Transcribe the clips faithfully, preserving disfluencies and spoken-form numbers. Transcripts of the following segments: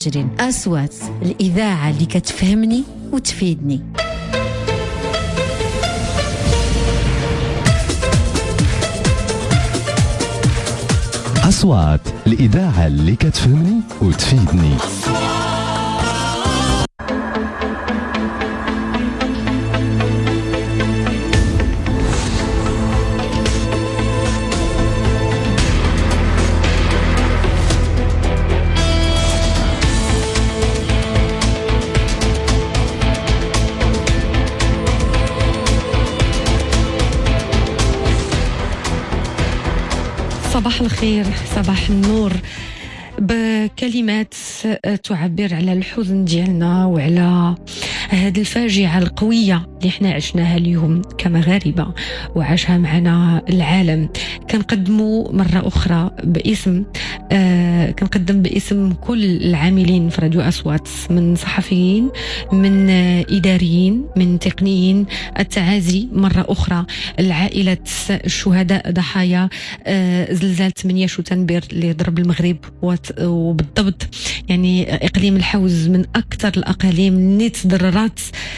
أصوات الإذاعة اللي كتفهمني وتفيدني. أصوات الإذاعة اللي كتفهمني وتفيدني. صباح الخير، صباح النور، بكلمات تعبر على الحزن ديالنا وعلى هذه الفاجعة القوية اللي احنا عشناها اليوم كمغاربة وعاشها معنا العالم. كنقدموا مرة أخرى باسم آه كنقدم باسم كل العاملين في راديو أصوات، من صحفيين، من آه إداريين، من تقنيين، التعازي مرة أخرى لعائلة الشهداء ضحايا آه زلزال ثمانية شتنبر اللي ضرب المغرب، وبالضبط يعني إقليم الحوز من أكثر الأقاليم اللي تضررت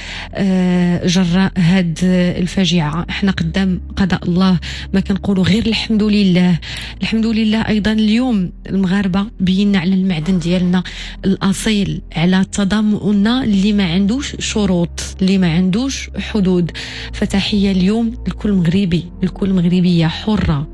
آه جراء هاد الفاجعة. احنا قدام قضاء الله، ما كنقولوا غير الحمد لله. الحمد لله أيضا اليوم المغاربة بينا على المعدن ديالنا الأصيل، على تضامننا اللي ما عندوش شروط، اللي ما عندوش حدود. فتحية اليوم لكل مغربي، لكل مغربية حرة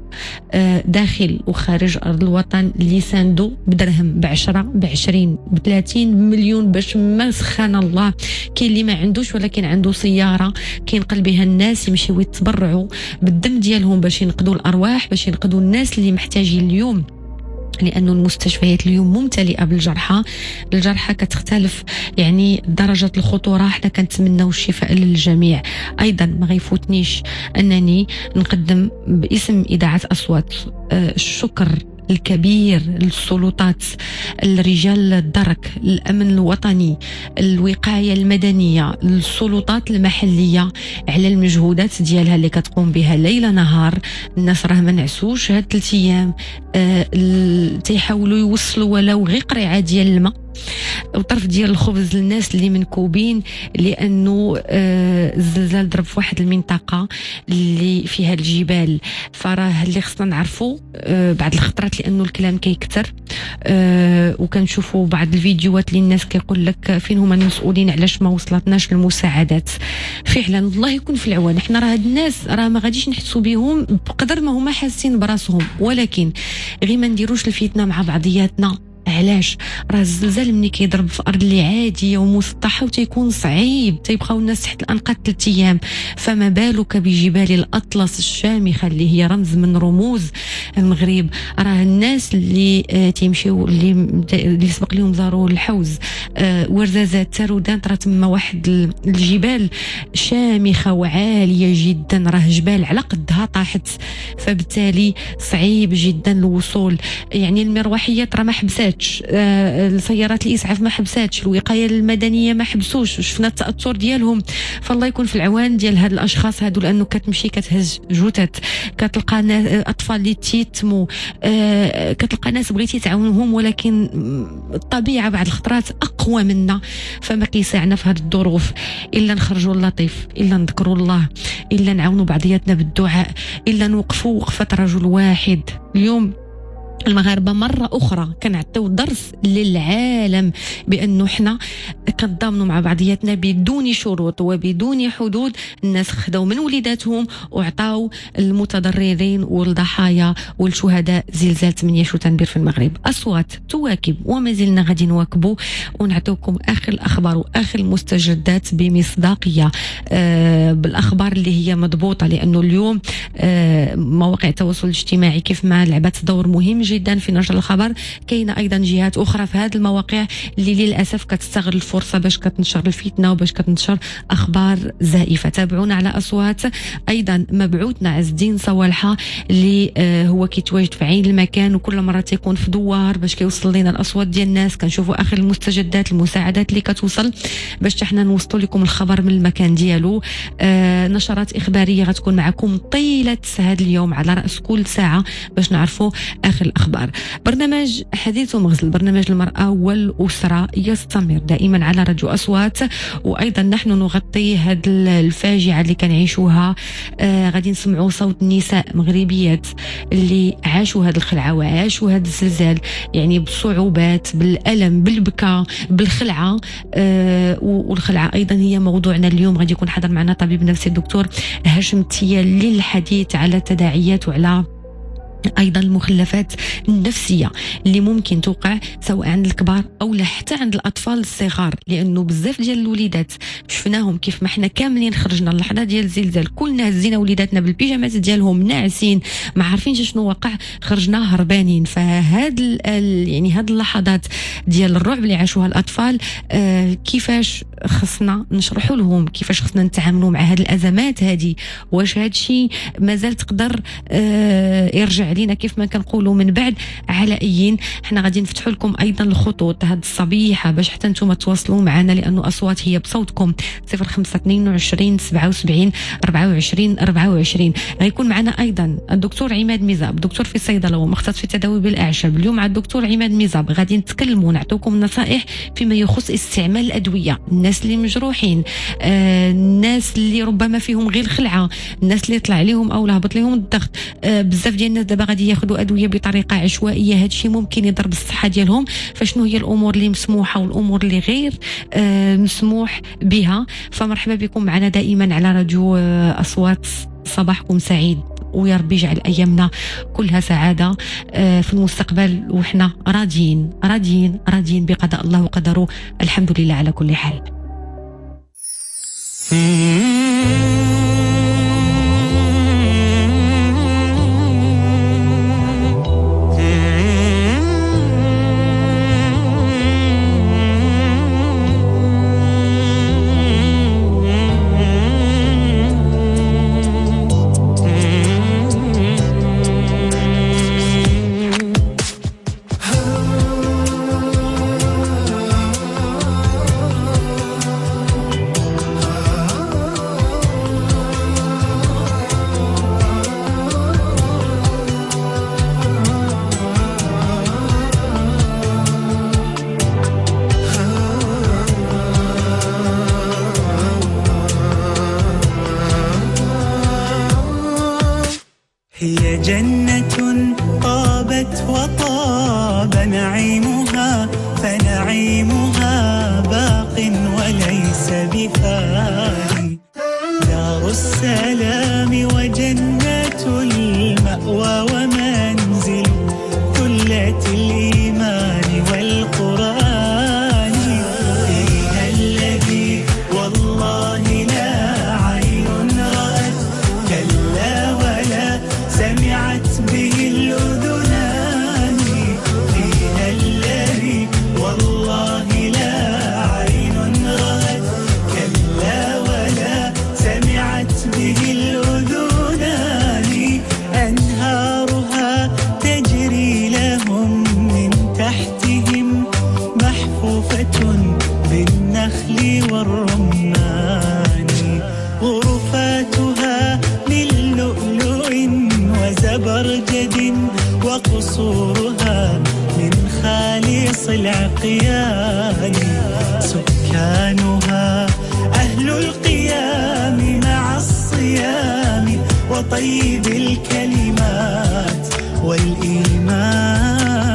داخل وخارج أرض الوطن، اللي ساندو بدرهم، بعشرة، بعشرين، بثلاثين مليون باش ما سخان الله. كاين اللي ما عندوش ولكن عنده سيارة كينقل بها الناس يمشيو يتبرعوا بالدم ديالهم باش ينقذوا الأرواح، باش ينقذوا الناس اللي محتاجين اليوم، لأنه المستشفيات اليوم ممتلئة بالجرحى. الجرحى كتختلف يعني درجة الخطورة. احنا كنتمناو الشفاء للجميع. أيضا ما غيفوتنيش أنني نقدم باسم إذاعة أصوات الشكر الكبير للسلطات، الرجال الدرك، الأمن الوطني، الوقاية المدنية، السلطات المحلية على المجهودات ديالها اللي كتقوم بها ليلة نهار. الناس راه ما نعسوش هاد ثلاث ايام، آه تيحاولوا يوصلوا ولو غير قريعة ديال الماء وطرف ديال الخبز للناس اللي منكوبين، لانه آه الزلزال ضرب في واحد المنطقه اللي فيها الجبال. فراه اللي خصنا نعرفوا آه بعض الخطرات، لانه الكلام كيكثر آه وكنشوفوا بعض الفيديوهات اللي الناس كيقول لك فين هما المسؤولين، علاش ما وصلتناش المساعدات. فعلا الله يكون في العوان. احنا راه هاد الناس راه ما غاديش نحسوا بهم بقدر ما هما حاسين براسهم، ولكن غير ما نديروش الفتنه مع بعضياتنا. علاش؟ راه الزلزال ملي كيضرب في ارض اللي عاديه ومسطحه وتيكون صعيب، تيبقاو الناس تحت الانقاض ثلاث ايام، فما بالك بجبال الاطلس الشامخه اللي هي رمز من رموز المغرب. راه الناس اللي آه تيمشيو اللي اللي سبق لهم زاروا الحوز، آه ورزازات، تارودان، راه تما واحد الجبال شامخه وعاليه جدا، راه جبال على قدها طاحت، فبالتالي صعيب جدا الوصول. يعني المروحيات راه ما حبسات، آه السيارات الإسعاف ما حبساتش، الوقاية المدنية ما حبسوش، شفنا التأثر ديالهم. فالله يكون في العوان ديال هاد الأشخاص هادو، لأنه كتمشي كتهز جثث، كتلقى أطفال اللي تيتموا، آه كتلقى ناس بغيتي تعاونهم ولكن الطبيعة بعض الخطرات أقوى منا. فما كيساعنا في هاد الظروف إلا نخرجوا اللطيف، إلا نذكروا الله، إلا نعاونوا بعضياتنا بالدعاء، إلا نوقفوا وقفة رجل واحد. اليوم المغاربة مرة أخرى كنعطيو درس للعالم بأنه احنا كنضامنوا مع بعضياتنا بدون شروط وبدون حدود. الناس خدوا من وليداتهم وعطاو المتضررين والضحايا والشهداء زلزال ثمانية شتنبر في المغرب. أصوات تواكب وما زلنا غادي نواكبوا ونعطيوكم آخر الأخبار وآخر المستجدات بمصداقية، آه بالأخبار اللي هي مضبوطة، لأنه اليوم آه مواقع التواصل الاجتماعي كيف ما لعبت دور مهم جدا في نشر الخبر، كاينه ايضا جهات اخرى في هذه المواقع اللي للاسف كتستغل الفرصه باش كتنشر الفتنه وباش كتنشر اخبار زائفه. تابعونا على اصوات. ايضا مبعوثنا عز الدين صوالحه اللي آه هو كيتواجد في عين المكان، وكل مره تيكون في دوار باش كيوصل لنا الاصوات ديال الناس، كنشوفوا اخر المستجدات، المساعدات اللي كتوصل باش حنا نوصلوا لكم الخبر من المكان ديالو. آه نشرات اخباريه غتكون معكم طيله هذا اليوم على راس كل ساعه باش نعرفوا اخر الأخبار. برنامج حديث ومغزل، برنامج المرأة والأسرة، يستمر دائما على راديو أصوات. وأيضا نحن نغطي هذه الفاجعة اللي كنعيشوها. آه غادي نسمعوا صوت نساء مغربيات اللي عاشوا هذه الخلعة وعاشوا هذا الزلزال، يعني بالصعوبات، بالألم، بالبكاء، بالخلعة. آه والخلعة أيضا هي موضوعنا اليوم. غادي يكون حاضر معنا طبيب نفسي الدكتور هاشم تيال للحديث على التداعيات وعلى أيضا المخلفات النفسية اللي ممكن توقع سواء عند الكبار أو لا حتى عند الأطفال الصغار، لأنه بزاف ديال الوليدات شفناهم كيف ما احنا كاملين خرجنا اللحظة ديال الزلزال كلنا هزينا وليداتنا بالبيجامات ديالهم ناعسين ما عارفينش شنو وقع، خرجنا هربانين. فهاد يعني هاد اللحظات ديال الرعب اللي عاشوها الأطفال، آه كيفاش خصنا نشرحوا لهم، كيفاش خصنا نتعاملوا مع هاد الأزمات هذه، واش هادشي مازال تقدر آه يرجع علينا كيف ما كنقولوا من بعد على ايين. حنا غادي نفتحوا لكم ايضا الخطوط هاد الصبيحه باش حتى نتوما تواصلوا معنا، لانه اصوات هي بصوتكم. صفر خمسة اثنين وعشرين سبعة وسبعين أربعة وعشرين أربعة وعشرين. غيكون معنا ايضا الدكتور عماد ميزاب، دكتور في الصيدله ومختص في التداوي بالاعشاب. اليوم مع الدكتور عماد ميزاب غادي نتكلموا ونعطيكم نصائح فيما يخص استعمال الادويه، الناس اللي مجروحين، آه الناس اللي ربما فيهم غير خلعه، الناس اللي طلع عليهم او هبط لهم الضغط. آه بزاف ديال الناس دابا غادي ياخذوا ادويه بطريقه عشوائيه، هذا الشيء ممكن يضر بالصحه ديالهم. فشنو هي الامور اللي مسموحه والامور اللي غير آه مسموح بها؟ فمرحبا بكم معنا دائما على راديو آه اصوات. صباحكم سعيد ويا ربي يجعل ايامنا كلها سعاده آه في المستقبل، وحنا راضيين راضيين راضيين بقضاء الله وقدره. الحمد لله على كل حال. هي جنة طابت وطاب نعيمها، فنعيمها باق وليس بفاني. دار السلام وجنة المأوى ومنزل ثلة الإيمان والقرآن. فيها الذي والله لا عين رأت كلا ولا سمعت به الأذنان. فيها الذي والله لا عين رأت كلا ولا سمعت به الأذنان. أنهارها تجري لهم من تحتهم محفوفة بالنخل والرمان. غرفاتها من لؤلؤ وزبرجد وقصورها من خالص العقيان. سكانها أهل القيام مع الصيام وطيب الكلمات والإيمان.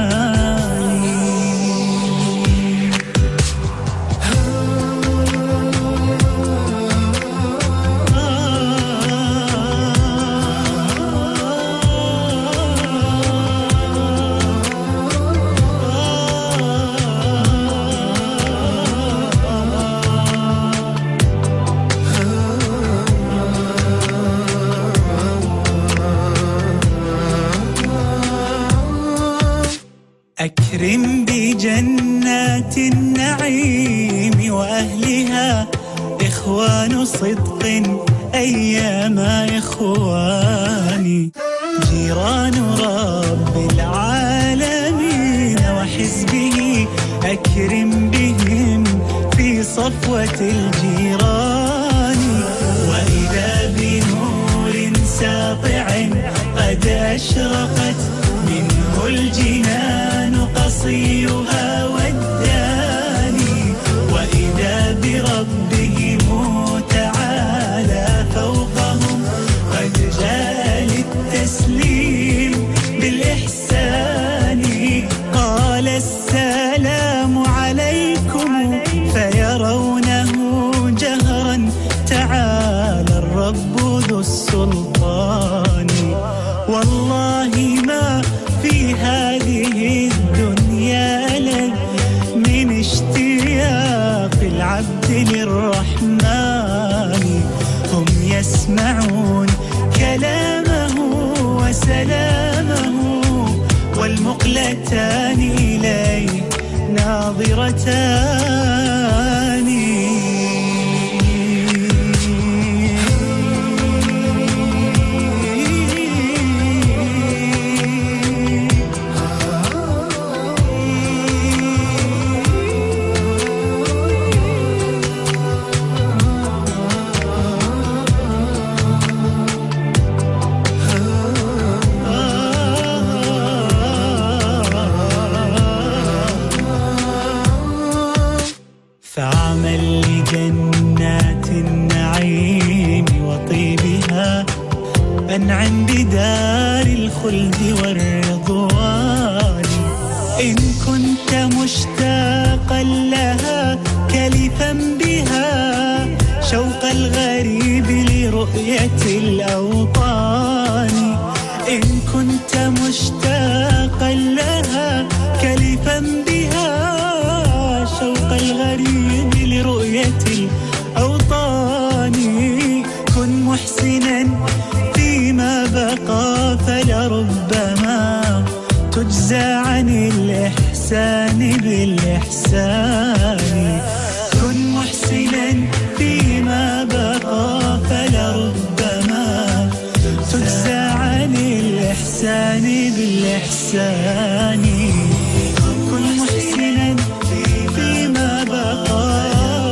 أكرم بجنات النعيم وأهلها إخوان صدق أيام إخواني. جيران رب العالمين وحزبه أكرم بهم في صفوة الجيران. وإذا بنور ساطع قد أشرقت منه الجنة الجنان قصيها وداني وإذا بربهم تعالى فوقهم قد جاء للتسليم بالإحسان قال السلام عليكم فيرونه جهرا تعالى الرب ذو السلطان والله ما في هذه الدنيا لذ من اشتياق العبد للرحمن هم يسمعون كلامه وسلامه والمقلتان إليه ناظرتان فعمل لجنات النعيم وطيبها أنعم بدار الخلد والرضوان إن كنت مشتاقا لها كلفا بها شوق الغريب لرؤية الأوطان إن كنت مشتاقا لها كلفا بها شوق الغريب لرؤية الأوطان كن محسنا فيما بقى فلربما تجزى عن الإحسان بالإحسان كن محسنا فيما بقى فلربما تجزى عن الإحسان بالإحسان كن محسنا فيما بقى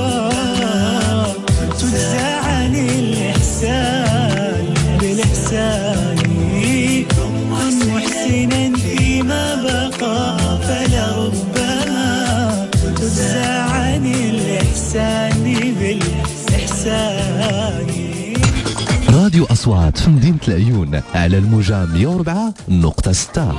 تجزى عن الإحسان بالإحسان كن محسنا فيما بقى فلربما تجزى عن الإحسان بالإحسان. راديو أصوات في مدينة العيون على الموجة مية وأربعة نقطة ستة.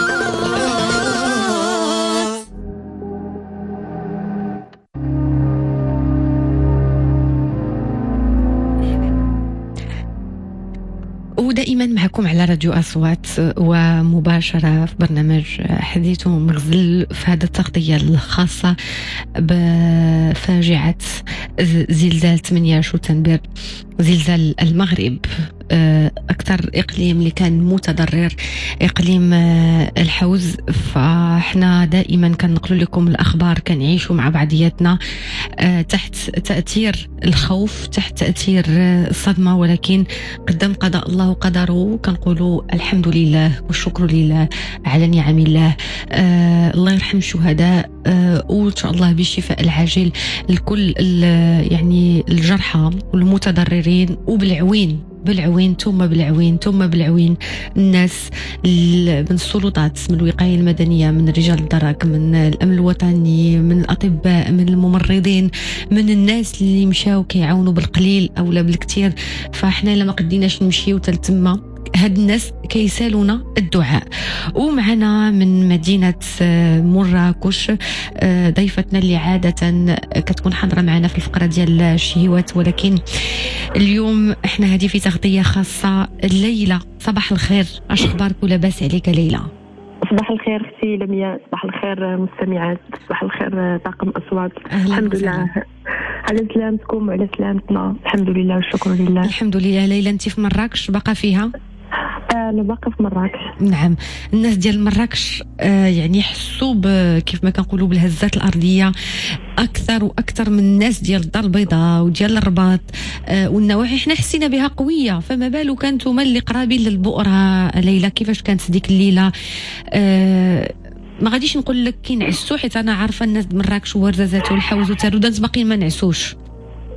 ودائما معكم على راديو أصوات ومباشرة في برنامج حديث مغزل في هذه التغطية الخاصة بفاجعة زلزال ثمانية شتنبر زلزال المغرب أكثر إقليم اللي كان متضرر إقليم الحوز. فإحنا دائما كنقول لكم الأخبار كنعيشوا مع بعضياتنا تحت تأثير الخوف تحت تأثير الصدمة ولكن قدام قضاء الله وقدره كنقولوا الحمد لله والشكر لله على نعم الله. آه الله يرحم الشهداء آه وإن شاء الله بالشفاء العاجل لكل يعني الجرحى والمتضررين وبالعوين بالعوين ثم بالعوين ثم بالعوين الناس من السلطات من الوقاية المدنية من رجال الدرك من الأمن الوطني من الأطباء من الممرضين من الناس اللي مشاو كيعاونوا بالقليل أو لا بالكثير. فاحنا لما قديناش نمشيو تلتما هاد الناس كيسالونا الدعاء. ومعنا من مدينة مراكش ضيفتنا اللي عادة كتكون حاضرة معنا في الفقرة ديال الشهيوات ولكن اليوم احنا هذه في تغطية خاصة. ليلى صباح الخير، اش اخبارك ولاباس عليك ليلى؟ صباح الخير اختي لمياء، صباح الخير مستمعات، صباح الخير طاقم اصوات. الحمد لله على سلامتكم وعلى سلامتنا، الحمد لله والشكر لله. الحمد لله. ليلى انت في مراكش باقا فيها؟ انا باقا في مراكش. نعم. الناس ديال مراكش آه يعني يحسوا كيف ما كنقولوا بالهزات الارضيه اكثر واكثر من الناس ديال الدار البيضاء وديال الرباط آه والنواحي حنا حسينا بها قويه، فما بالو كانتم اللي قرابين للبؤره. ليلى كيفاش كانت ديك الليله؟ آه ما غاديش نقول لك كينعسوا حيت انا عارفه الناس د مراكش ورزازات والحوز وتارودانت باقيين ما نعسوش.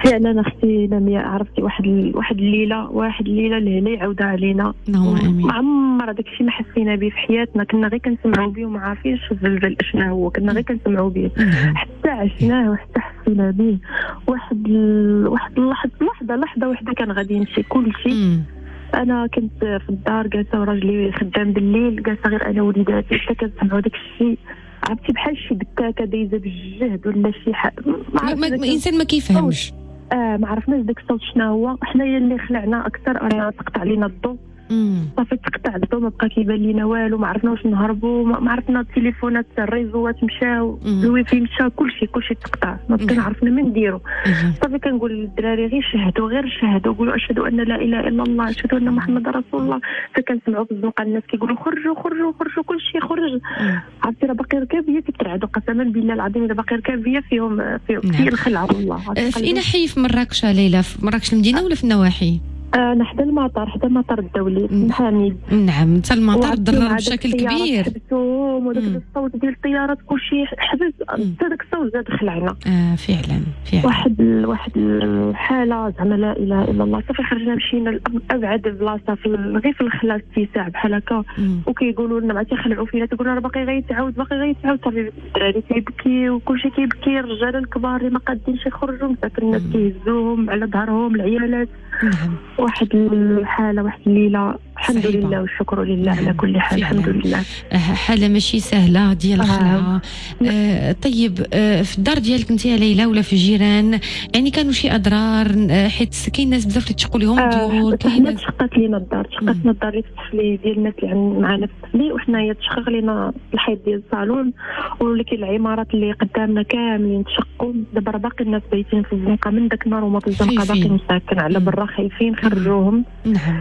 فعلا اختي لمياء، عرفتي واحد ال... واحد الليله واحد الليله اللي يعاودها علينا. اللهم امين. ما عمر داك الشيء ما حسينا به في حياتنا، كنا غير كنسمعوا به وما عارفينش الزلزال اشنا هو، كنا غير كنسمعوا به حتى عشناه وحتى حسينا به. واحد ال... واحد اللحظه لحظه لحظه وحده كان غادي يمشي كل شيء. انا كنت في الدار جالسه وراجلي خدام بالليل، جالسه غير انا ووليداتي حتى كنسمعوا داك الشيء، عرفتي بحال شي دكاكه دايزه بالجهد ولا شي حاجه. ما, ما الانسان ما كيفهمش. اه ما عرفناش داك الصوت شنو هو، حنايا اللي خلعنا اكثر، انا تقطع علينا الضوء. صافي تقطع الضوء، ما بقى كيبان لينا والو، ما عرفنا واش نهربوا، ما عرفنا التليفونات الريزوات مشاو، الويفي مشى، كلشي كلشي تقطع، ما بقينا عرفنا ما نديرو. صافي كنقول للدراري غير شهدوا غير شهدوا، قولوا اشهد ان لا اله الا الله، اشهد ان محمد رسول الله. فكنسمعوا في الزنقه الناس كيقولوا خرجوا خرجوا خرجوا، كلشي خرج. عرفتي راه باقي ركابيه كيترعدوا، قسما بالله العظيم الا باقي ركابيه فيهم فيهم في الخلع والله. في اين حي في مراكش ليلى؟ في مراكش المدينه ولا في النواحي؟ انا حدا المطار، حدا المطار الدولي في حميد. نعم، حتى المطار ضرر بشكل كبير. حبسوهم وداك الصوت ديال الطيارات كلشي حبس، حتى داك الصوت زاد خلعنا. اه فعلا فعلا. واحد ال... واحد الحاله زعما لا اله الا الله. صافي خرجنا مشينا لابعد بلاصه في غير في الخلا اتساع بحال هكا، وكيقولوا لنا ما تيخلعوا فينا، تيقولوا راه باقي غيتعاود باقي غيتعاود. صافي الدراري كيبكي وكلشي كيبكي، الرجال الكبار اللي ما قادينش يخرجوا، مساكن الناس كيهزوهم على ظهرهم، العيالات. نعم. واحد الحاله واحد الليله الحمد صحيبة. لله والشكر لله على كل حال. الحمد لله. حاله ماشي سهله ديال الخلعه. آه. آه طيب آه في الدار ديالك انت يا ليلى ولا في الجيران يعني كانوا شي اضرار؟ آه حيت كاين ناس بزاف اللي تشقوا لهم الديور. آه كاين تشقات لينا الدار، تشقات لنا الدار اللي ديال الناس اللي معنا في التفلي، وحنايا تشقق لينا الحيط ديال الصالون، ولكن العمارات اللي قدامنا كاملين تشقوا. دابا راه باقي الناس بايتين في الزنقه من داك النهار، وما في الزنقه باقي مساكن على برا خايفين خرجوهم. نعم.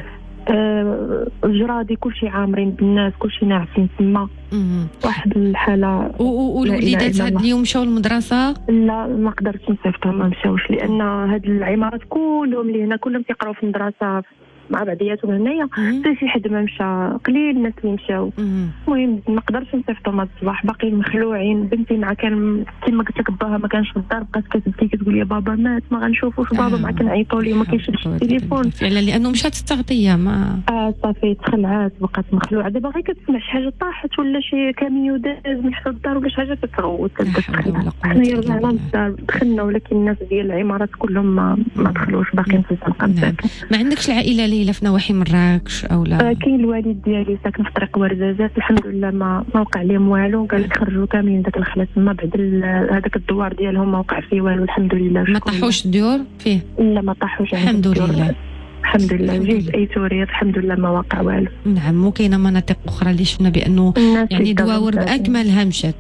آه الجرادي كلشي عامرين بالناس، كلشي ناعسين تما. واحد الحاله. والوليدات هاد اليوم مشاو للمدرسه؟ لا ما قدرتش نصيفطهم، ما مشاوش، لان هاد العمارات كلهم اللي هنا كلهم تيقراو في المدرسه مع بعضياتهم هنايا، حتى شي حد ما مشى، قليل الناس اللي مشاو. المهم ما نقدرش نصيفطهم هاد الصباح، باقي مخلوعين. بنتي مع كان كيما قلت لك باها ما كانش في الدار، بقات كتبكي كتقول لي بابا مات، ما غنشوفوش بابا، مع كنعيطوا ليه ما كيشدش التليفون فعلا، لانه مشات التغطيه. ما اه صافي تخلعات، بقات مخلوعه. دابا غير كتسمع شي حاجه طاحت ولا شي كاميو داز من حدا الدار ولا شي حاجه كتروت تدخل. حنايا رجعنا للدار دخلنا، ولكن الناس ديال العمارات كلهم ما ما دخلوش، باقيين في الزنقه. نعم. ما عندكش العائله ليلى في نواحي مراكش او لا؟ آه كاين الوالد ديالي ساكن في طريق ورزازات، الحمد لله ما ما وقع لهم والو، قال لك خرجوا كاملين داك الخلا تما بعد هذاك الدوار ديالهم ما وقع فيه والو الحمد لله. ما طاحوش الديور فيه؟ لا ما طاحوش الحمد لله. الحمد لله. جيت اي تورير الحمد لله ما وقع والو. نعم. وكاينه مناطق اخرى اللي شفنا بانه يعني دواور باكملها مشات.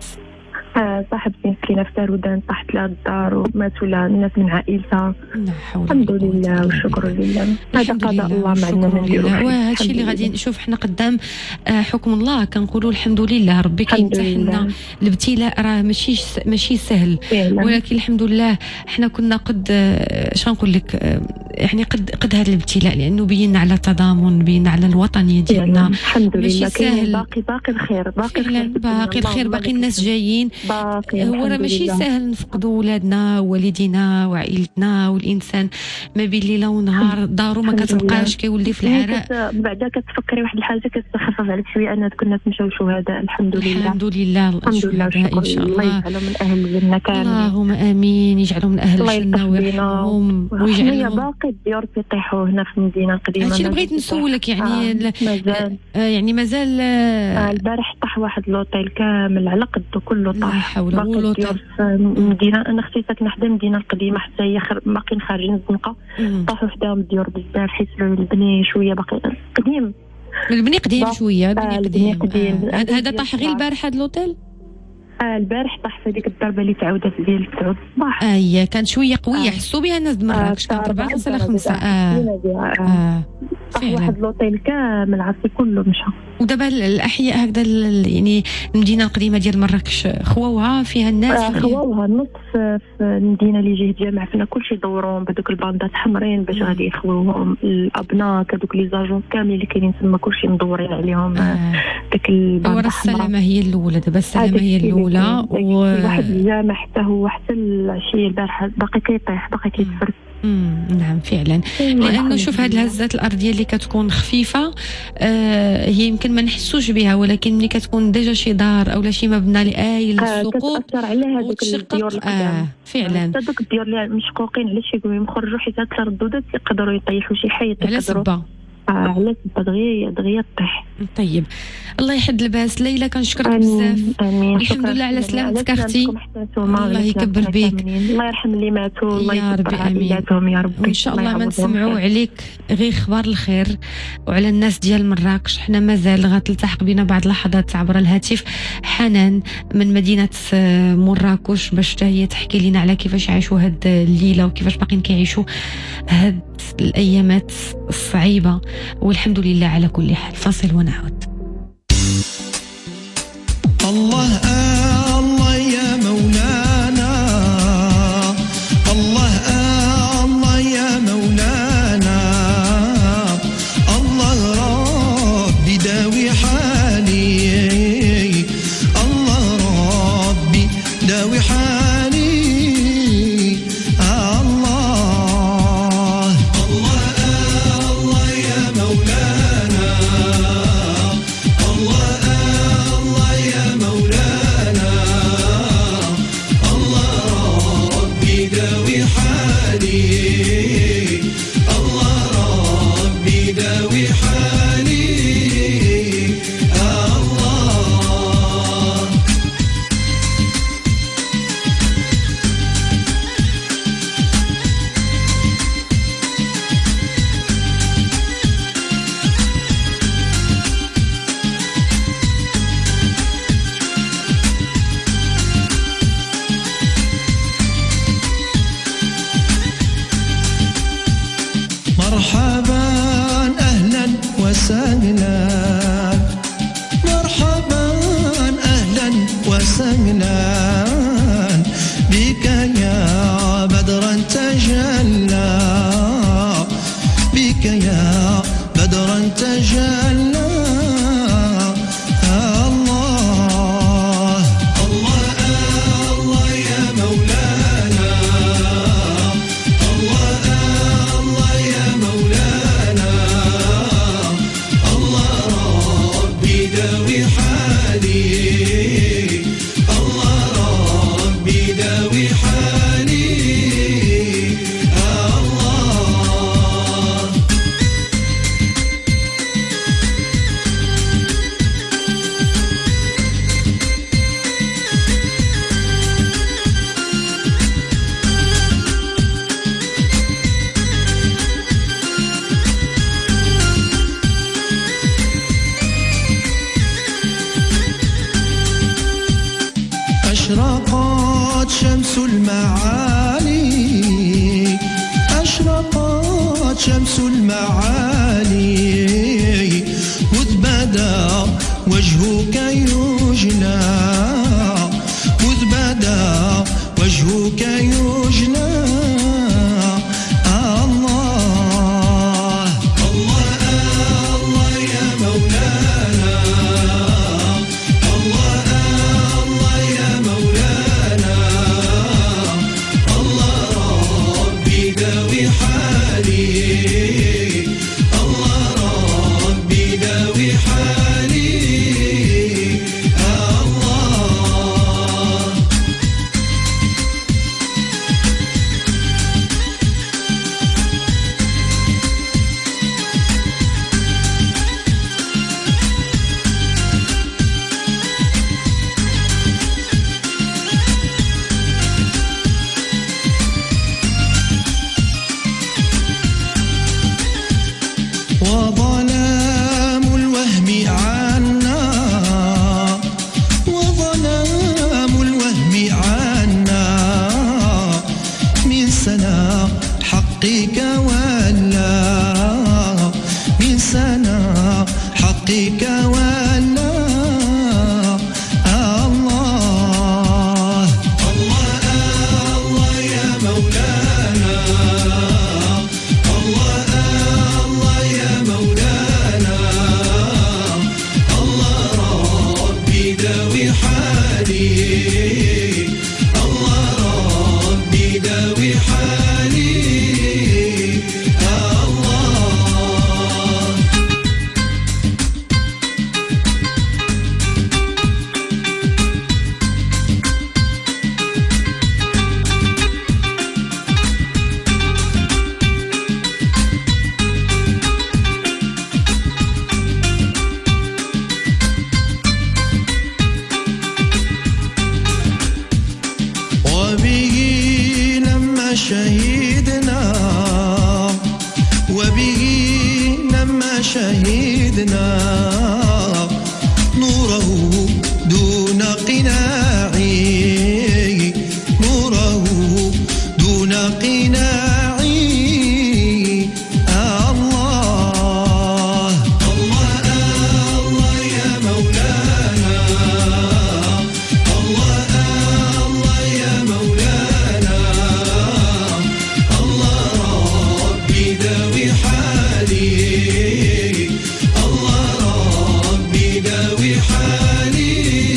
آه صاحبتي مسكينه في تارودان طاحت لها الدار وماتوا لها الناس من عائلتها. الحمد لله والشكر لله. هذا قضاء الله ما عندنا ما نديرو. وهذا الشيء اللي غادي نشوف حنا قدام حكم الله، كنقولوا الحمد لله ربي كيفتح لنا. الابتلاء راه ماشي ماشي سهل، ولكن الحمد لله حنا كنا قد اش غنقول لك يعني قد قد هذا الابتلاء، لانه بينا على تضامن، بينا على الوطنيه ديالنا. الحمد لله. كاين باقي باقي الخير، باقي الخير، باقي الخير، باقي الناس جايين. هو راه ماشي سهل نفقدوا ولادنا ووالدينا وعائلتنا، والانسان ما بين ليله ونهار دارو ما كتبقاش، كيولي في العراء. بعدا كتفكري واحد الحاجه كتخفف عليك شويه، ان كنا نمشيو شهداء. الحمد لله الحمد لله الحمد لله ان شاء الله. الله يجعلهم من اهل الجنه كاملين، اللهم امين. يجعلهم من اهل الجنه ويرحمهم ويجعلهم. باقي الديور تيطيحوا هنا في المدينه القديمه. هادشي اللي بغيت نسولك يعني. آه مازال آه يعني مازال. آه البارح طاح واحد لوطيل كامل على قده كله طاح. لا حول ولا قوه. المدينه انا اختي ساكنه حدا المدينه القديمه، حتى هي باقيين خارجين الزنقه. طاحوا حداهم الديور بزاف، حيت البني شويه باقي قديم. البني قديم شويه. البني قديم, قديم. آه. هذا طاح غير البارح هذا لوطيل. آه البارح طاح في هذيك الضربه اللي تعاودت ديال تعود الصباح. اه هي كانت شويه قويه. حسوا بها الناس د مراكش. كانت أربعة خمسة ولا خمسة. اه اه طاح واحد لوطيل كامل عرفتي كله مشى. ودابا الاحياء هكذا يعني المدينه القديمه ديال مراكش خواوها فيها الناس. آه خواوها النص في المدينه اللي جهه جامع فينا كلشي دوروهم بهذوك الباندات حمرين باش غادي يخووهم. الابناء هذوك لي زاجون كاملين اللي كاينين تما كلشي مدورين عليهم. آه. داك الباندا ورا السلامه هي الاولى. دابا السلامه هي الاولى. و... واحد الجامع حتى هو حتى العشيه البارحه باقي كيطيح باقي كيتفرس. مم. نعم فعلا، لانه شوف هاد الهزات الارضيه اللي كتكون خفيفه آه هي يمكن ما نحسوش بها، ولكن ملي كتكون ديجا شي دار اولا شي مبنى لايل للسقوط كتاثر على هذوك الديور وتشقق. آه فعلا هذوك الديور اللي مشقوقين على شي قوي يخرجوا حيت هاد الردودات يقدروا يطيحوا شي حي على سبه آه على سبه دغيا دغيا طيح. طيب الله يحد الباس. ليلى كنشكرك بزاف. امين. الحمد لله على سلامتك اختي. الله يكبر بيك. الله يرحم اللي ماتوا، الله يكبر عائلاتهم يا ربي. ان شاء الله ما نسمعوا عليك غير اخبار الخير. وعلى الناس ديال مراكش حنا مازال غتلتحق بنا بعض اللحظات عبر الهاتف حنان من مدينه مراكش باش حتى هي تحكي لنا على كيفاش عاشوا هاد الليله وكيفاش باقيين كيعيشوا هاد الايامات الصعيبه، والحمد لله على كل حال. فاصل ونعود. الله آه الله يا مولانا، الله آه الله يا مولانا، الله ربي داوي حالي، الله ربي داوي حالي، آه الله الله آه الله يا مولانا، الله آه الله يا مولانا، الله ربي داوي حالي، الله ربي داوي حالي، آه الله. مرحبا أهلا وسهلا، مرحبا أهلا وسهلا بك يا بدرا تجلى، بك يا بدرا تجلى، الله الله آه الله يا مولانا، الله آه الله يا مولانا، الله ربي داوي حالي، الله ربي داوي حالي، آه الله. أشرقت شمس المعالي، أشرقت شمس المعالي، وذ بدا وجهك يجلى، وذ بدا وجهك يجلى، آه الله الله آه الله يا مولانا، الله آه الله يا مولانا، الله ربي داوي حالي، الله ربي داوي حالي، آه الله. وبه لما شهدنا وبه لما شهدنا نوره دون قناعي نوره دون قناعي الله الله الله يا مولانا الله الله يا مولانا الله ربي داوي حالي الله ربي داوي حالي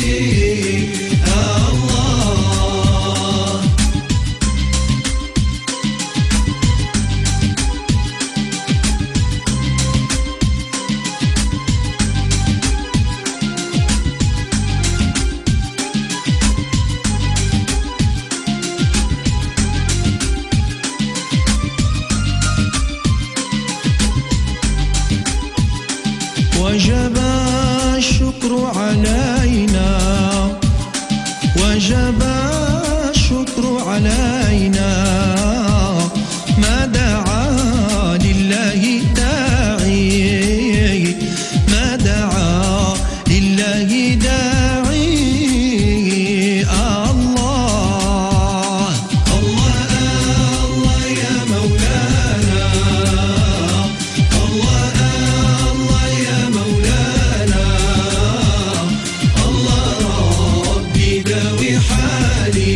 وجب الشكر علينا وجب الشكر علينا ما دعا لله داعي ما دعا لله داعي الله الله الله يا مولانا الله الله يا مولانا الله ربي داوي حالي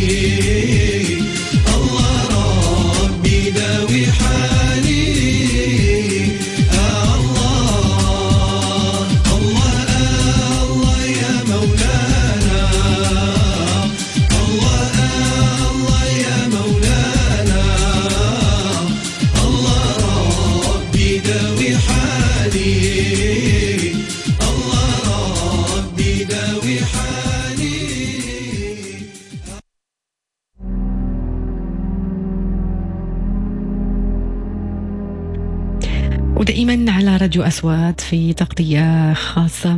الله ربي داوي حالي الله الله الله يا مولانا الله الله يا مولانا الله ربي داوي حالي الله ربي داوي حالي. ودائما على راديو أصوات في تغطية خاصة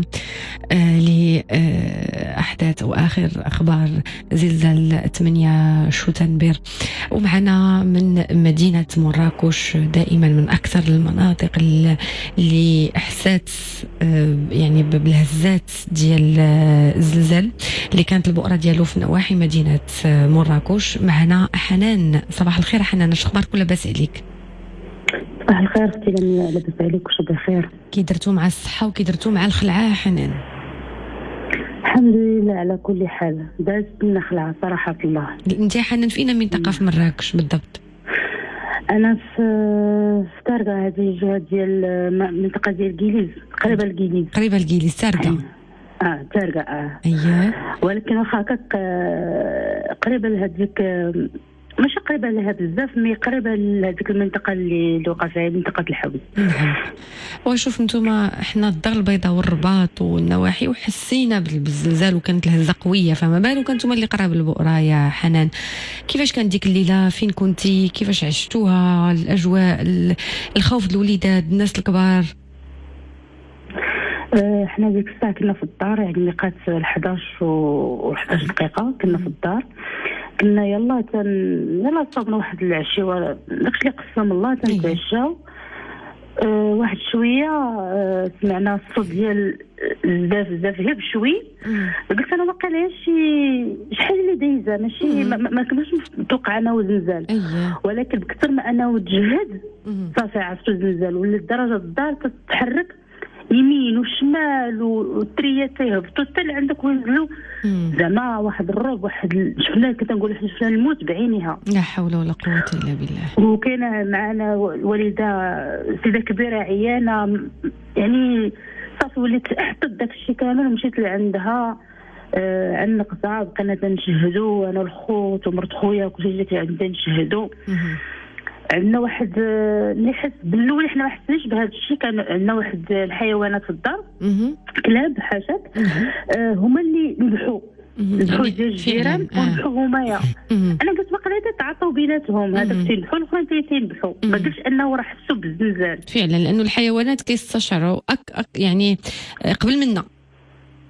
لأحداث أو آخر أخبار زلزال ثمانية شتنبر، ومعنا من مدينة مراكش دائما من أكثر المناطق اللي أحسات يعني بالهزات ديال الزلزال اللي كانت البؤرة ديالو في نواحي مدينة مراكش. معنا حنان. صباح الخير حنان، اش اخبارك ولاباس عليك؟ صباح الخير اختي، لاباس عليك وش بخير؟ كي درتو مع الصحة وكي درتو مع الخلعة حنان؟ الحمد لله على كل حال، دازت لنا خلعة صراحة الله. انت حنان في اين منطقة في مراكش بالضبط؟ انا في في تارقة، هذه الجهة ديال المنطقة ديال كيليز، قريبة لكيليز. قريبة لكيليز تارقة. اه تارقة اه. اييه. ولكن واخا هكاك قريبة لهذيك، ماشي قريبه لها بزاف، مي قريبه لهذيك المنطقه اللي اللي وقع فيها منطقه الحوز. نعم. وشوف نتوما حنا الدار البيضاء والرباط والنواحي وحسينا بالزلزال وكانت الهزه قويه، فما بالك انتوما اللي قراب البؤره يا حنان. كيفاش كانت ديك الليله؟ فين كنتي؟ كيفاش عشتوها؟ الاجواء، الخوف، الوليدات، الناس الكبار؟ احنا ديك الساعه كنا في الدار، يعني ميقات حداش و حداش دقيقه كنا في الدار. كنا يلا تن يلا صابنا واحد العشيه داكشي اللي قسم الله تنتعشاو. أه واحد شويه أه سمعنا الصوت ديال الزاف الزاف غير بشوي. قلت انا واقيلا شي شحال اللي دايزه، ماشي ما, ما كناش متوقع انه زلزال، ولكن بكثر ما انه تجهد صافي عرفتو زلزال. ولا درجه الدار تتحرك يمين وشمال والتريات تيهبطوا حتى لعندك وينزلوا، زعما واحد الرعب، واحد شفنا كتنقول احنا شفنا الموت بعينها. لا حول ولا قوه الا بالله. وكاينه معنا والده سيده كبيره عيانه، يعني صافي وليت احطت داك الشيء كامل ومشيت لعندها. آه عندنا قطعه بقينا تنشهدوا انا والخوت ومرت خويا وكلشي جات عندنا نشهدوا. عندنا واحد اللي حس بالاول حنا ما حسناش بهذا الشيء، كان عندنا واحد الحيوانات في الدار كلاب حاجات آه هما اللي ذبحوا ذبحوا ديال الجيران وذبحوا همايا. انا قلت باقي تعاطوا بيناتهم، هذاك تيذبحوا الاخرين تيذبحوا، ما قلتش انه راه حسوا بالزلزال فعلا، لانه الحيوانات كيستشعروا أك أك يعني قبل منا.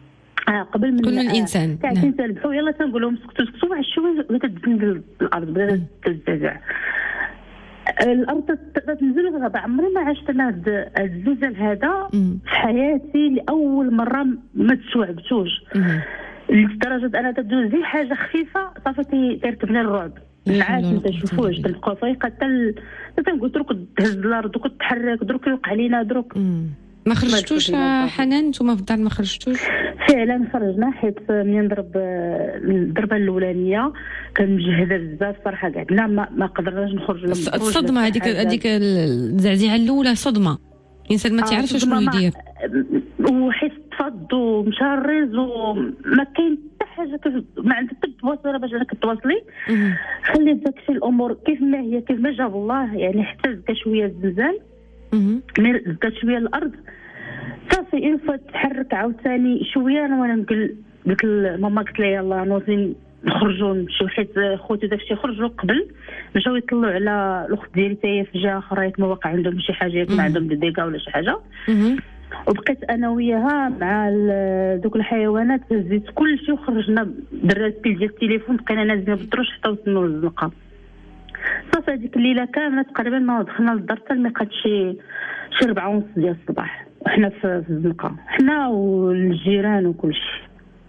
آه قبل من كل الانسان تاع نعم. تنسلبحوا يلا تنقول لهم سكتوا سكتوا واحد شويه بدات تنزل الارض بدات تزعزع الارض تنزل. عمري ما عشت انا هذا الزلزال هذا في حياتي لاول مره ما تسوعبتوش لدرجه انا تدوز زي حاجه خفيفه صافي تركبنا الرعب النعاس ما تشوفوش تلقاو فايقه حتى تنقول دروك تهز الارض دروك تحرك دروك يوقع علينا دروك. ما خرجتوش حنان نتوما في الدار؟ ما خرجتوش فعلا خرجنا حيت منين ضرب الضربه الاولانيه كان مجهده بزاف صراحه قعدنا ما, ما قدرناش نخرجوا. الصدمه هذيك هذيك الزعزعه الاولى صدمه الانسان ما تعرفش آه شنو يدير وحس تفض ومشى الريز وما كاين حتى حاجه ما عندك حتى تواصل باش انك تواصلي. خليت داكشي الامور كيف ما هي كيف ما جاب الله يعني حتى زكا شويه الزلزال مي زكا شويه الارض صافي انفا تحرك عاوتاني شويه. انا وانا نقول قلت لماما قلت لها يلاه نوضي نخرجوا نمشيو حيت خوتي داكشي خرجوا قبل مشاو يطلعوا على الاخت ديالي حتى هي في جهه اخرى ما واقع عندهم شي حاجه يكون عندهم ديكا ولا شي حاجه. وبقيت انا وياها مع دوك الحيوانات هزيت كل شيء وخرجنا درات بيل ديال التليفون بقينا نازلين بالدروج حتى وصلنا للزنقه. صافي هذيك الليله كامله تقريبا ما دخلنا للدار حتى ما بقات شي شي ربعة ونص ديال الصباح وحنا في الزنقه حنا والجيران وكل شيء.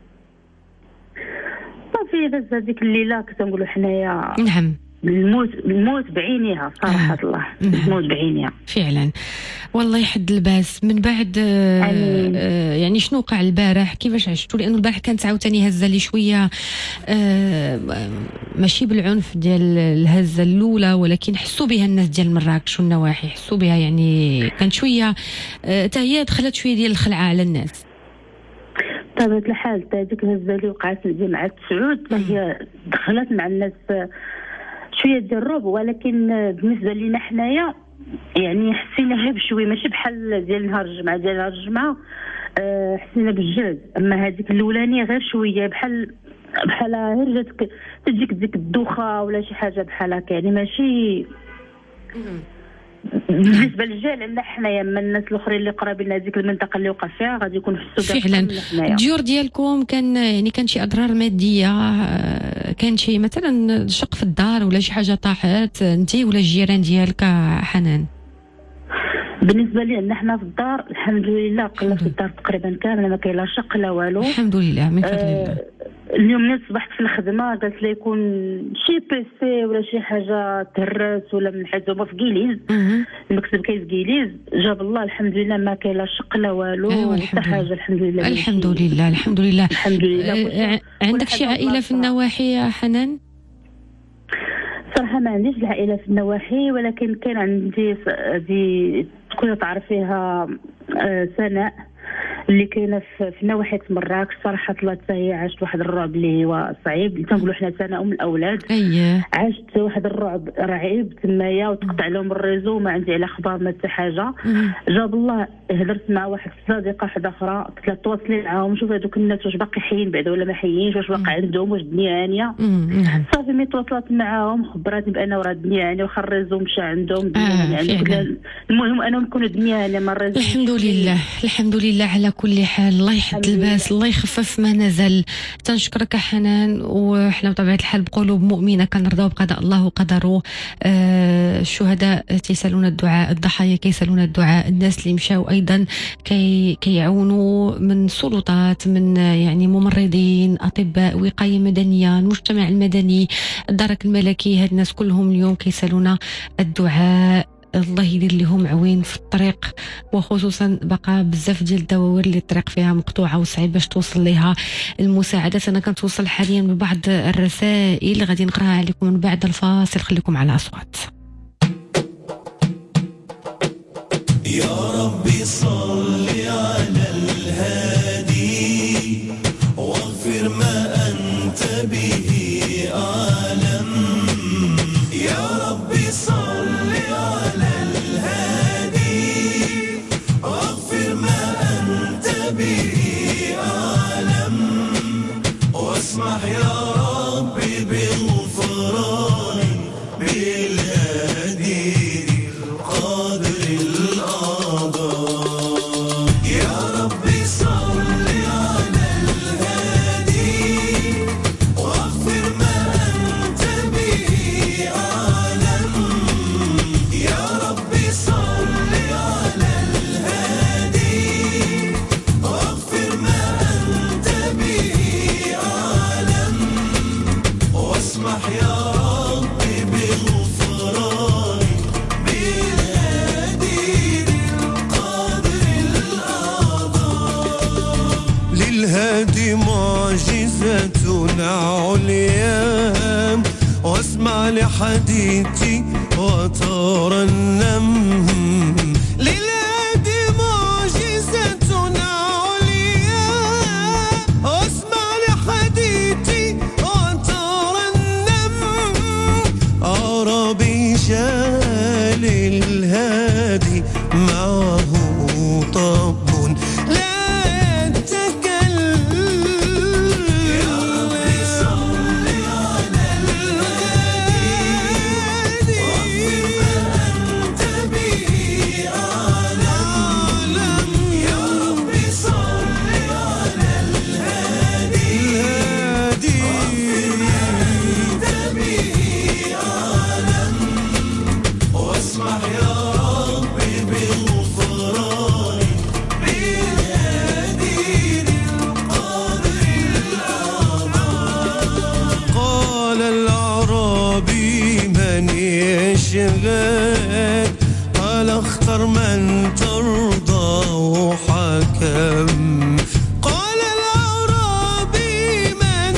صافي داز هذيك الليله كتنقولوا حنايا نعم الموت الموت بعينيها صراحه آه. الله الموت بعينيها فعلا والله يحد الباس. من بعد آه يعني شنو وقع البارح كيفاش عشتوا؟ لانه البارح كانت عاوتاني هزه لي شويه آه ماشي بالعنف ديال الهزه الاولى ولكن حسوا بها الناس ديال مراكش والنواحي حسوا بها يعني كانت شويه حتى آه هي دخلت شويه ديال الخلعه على الناس. بطبيعة الحال حتى هذيك الهزه اللي وقعت لي مع السعود هي دخلت مع الناس شويه ديال الرعب ولكن بالنسبه لينا حنايا يعني حسيناها بشويه ماشي بحال ديال نهار الجمعه. ديال نهار الجمعه أه حسينا بالجهد اما هذيك الاولانيه غير شويه بحال بحال غير جاتك تجيك ديك الدوخه ولا شي حاجه بحال هكا يعني ماشي بالنسبه للجهل عندنا حنايا من الناس الاخرين اللي قرابين لهذيك المنطقه اللي وقع فيها غادي يكون حسوا فعلا. الديور ديالكم كان يعني كان شي اضرار ماديه كان شي مثلا شق في الدار ولا شي حاجه طاحت انت ولا الجيران ديالك حنان؟ بالنسبه لي ان حنا في الدار الحمد لله قله في الدار تقريبا كامله ما كاين لا شق لا والو الحمد لله من فضل الله. آه اليوم ناس صبحت في الخدمه قالت لي يكون شي بيسي ولا شي حاجه تهرس ولا من حيت هما في كيليز المكتب كاين في كيليز جاب الله الحمد لله ما كاين لا شق لا والو حتى حاجه الحمد لله الحمد لله الحمد لله الحمد لله. آه عندك شي عائله في النواحي يا حنان؟ صراحه ما عنديش العائله في النواحي ولكن كان عندي هذه تكون تعرفيها آه سناء اللي كاينه في نواحي مراكش. صراحه طلعت هي عاشت واحد الرعب اللي هو صعيب اللي تنقولوا حنا سناء ام الاولاد. اييه عاشت واحد الرعب رهيب تمايا وتقطع لهم الريزو وما عندي على اخبار ما حتى حاجه. جاب الله هضرت مع واحد الصديقه واحده اخرى قلت لها تواصلي معاهم شوف هذوك الناس واش باقي حيين بعدا ولا ما حيينش واش واقع عندهم واش الدنيا هانيه. صافي ملي تواصلت معاهم خبراتني بان راه الدنيا هانيه واخا الريزو مشى عندهم الدنيا هانيه. المهم انهم يكونوا الدنيا هانيه ما الريزو. الحمد لله الحمد لله على كل حال. الله يحد الباس الله يخفف ما نزل. تنشكرك حنان وحنا بطبيعه الحال بقلوب مؤمنه كنرضاو بقضاء الله وقدره. آه الشهداء تيسالون الدعاء الضحايا كيسالون الدعاء الناس اللي مشاو ايضا كي كيعاونوا من سلطات من يعني ممرضين اطباء وقايه مدنيه المجتمع المدني الدرك الملكي هاد الناس كلهم اليوم كيسالون الدعاء. الله يدير لهم عوين في الطريق وخصوصا بقى بزاف ديال الدواوير اللي الطريق فيها مقطوعه وصعيب باش توصل ليها المساعدات. انا كنتوصل حاليا ببعض الرسائل غادي نقراها عليكم من بعد الفاصل. خليكم على اصوات. يا ربي صل على الهادي واغفر ما انت به اعلم. يا ربي صل اسمح يا ربي بالغفران بالهادي القادر الأعظم. لحديثي وترنم للهادي معجزة عليا واسمع لحديثي وترنم عربي شال الهادي معه طب قال اختر من ترضى وحكم قال الأعرابي من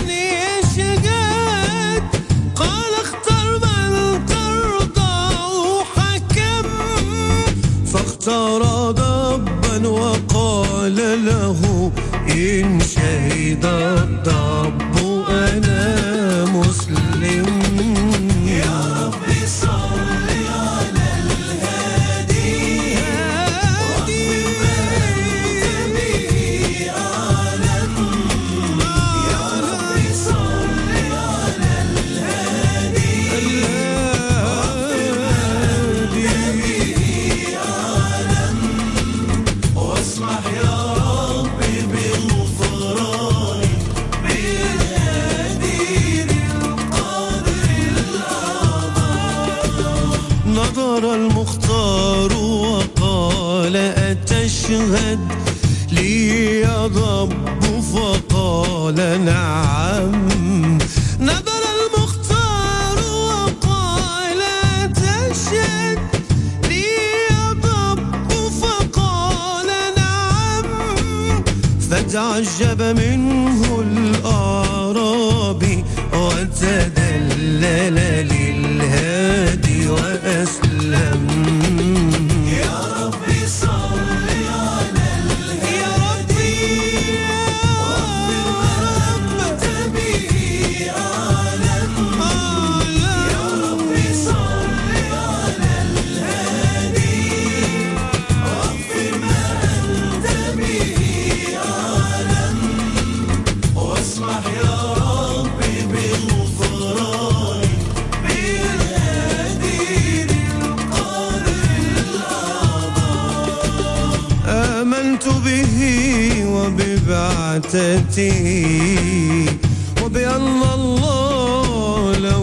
يشهد قال اختر من ترضى وحكم فاختار ضبا وقال له إن شهد الضب أنا مسلم يا ربي صل المختار وقال أتشهد لي يضب فقال نعم نظر المختار وقال أتشهد لي يضب فقال نعم فتعجب منه الأعرابي وتدلل للهادي وأسلم يا ربي صل على الهادي يا ربي وأنت به أعلم يا ربي صل على الهادي واغفر ما أنت به أعلم واسمح يا ربي بالغفران آمنت به وببعثته وبأن الله له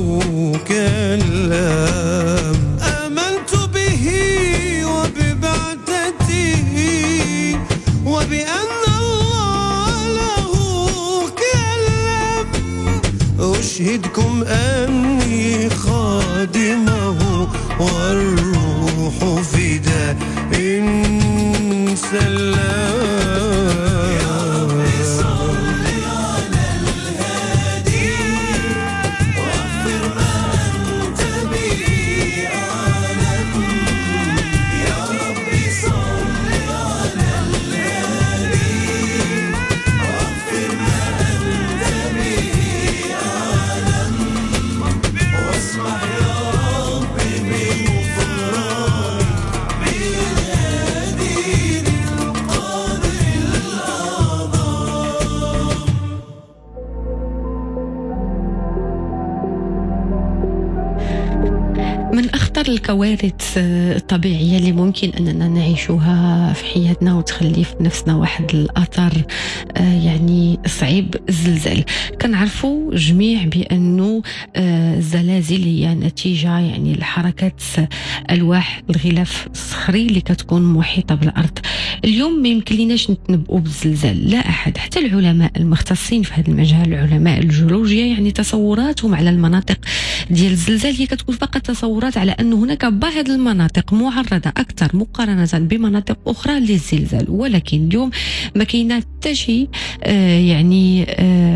كلام آمنت به وببعثته وبأن الله له كلام أشهدكم أني خادمه والروح فداء إن سلام يا ربي صل على الهادي واغفر ما أنت به أعلم يا ربي صل على الهادي واغفر ما أنت به أعلم واسمح يا ربي بالغفران من أخطر الكوارث الطبيعية اللي ممكن أننا نعيشها في حياتنا وتخلي في نفسنا واحد الأثر يعني صعيب الزلزال. كنعرفوا جميع بأنه الزلازل هي نتيجة يعني لحركات ألواح الغلاف الصخري اللي كتكون محيطة بالأرض. اليوم ما يمكن لناش نتنبؤوا بالزلزال، لا أحد، حتى العلماء المختصين في هذا المجال، علماء الجيولوجيا، يعني تصوراتهم على المناطق ديال الزلزال هي كتكون فقط تصورات على أن هناك بعض المناطق معرضة أكثر مقارنة بمناطق أخرى للزلزال. ولكن اليوم ما كاينه حتى شي آه يعني آه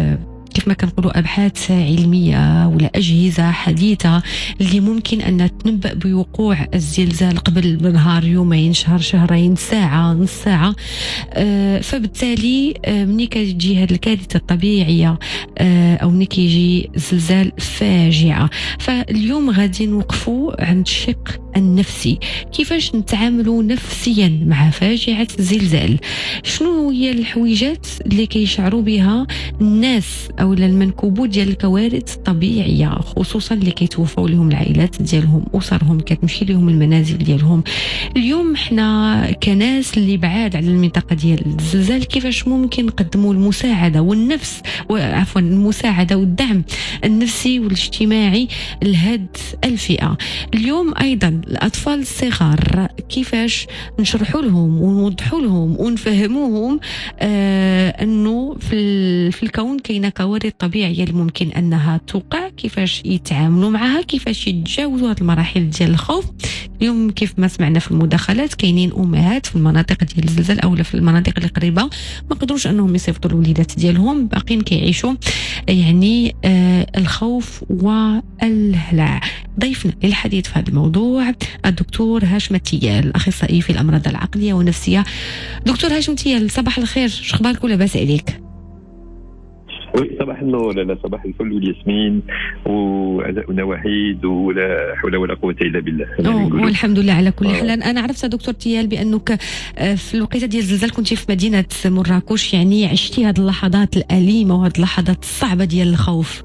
كيف ما كنقولوا أبحاث علمية ولا أجهزة حديثة اللي ممكن أن تنبأ بوقوع الزلزال قبل بنهار، يومين، شهر، شهرين، ساعة، نص ساعة. آه فبالتالي آه مني كتجي هذه الكارثة الطبيعية آه أو مني كيجي زلزال فاجعة. فاليوم غادي نوقفوا عند الشق النفسي، كيفاش نتعاملوا نفسيا مع فاجعة الزلزال. شنو هي الحويجات اللي كيشعروا بها الناس او المنكوبات ديال الكوارث الطبيعيه، خصوصا اللي كيتوفوا لهم العائلات ديالهم، اسرهم كتمشي لهم المنازل ديالهم. اليوم حنا كناس اللي بعاد على المنطقه ديال الزلزال، كيفاش ممكن نقدموا المساعده والنفس عفوا المساعده والدعم النفسي والاجتماعي لهاد الفئه. اليوم ايضا الاطفال الصغار كيفاش نشرحوا لهم ونوضحوا لهم ونفهموهم آه انه في في الكون كاينه كوارث طبيعيه اللي ممكن انها توقع، كيفاش يتعاملوا معها، كيفاش يتجاوزوا هذه المراحل ديال الخوف. اليوم كيف ما سمعنا في المداخلات كاينين امهات في المناطق ديال الزلزال او في المناطق اللي قريبه ما قدروش انهم يصيفطوا الوليدات ديالهم، باقيين كيعيشوا يعني آه الخوف والهلع. ضيفنا للحديث في هذا الموضوع الدكتور هاشم التيال، اخصائي في الامراض العقليه والنفسيه. دكتور هاشم التيال، صباح الخير، شخبارك ولاباس عليك؟ وي صباح النور. لا في الفل والياسمين وعزاؤنا وحيد ولا حول ولا قوه الا بالله. والحمد لله على كل حال. انا عرفت دكتور تيال بانك في الوقيته ديال الزلزال كنتي في مدينه مراكش، يعني عشتي هذه اللحظات الاليمه وهذه اللحظات الصعبه ديال الخوف.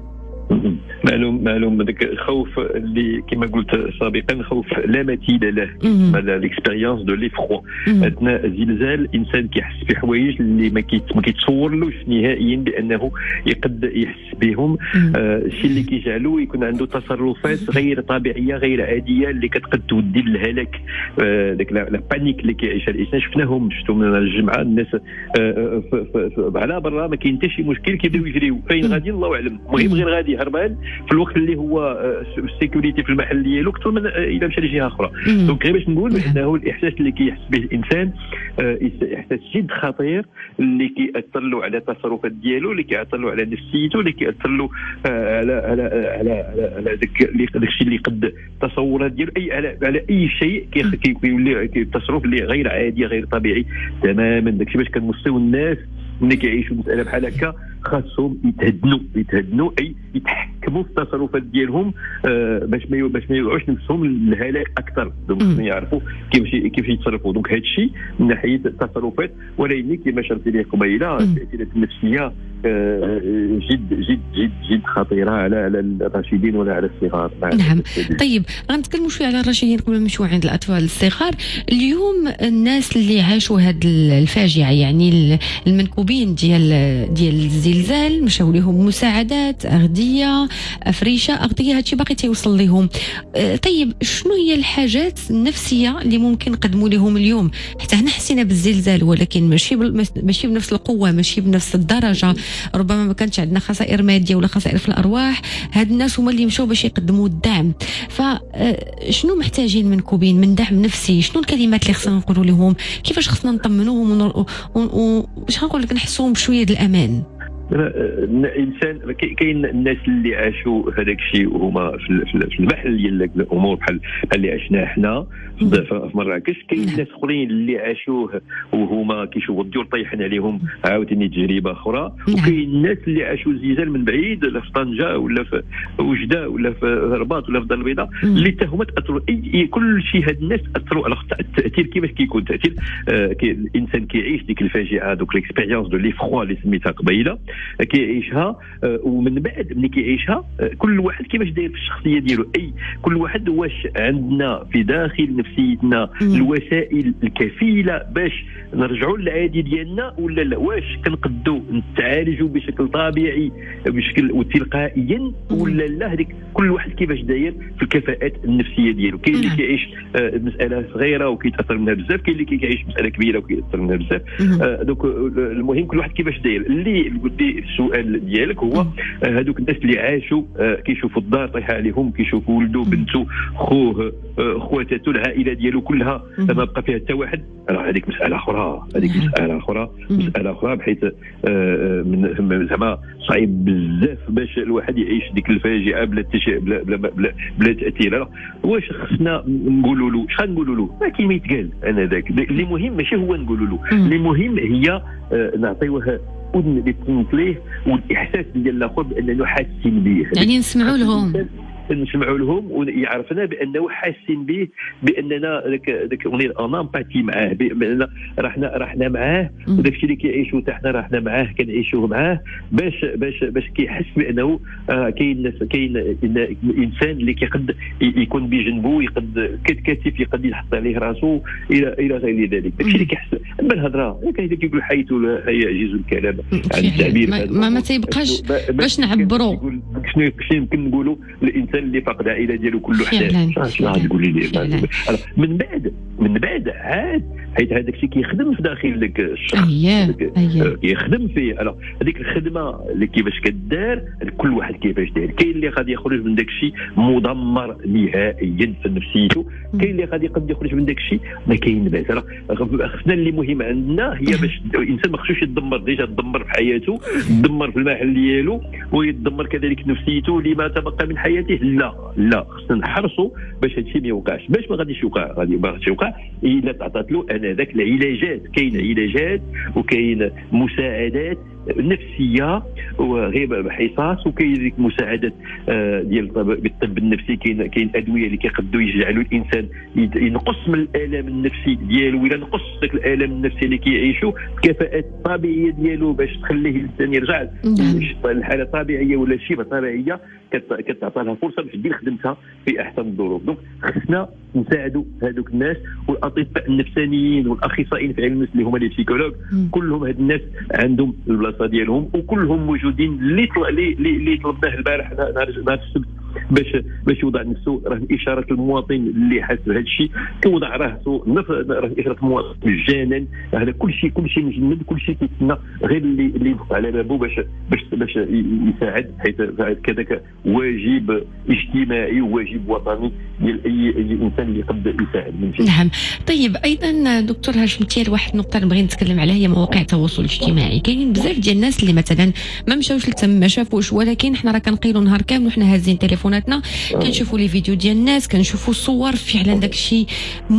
معلوم معلوم هذاك الخوف اللي كما قلت سابقا خوف لا مثيل له، هذا ليكسبيريونس دو لي فرو اثناء الزلزال. الانسان كيحس بحوايج اللي ما كيتصورلوش نهائيا بانه يقد يحس بهم. الشيء آه اللي كيجعلو يكون عنده تصرفات غير طبيعيه غير عاديه اللي كتقد تودي للهلاك. آه داك لا بانيك اللي كيعيشها الانسان شفناهم شفتهم من الجمعه الناس آه على برا ما كاين حتى شي مشكل كيبداو يجريو فين غادي الله اعلم، المهم غير غادي هربان في الوقت اللي هو السيكوريتي في المحل ديالو اكثر من الا مشى لجهه اخرى. دونك غير باش نقول بانه الاحساس اللي كيحس به الانسان احساس جد خطير اللي كيأثر له على التصرفات ديالو، اللي كيأثر له على نفسيته، اللي كيأثر له على على على على داك الشيء اللي قد التصورات ديالو، اي على على اي شيء كيولي التصرف اللي غير عادي غير طبيعي تماما. داكشي باش كنوصيو الناس ملي كيعيشوا مساله بحال هكا خاصهم يتهدنوا يتهدنوا اي يتحكموا في التصرفات ديالهم آه باش ما باش ما يوقعوش نفسهم للهلاك اكثر. دونك يعرفوا كيفاش كيفاش يتصرفوا. دونك هذا الشيء من ناحيه التصرفات، ولكن كما شرت لي قبيله التاثيرات النفسيه آه جد جد جد جد خطيره على على الراشدين ولا على الصغار. نعم. طيب غنتكلموا شويه على الراشدين قبل ما نمشيو عند الاطفال الصغار. اليوم الناس اللي عاشوا هذه الفاجعه، يعني المنكوبين ديال ديال الزلزال، مشاو لهم مساعدات، اغذيه، افريشه، اغذيه، هادشي باقي تيوصل لهم. أه طيب شنو هي الحاجات النفسيه اللي ممكن نقدموا لهم اليوم؟ حتى هنا حسينا بالزلزال ولكن ماشي ماشي بنفس القوه، ماشي بنفس الدرجه، ربما ما كانتش عندنا خسائر ماديه ولا خسائر في الارواح. هاد الناس هما اللي مشاو باش يقدموا الدعم. فشنو محتاجين منكوبين من دعم نفسي؟ شنو الكلمات اللي خصنا نقولوا لهم؟ كيفاش خصنا نطمنوهم وش غنقول لك نحسوهم بشويه الامان؟ الانسان كاين الناس اللي عاشوا هذاك الشيء وهما في المحل ديال الامور بحال اللي عشناه حنا في مراكش. كاين ناس اخرين اللي عاشوه وهما كيشوفوا الديور طايحين عليهم عاوتاني تجربه اخرى. وكاين الناس اللي عاشوا الزلزال من بعيد، لا في طنجه ولا في وجده ولا في الرباط ولا في الدار البيضاء، اللي حتى هما تاثروا. اي كل شيء هاد الناس اثروا على التاثير. كيفاش كيكون التاثير؟ آه كي الانسان كيعيش ديك الفاجعه، دوك ليكسبيريونس دو لي فروا اللي سميتها قبيله كيعيشها، آه ومن بعد ملي كيعيشها آه كل واحد كيفاش داير في الشخصيه ديالو. اي كل واحد واش عندنا في داخل نفسيتنا الوسائل الكفيله باش نرجعوا للعادي ديالنا ولا لا؟ واش كنقدوا نتعالجوا بشكل طبيعي بشكل وتلقائيا ولا لا؟ هذيك كل واحد كيفاش داير في الكفاءات النفسيه ديالو. كاين اللي كيعيش آه مساله صغيره وكيتاثر منها بزاف، كاين اللي كيعيش مساله كبيره وكيتاثر منها بزاف. آه دوك المهم كل واحد كيفاش داير. اللي قلت في السؤال ديالك هو هذوك الناس اللي عاشوا كيشوفوا الدار طايحه عليهم، كيشوفوا ولده بنته خوه خواتاته العائله ديالو كلها ما بقى فيها حتى واحد. هذيك مساله اخرى، هذيك مساله اخرى مساله اخرى بحيث من زعما صعيب بزاف باش الواحد يعيش ديك الفاجعه بلا تشا بلا بلا, بلا, بلا تاثير. واش خصنا نقولوا له شحال نقولوا له؟ ما كاين ما يتقال. انا ذاك اللي مهم ماشي هو نقولوا له، اللي مهم هي نعطيوه اذن اللي تنط ليه والاحساس ديال الاخر بانه حاسين به، يعني نسمعوا لهم نسمعوا لهم ويعرفنا بانه حاسين به، باننا داك داك اوني اون امباتي معاه، باننا رحنا رحنا معاه وداك الشيء اللي كيعيشوا حنا رحنا معاه كنعيشوه معاه، باش باش باش كيحس بانه آه كاين ناس كاين انسان اللي كيقد يكون بجنبه، يقد كتف يقد يحط عليه راسه الى الى غير ذلك. داك الشيء اللي كيحس. اما الهضره كاين اللي كيقول حيث لا يعجز الكلام عن التعبير، ما, ما تيبقاش باش نعبروا شنو يمكن نقولوا الانسان اللي فقد عائله ديالو كله حداه. شنو غتقولي لي؟ من بعد من بعد عاد حيت هذاك الشيء كيخدم في داخل داك الشخص، كيخدم فيه. الوغ هذيك الخدمه اللي كيفاش كدار كل واحد كيفاش داير. كاين اللي غادي يخرج من داك الشيء مدمر نهائيا في نفسيته، كاين اللي غادي يقدر يخرج من داك الشيء ما كاين باس. خصنا اللي مهم عندنا هي باش الانسان ما خصوش يتدمر، ديجا تدمر في حياته، تدمر في المحل ديالو، ويتدمر كذلك نفسيته لما تبقى من حياته. لا لا خصنا نحرصوا باش هادشي ما يوقعش، باش ما غاديش يوقع. غادي ما غاديش يوقع الا تعطات له انا ذاك العلاجات. كاين علاجات وكاين مساعدات نفسيه وغير حصص، وكاين ديك مساعدات ديال الطب النفسي. كاين كاين ادويه اللي كيقدروا يجعلوا الانسان ينقص من الالم النفسي ديالو، ولا نقص داك الالم النفسي اللي كيعيشوا الكفاءات الطبيعيه ديالو باش تخليه الانسان يرجع للحاله الطبيعيه ولا شبه طبيعيه، كتعطى لها فرصه باش دير خدمتها في احسن الظروف. دونك خصنا نساعدوا هذوك الناس، والاطباء النفسانيين والاخصائيين في علم النفس اللي هما لي بسيكولوج، كلهم هاد الناس عندهم البلاصه ديالهم وكلهم موجودين. اللي اللي طلبناه البارح نهار السبت باش باش يوضع نفسه راه اشاره المواطن اللي حاس بهذا الشيء، كيوضع راسه راه اشاره المواطن مجانا. هذا كل شيء كل شيء مجند، كل شيء كيتسنى غير اللي اللي يدق على بابه باش باش باش يساعد، حيث كذاك واجب اجتماعي وواجب وطني ديال اي اي انسان اللي يقدر يساعد من شيء. نعم. طيب ايضا دكتور هاشم تيال، واحد النقطه نبغي نتكلم عليها هي مواقع التواصل الاجتماعي. كاينين بزاف ديال الناس اللي مثلا ما مشاوش لتم ما شافوش، ولكن حنا راه كنقيلوا نهار كامل وحنا هازين تليفوناتنا كنشوفوا لي فيديو ديال الناس، كنشوفوا صور. فعلا داك الشيء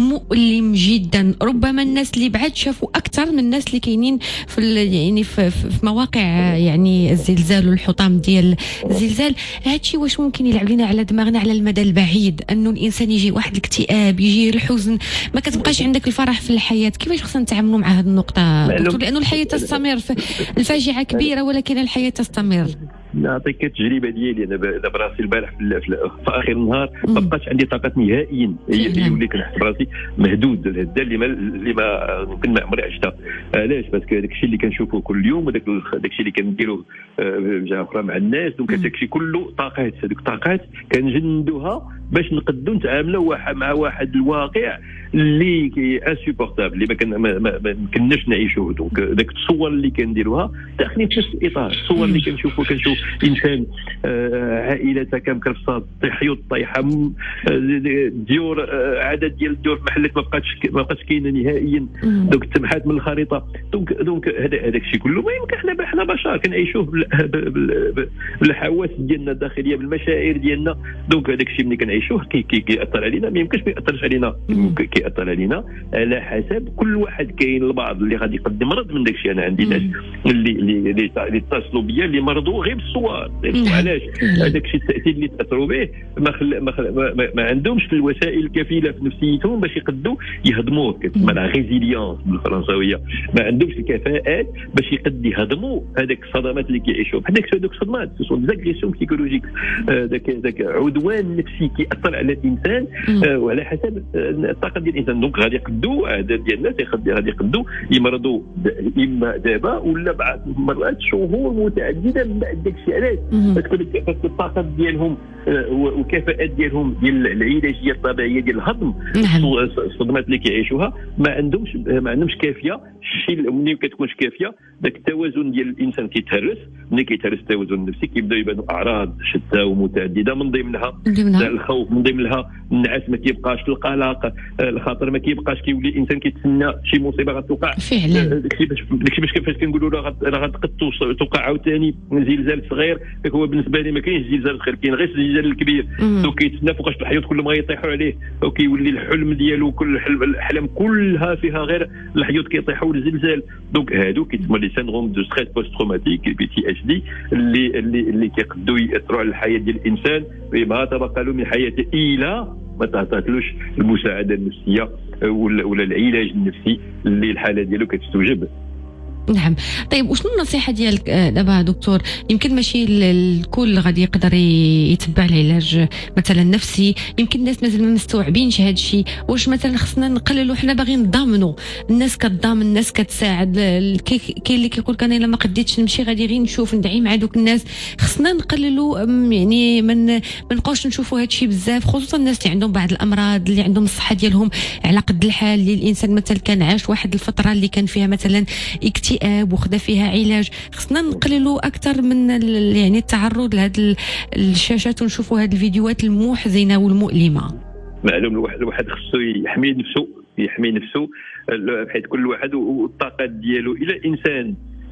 مؤلم جدا. ربما الناس اللي بعد شافوا اكثر من الناس اللي كاينين في يعني في, في مواقع يعني الزلزال والحطام ديال الزلزال. هادشي واش ممكن يلعب لنا على دماغنا على المدى البعيد، انه الانسان يجي واحد الاكتئاب، يجي الحزن، ما كتبقاش عندك الفرح في الحياه؟ كيفاش خصنا نتعاملوا مع هذه النقطه دكتور؟ لانه الحياه تستمر، الفاجعه كبيره ولكن الحياه تستمر. نعطيك التجربه ديالي انا براسي البارح في, في اخر النهار ما بقاش عندي طاقه نهائيا، هي وليت كنحس براسي مهدود الهده اللي ما اللي ما ممكن ما عمري عشتها. علاش؟ باسكو داك الشيء اللي كنشوفه كل يوم وداك داك الشيء اللي كنديروه بجهه اخرى مع الناس، دونك داك الشيء كله طاقات. هذوك الطاقات كنجندوها باش نقدروا نتعاملوا مع واحد الواقع اللي انسوبورتابل اللي ما كان ما كناش نعيشوه. دونك داك الصور اللي كنديروها داخلين في نفس الاطار. الصور اللي كنشوفوا كنشوف انسان عائلته كامل كرفصات حيوط طايحه، ديور عدد ديال الديور في محلات ما بقاتش ما بقاتش كاينه نهائيا، دونك تمحات من الخريطه. دونك دونك هذا هذاك الشيء كله ما يمكن حنا حنا بشر كنعيشوه بالحواس ديالنا الداخليه بالمشاعر ديالنا. دونك هذاك الشيء ملي كنعيشوه كيأثر علينا، ما يمكنش ما يأثرش علينا، كيأثر علينا على حسب كل واحد. كاين البعض اللي غادي يقدم مرض من داك الشيء. انا عندي ناس اللي اللي اللي اتصلوا بيا اللي مرضوا غير بالصور. علاش؟ هذاك الشيء التاثير اللي تاثروا به ما خل... ما, خل... ما ما عندهمش الوسائل الكفيله في نفسيتهم باش يقدروا يهضموه، كتسمى لا ريزيليونس بالفرنساويه. ما عندهمش الكفاءات باش يقدروا يهضموا هذاك الصدمات اللي كيعيشوهم. هذاك هذوك الصدمات سو سون ديزاغريسيون بسيكولوجيك، ذاك ذاك عدوان نفسي كيأثر على الانسان آه وعلى حسب الطاقه ديال الانسان. دونك غادي يقدوا عدد ديال الناس غادي يقدوا يمرضوا اما دابا ولا بعد مرات شهور متعدده من بعد داك الشيء. علاش؟ باسكو الطاقه ديالهم والكفاءات ديالهم ديال العلاجيه الطبيعيه ديال الهضم الصدمات اللي كيعيشوها ما عندهمش ما عندهمش كافيه. الشيء ملي كتكونش كافيه ذاك التوازن ديال الانسان كيتهرس. ملي كيتهرس التوازن النفسي كيبداو يبانوا اعراض شتى ومتعدده، من ضمنها الخوف، من ضمنها النعاس، ما كيبقاش القلق، الخاطر ما كيبقاش، كيولي الانسان كيتسنى شي مصيبه غتوقع فعلا. داكشي باش داكشي باش كيفاش كنقولوا راه راه قد توقع عاوتاني زلزال صغير. هو بالنسبه لي ما كاينش زلزال صغير، كاين غير الزلزال الكبير، دونك كيتسنى فوقاش الحيوط كل ما يطيحوا عليه وكيولي الحلم ديالو كل الاحلام كلها فيها غير الحيوط كيطيحوا الزلزال. دونك هادو كيتسمى لي سيندروم دو ستريس بوست تروماتيك بي تي اش دي اللي اللي اللي كيقدروا ياثروا على الحياه ديال الانسان، ما تبقى له من حياته الى ما تعطاتلوش المساعده النفسيه ولا ولا العلاج النفسي اللي الحاله ديالو كتستوجب. نعم. طيب وشنو النصيحه ديالك دابا دكتور؟ يمكن ماشي الكل غادي يقدر يتبع العلاج مثلا نفسي، يمكن الناس مازال ما مستوعبينش هذا الشيء. واش مثلا خصنا نقللوا، حنا باغيين نضامنوا الناس كتضامن، الناس كتساعد، كاين اللي كيقول لك انا الا ما قديتش نمشي غادي غير نشوف ندعي مع دوك الناس. خصنا نقللوا يعني من ما نبقاوش نشوفوا هذا الشيء بزاف، خصوصا الناس اللي عندهم بعض الامراض، اللي عندهم الصحه ديالهم على قد الحال، اللي الانسان مثلا كان عاش واحد الفتره اللي كان فيها مثلا اكتئاب وخذا فيها علاج. خصنا نقللوا اكثر من يعني التعرض لهذه الشاشات ونشوفوا هذه الفيديوهات المحزنه والمؤلمه. معلوم الواحد الواحد خصو يحمي نفسه، يحمي نفسه حيت كل واحد والطاقات ديالو. الى الانسان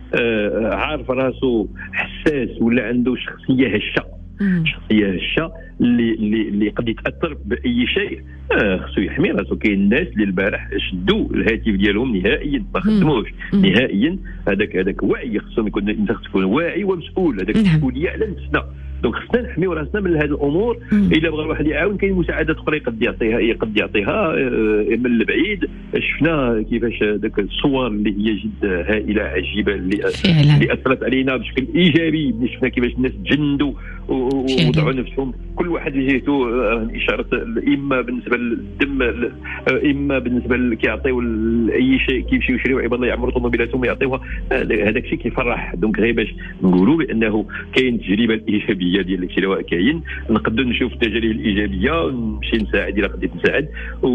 عارف راسو حساس ولا عنده شخصيه هشه، شخصيه هشه اللي اللي اللي قد يتاثر باي شيء، آه خصو يحمي راسو. كاين الناس اللي البارح شدوا الهاتف ديالهم نهائيا ما خدموش نهائيا. هذاك هذاك وعي خصو يكون الانسان تكون واعي ومسؤول، هذاك المسؤوليه على نفسنا. دونك خصنا نحميو راسنا من هذه الامور. الا بغى الواحد يعاون كاين مساعدات اخرى قد يعطيها يقد يعطيها من البعيد. شفنا كيفاش ذاك الصور اللي هي جد هائله عجيبه اللي, اللي اثرت علينا بشكل ايجابي. اللي شفنا كيفاش الناس تجندوا ووضعوا نفسهم كل واحد جهته اشاره، اما بالنسبه للدم، اما بالنسبه كيعطيو اي شيء كيمشيو يشريو عباد الله يعمروا طوموبيلاتهم ويعطيوها. هذاك الشيء كيفرح. دونك غير باش نقولوا بانه كاين التجربه الايجابيه ديال الشيء اللي كاين، نقدروا نشوف التجارب الايجابيه، نمشي نساعد الا قدرت نساعد،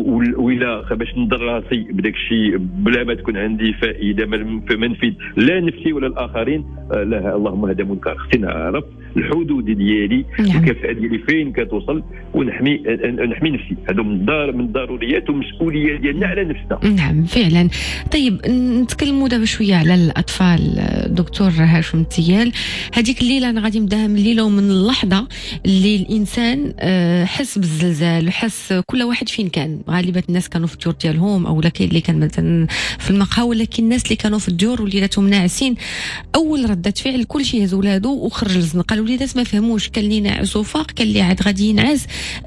وإلا باش نضر راسي بداك الشيء بلا ما تكون عندي فائده منفذ لا نفسي ولا الاخرين، لا اللهم هذا منكر. خصني نعرف الحدود ديالي والكفاءه ديالي فين كتوصل، ونحمي نحمي نفسي. هذا من الدار من الضروريات والمسؤوليه ديالنا على نفسنا. نعم فعلا. طيب نتكلموا دابا شويه على الاطفال دكتور هاشم التيال. هذيك الليله انا غادي نبداها من الليله ومن اللحظه اللي الانسان حس بالزلزال وحس كل واحد فين كان. غالبا الناس كانوا في الديور ديالهم، او كاين اللي كان مثلا في المقهى، ولكن الناس اللي كانوا في الديور وليداتهم ناعسين، اول رده فعل كل شيء هز ولادو وخرج الزنقه. الوليدات ما فهموش، كان اللي ناعس وفاق، كان اللي عاد غادي ينعس.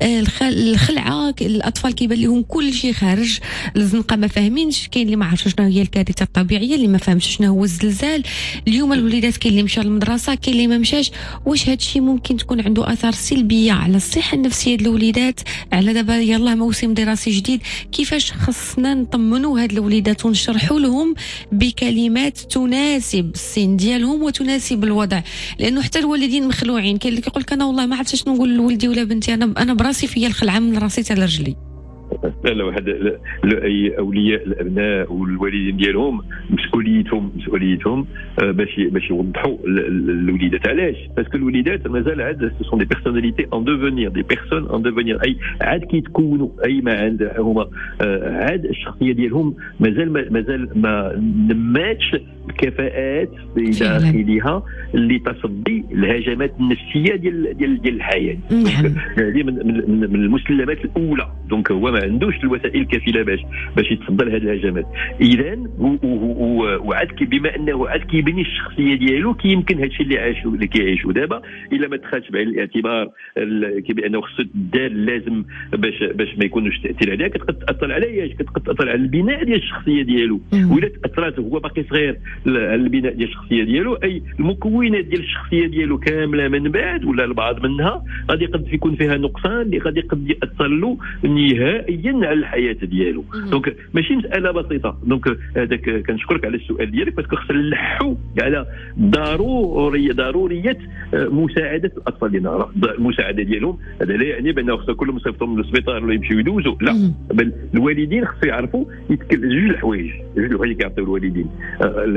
الخلعه الاطفال كيبان لهم كل شيء خارج الزنقه، ما فاهمينش. كاين اللي ما عرفش شنو هي الكارثه الطبيعيه، اللي ما فهمش شنو هو الزلزال. اليوم الوليدات كاين اللي مشى للمدرسه، كاين اللي ما مشاش. واش هذا الشيء ممكن تكون عنده اثار سلبيه على الصحه النفسيه ديال الوليدات؟ على دابا يلاه موسم دراسي جديد، كيفاش خصنا نطمنوا هاد الوليدات ونشرحوا لهم بكلمات تناسب السن ديالهم وتناسب الوضع؟ لانه حتى الوالدين مخلوعين. كاين اللي كيقول لك انا والله ما عرفتش شنو نقول لولدي ولا بنتي، انا انا براسي فيا الخلعه من راسي حتى لرجلي. لا لا واحد اي اولياء الابناء والوالدين ديالهم مسؤوليتهم مسؤوليتهم باش باش يوضحوا الوليدات. علاش؟ باسكو الوليدات مازال عاد سون دي بيرسوناليتي ان دوفونير، دي بيرسون ان دوفونير، اي عاد كيتكونوا، اي ما عند هما عاد الشخصيه ديالهم مازال مازال ما نماتش الكفاءات بداخلها اللي تصدي الهجمات النفسيه ديال ديال ديال الحياه. هذه من, من, من المسلمات الاولى. دونك هو ما عندوش الوسائل الكافيه باش باش يتصدى لهذه الهجمات. اذا وعاد بما انه عاد كيبني الشخصيه ديالو، كيمكن هذا الشيء اللي عاشوا اللي كيعيشوا دابا الا ما دخلش بعين الاعتبار بانه خصو الدار لازم باش باش ما يكونوش تاثير عليها، كتقد تاثر على ايش؟ كتقد تاثر على البناء ديال الشخصيه ديالو. وإلا تاثرت هو باقي صغير على البناء ديال الشخصيه ديالو، اي المكونات ديال الشخصيه ديالو كامله من بعد ولا البعض منها غادي قد يكون فيها نقصان اللي غادي قد ياثر له نهائيا على الحياه ديالو. دونك ماشي مساله بسيطه. دونك هذاك كنشكرك على السؤال ديالك، باسكو خصنا نلحوا على ضروريه ضروريه مساعده الاطفال ديالنا. المساعده ديالهم هذا لا يعني بانه خصنا كلهم يصيفطهم للسبيطار ولا يمشيو يدوزوا، لا، بل الوالدين خصو يعرفوا يتكلم جوج الحوايج جوج الحوايج كيعطيو الوالدين.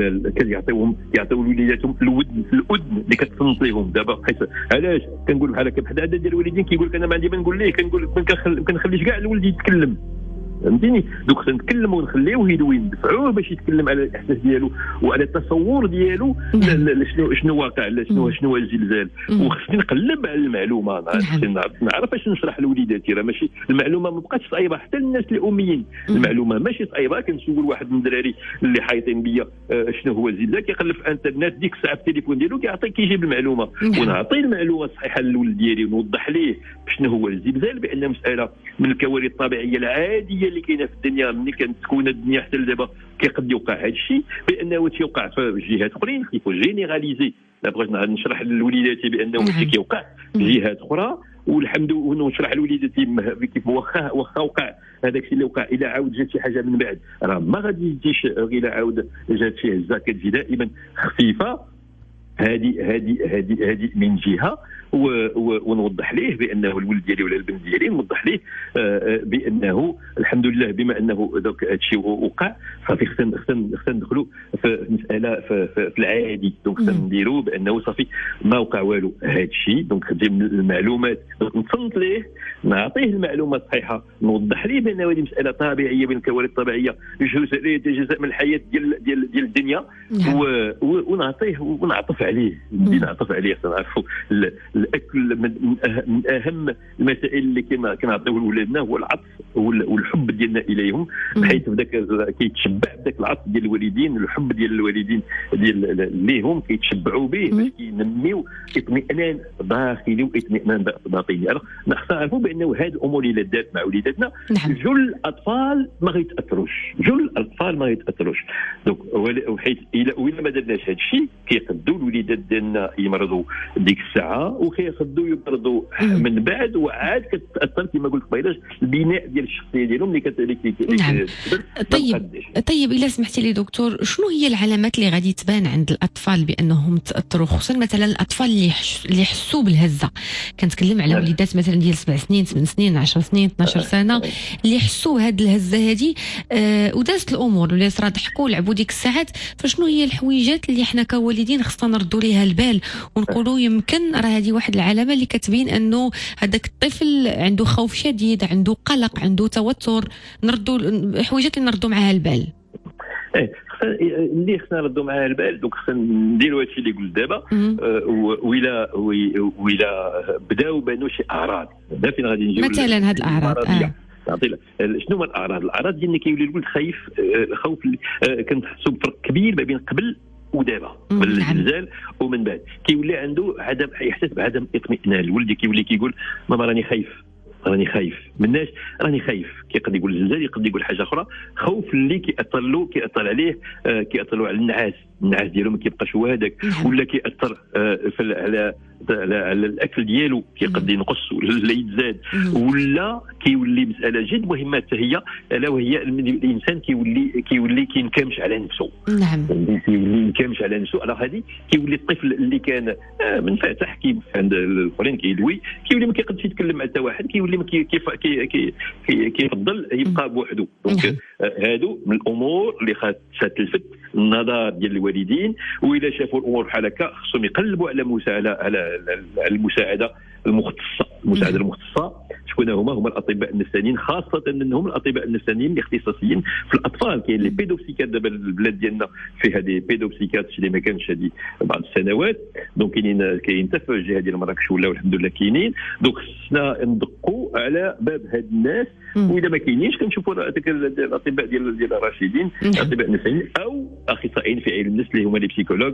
كيعطيوهم يعطيو لوليداتهم الودن الاذن اللي كتصنت لهم دابا. حيت علاش كنقول بحال هكا بحال عدد ديال الوالدين كيقول لك انا ما عندي ما نقول ليه، كنقول ما كنخليش كاع الولد يتكلم، فهمتيني. دوك خصنا نتكلموا ونخليوه يدوي، ندفعوه باش يتكلم على الاحساس ديالو وعلى التصور ديالو شنو شنو واقع، شنو شنو هو الزلزال. وخصني نقلب على المعلومه، نعرف اش نشرح لوليداتي. راه ماشي المعلومه ما بقاتش صعيبه حتى للناس الاميين، المعلومه ماشي صعيبه. كنسول واحد من الدراري اللي حايطين بيا شنو هو الزلزال، كيقلب في الانترنت ديك الساعه في التليفون ديالو كيعطي كيجيب المعلومه، ونعطي المعلومه الصحيحه للولد ديالي ونوضح ليه شنو هو الزلزال، بان مساله من الكوارث الطبيعيه العاديه اللي كاينه في الدنيا. ملي كانت تكون الدنيا حتى لدابا كيقد يوقع هذا الشيء، بانه تيوقع في جهات اخرين. يفو جينيراليزي، لا بغيت نشرح لوليداتي بانه شي كيوقع في جهات اخرى، والحمد لله ونشرح لوليداتي كيف واخا واخا وقع هذاك الشيء اللي وقع، الى عاود جات شي حاجه من بعد راه ما غادي تجيش غير الى عاود جات شي هزه، كتجي دائما خفيفه. هذه هذه هذه هذه من جهه، ونوضح ليه بانه الولد ديالي ولا البنت ديالي نوضح ليه بانه الحمد لله بما انه ذاك هذا الشيء وقع، ففي خصنا خصنا خصنا ندخلوا في مساله في, في, في العادي. دونك خصنا نديروا بانه صافي ما وقع والو هذا الشيء. دونك نجيب المعلومات، نصنت ليه، نعطيه المعلومه الصحيحه، نوضح ليه بان هذه مساله طبيعيه من الكوارث الطبيعيه، جزء جزء من الحياه ديال ديال ديال الدنيا، ونعطيه ونعطف عليه نعطف عليه. نعرفوا الاكل من اهم المسائل اللي كنعطيوه لولادنا هو العطف والحب ديالنا اليهم، بحيث بداك كيتشبع بداك العطف ديال الوالدين، الحب ديال الوالدين ديال ليهم كيتشبعوا به باش كينميو اطمئنان داخلي واطمئنان باطني. خصنا نعرفوا بانه هذه الامور اللي دارت مع وليداتنا جل الاطفال ما غيتاثروش، جل الاطفال ما غيتاثروش. دونك وحيت الا ما درناش هذا الشيء كيقدوا الوليدات ديالنا يمرضوا ديك الساعه، وكيقدوا يمرضوا من بعد، وعاد كتاثر كما قلت قبيله البناء ديال الشخصيه ديالهم اللي كتكبر. نعم. طيب طيب الا سمحتي لي دكتور، شنو هي العلامات اللي غادي تبان عند الاطفال بانهم تاثروا، خصوصا مثلا الاطفال اللي اللي يحسوا بالهزه؟ كنتكلم على وليدات مثلا ديال سبع سنين ثمان سنين عشر سنين اثناش سنه اللي يحسوا بهذه الهزه هذه آه ودازت الامور ولا صرا ضحكوا ولعبوا ديك الساعات. فشنو هي الحويجات اللي حنا كوالدين خصنا نردوا ليها البال ونقولوا يمكن راه هذه واحد العلامه اللي كتبين انه هذاك الطفل عنده خوف شديد، عنده قلق، عنده توتر، نردوا الحويجات اللي نردوا معها البال؟ ايه اللي خصنا نردوا معها البال. دونك خصنا نديروا هادشي اللي قلت دابا، وإلا وإلا بداو بانوا شي اعراض، هذا فين غادي نجيو مثلا هاد الاعراض. آه. شنو هما الاعراض؟ الاعراض ديال كيولي الولد خايف، خوف كنحسوا بفرق كبير ما بين قبل ودابا قبل الزلزال ومن بعد. كيولي عنده عدم، يحس بعدم اطمئنان. الولد كيولي كيقول ماما راني خايف، راني خايف مناش، راني خايف. كيقد يقول الزلزال، يقد يقول حاجه اخرى. خوف اللي كيأثر له كيأثر عليه آه كيأثر له على النعاس، النعاس ديالو ما كيبقاش هو هذاك، ولا كيأثر آه على على, على الاكل ديالو، كيقد ينقص ولا يتزاد، ولا كيولي مساله جد مهمه حتى هي، الا وهي الانسان كيولي كيولي كينكمش على نفسه. نعم. كيولي ينكمش على نفسه. على هذه كيولي الطفل اللي كان آه منفتح كي عند الاخرين كيدوي، كيولي ما كيقدرش يتكلم مع حتى واحد، كيولي ما كي كي كي كيفضل يبقى بوحده. دونك هادو من الامور اللي خاصها تلفت النظر ديال الوالدين، واذا شافوا الامور بحال هكا خصهم يقلبوا على مساعده على المساعده المختصه. المساعده المختصه شكون هما؟ هما الاطباء النفسانيين، خاصه انهم الاطباء النفسانيين الاختصاصيين في الاطفال. كاين لي بيدوبسيكات دابا البلاد ديالنا فيها دي بيدوبسيكات اللي ما كانش هذه بعض السنوات. دونك كاينين كاين حتى في الجهه ديال مراكش ولاو الحمد لله كاينين. دونك خصنا ندقوا على باب هاد الناس، واذا ما كاينينش كنشوفوا الاطباء ديال ديال الراشدين، الاطباء النفسانيين او اخصائيين في علم النفس اللي هما لي بسيكولوج.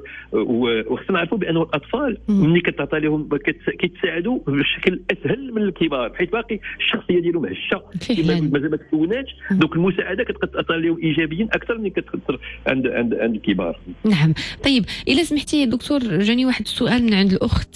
وخصنا نعرفوا بان الاطفال ملي كتعطى لهم كيتساعدوا بشكل اسهل من الكبار، حيت باقي الشخصيه ديالهم هشه مازال ما تكوناتش. دونك المساعده كتاثر لهم ايجابيا اكثر من كتاثر عند عند عند الكبار. نعم. طيب الا سمحتي دكتور، جاني واحد السؤال من عند الاخت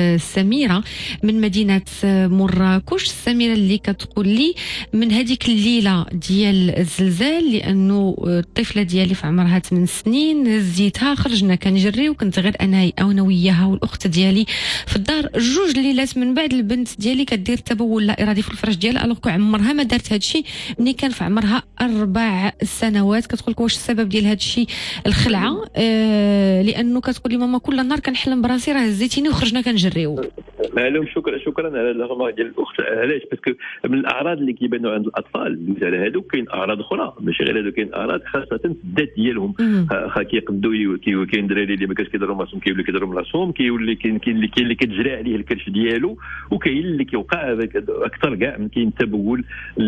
سميره من مدينه مراكش. سميره اللي كتقول لي من هذيك الليله ديال الزلزال، لانه الطفله ديالي في عمرها ثمان سنين هزيتها، خرجنا كنجري وكنت غير انا انا وياها والاخت ديالي في الدار. جوج ليلات من بعد البنت ديالي كدير تبول اللا ارادي في الفراش ديالها الوغ عمرها ما دارت هذا الشيء. ملي كان في عمرها اربع سنوات كتقول لك واش السبب ديال هذا الشيء الخلعه، آه لانه كتقول لي ماما كل نهار كنحلم براسي راه هزيتيني وخرجنا كنجريو. معلوم شكرا شكرا على الرمى ديال الاخت. علاش؟ باسكو من الاعراض اللي كيبانوا عند الاطفال دوز على هادو كاين اعراض اخرى ماشي غير هادو، كاين اعراض خاصه في الذات ديالهم. خا كيقدوا كاين دراري اللي ما كاش كيضروا راسهم كيولي كيضروا راسهم، كيولي كاين كاين اللي كاين اللي كتجري عليه الكرش ديالو، وكاين اللي كيوقع اكثر كاع من كاين تبول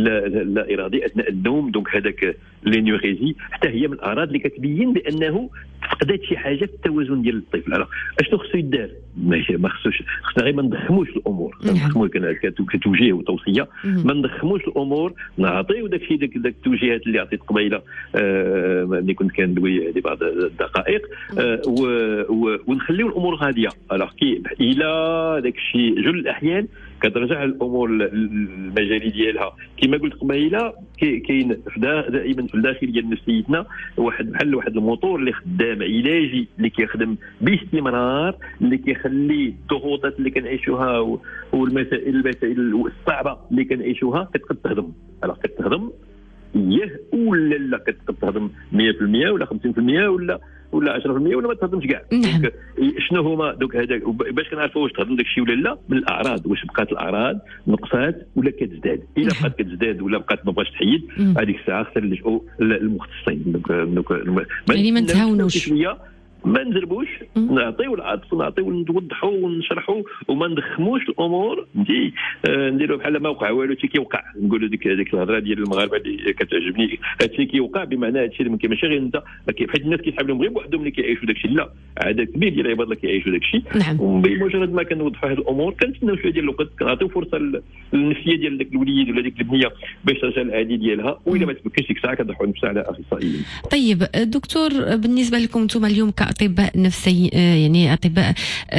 لا ارادي اثناء النوم. دونك هذاك لينيوريزي حتى هي من الاعراض اللي كتبين بانه فقدات شي حاجه في التوازن ديال الطفل. الوغ اشنو خصو يدار؟ ما خصوش خصنا غير ما ندخموش الامور، ندخمو كتوجيه وتوصيه، ما ندخموش الامور، نعطيو داكشي داك داك التوجيهات اللي عطيت قبيله آه ملي كنت كندوي هذه بعض الدقائق، آه ونخليو الامور هاديه. الوغ كي الى داكشي جل الاحيان كترجع الامور المجاري ديالها كما قلت قبيله. كاين دائما في الداخل ديال نفسيتنا واحد بحال واحد الموتور اللي خدام علاجي اللي كيخدم باستمرار، اللي كيخلي الضغوطات اللي كنعيشوها والمسائل المسائل الصعبه اللي كنعيشوها كتقد تهضم. الوغ كتهضم ياه ولا لا كتقد تهضم مية بالمية ولا خمسين بالمية ولا ولا عشرة بالمية ولا ما تهضمش كاع. نعم. شنو هما دوك هذا باش كنعرفوا واش تهضم داك الشيء ولا لا؟ من الاعراض، واش بقات الاعراض نقصات ولا كتزداد. الا بقات كتزداد ولا بقات ما بغاش تحيد هذيك الساعه خصنا نلجؤوا للمختصين. دوك يعني ما نتهاونوش، ما نزربوش، نعطيو العطف ونعطيو نوضحوا ونشرحوا وما ندخموش الامور. فهمتي؟ آه نديروا بحال ما وقع والو، شي كيوقع. نقولوا ديك هذيك الهضره ديال المغاربه اللي كتعجبني، هادشي كيوقع بمعنى هادشي اللي ماشي غير انت، حيت الناس كيسحب لهم غير بوحدهم اللي كيعيشوا داكشي، لا عدد كبير ديال العباد اللي كيعيشوا داكشي. نعم. وبمجرد ما كنوضحوا هذه الامور كنتسناو شويه ديال الوقت، كنعطيو فرصه للنفسيه ديال داك الوليد ولا ديك البنيه باش ترجع للعادي ديالها، والا ما تفكرش ديك الساعه كنروحوا نمشوا على اخصائيين. طيب دكتور، بالنسبه لكم انتم اليوم كاطباء نفسي يعني اطباء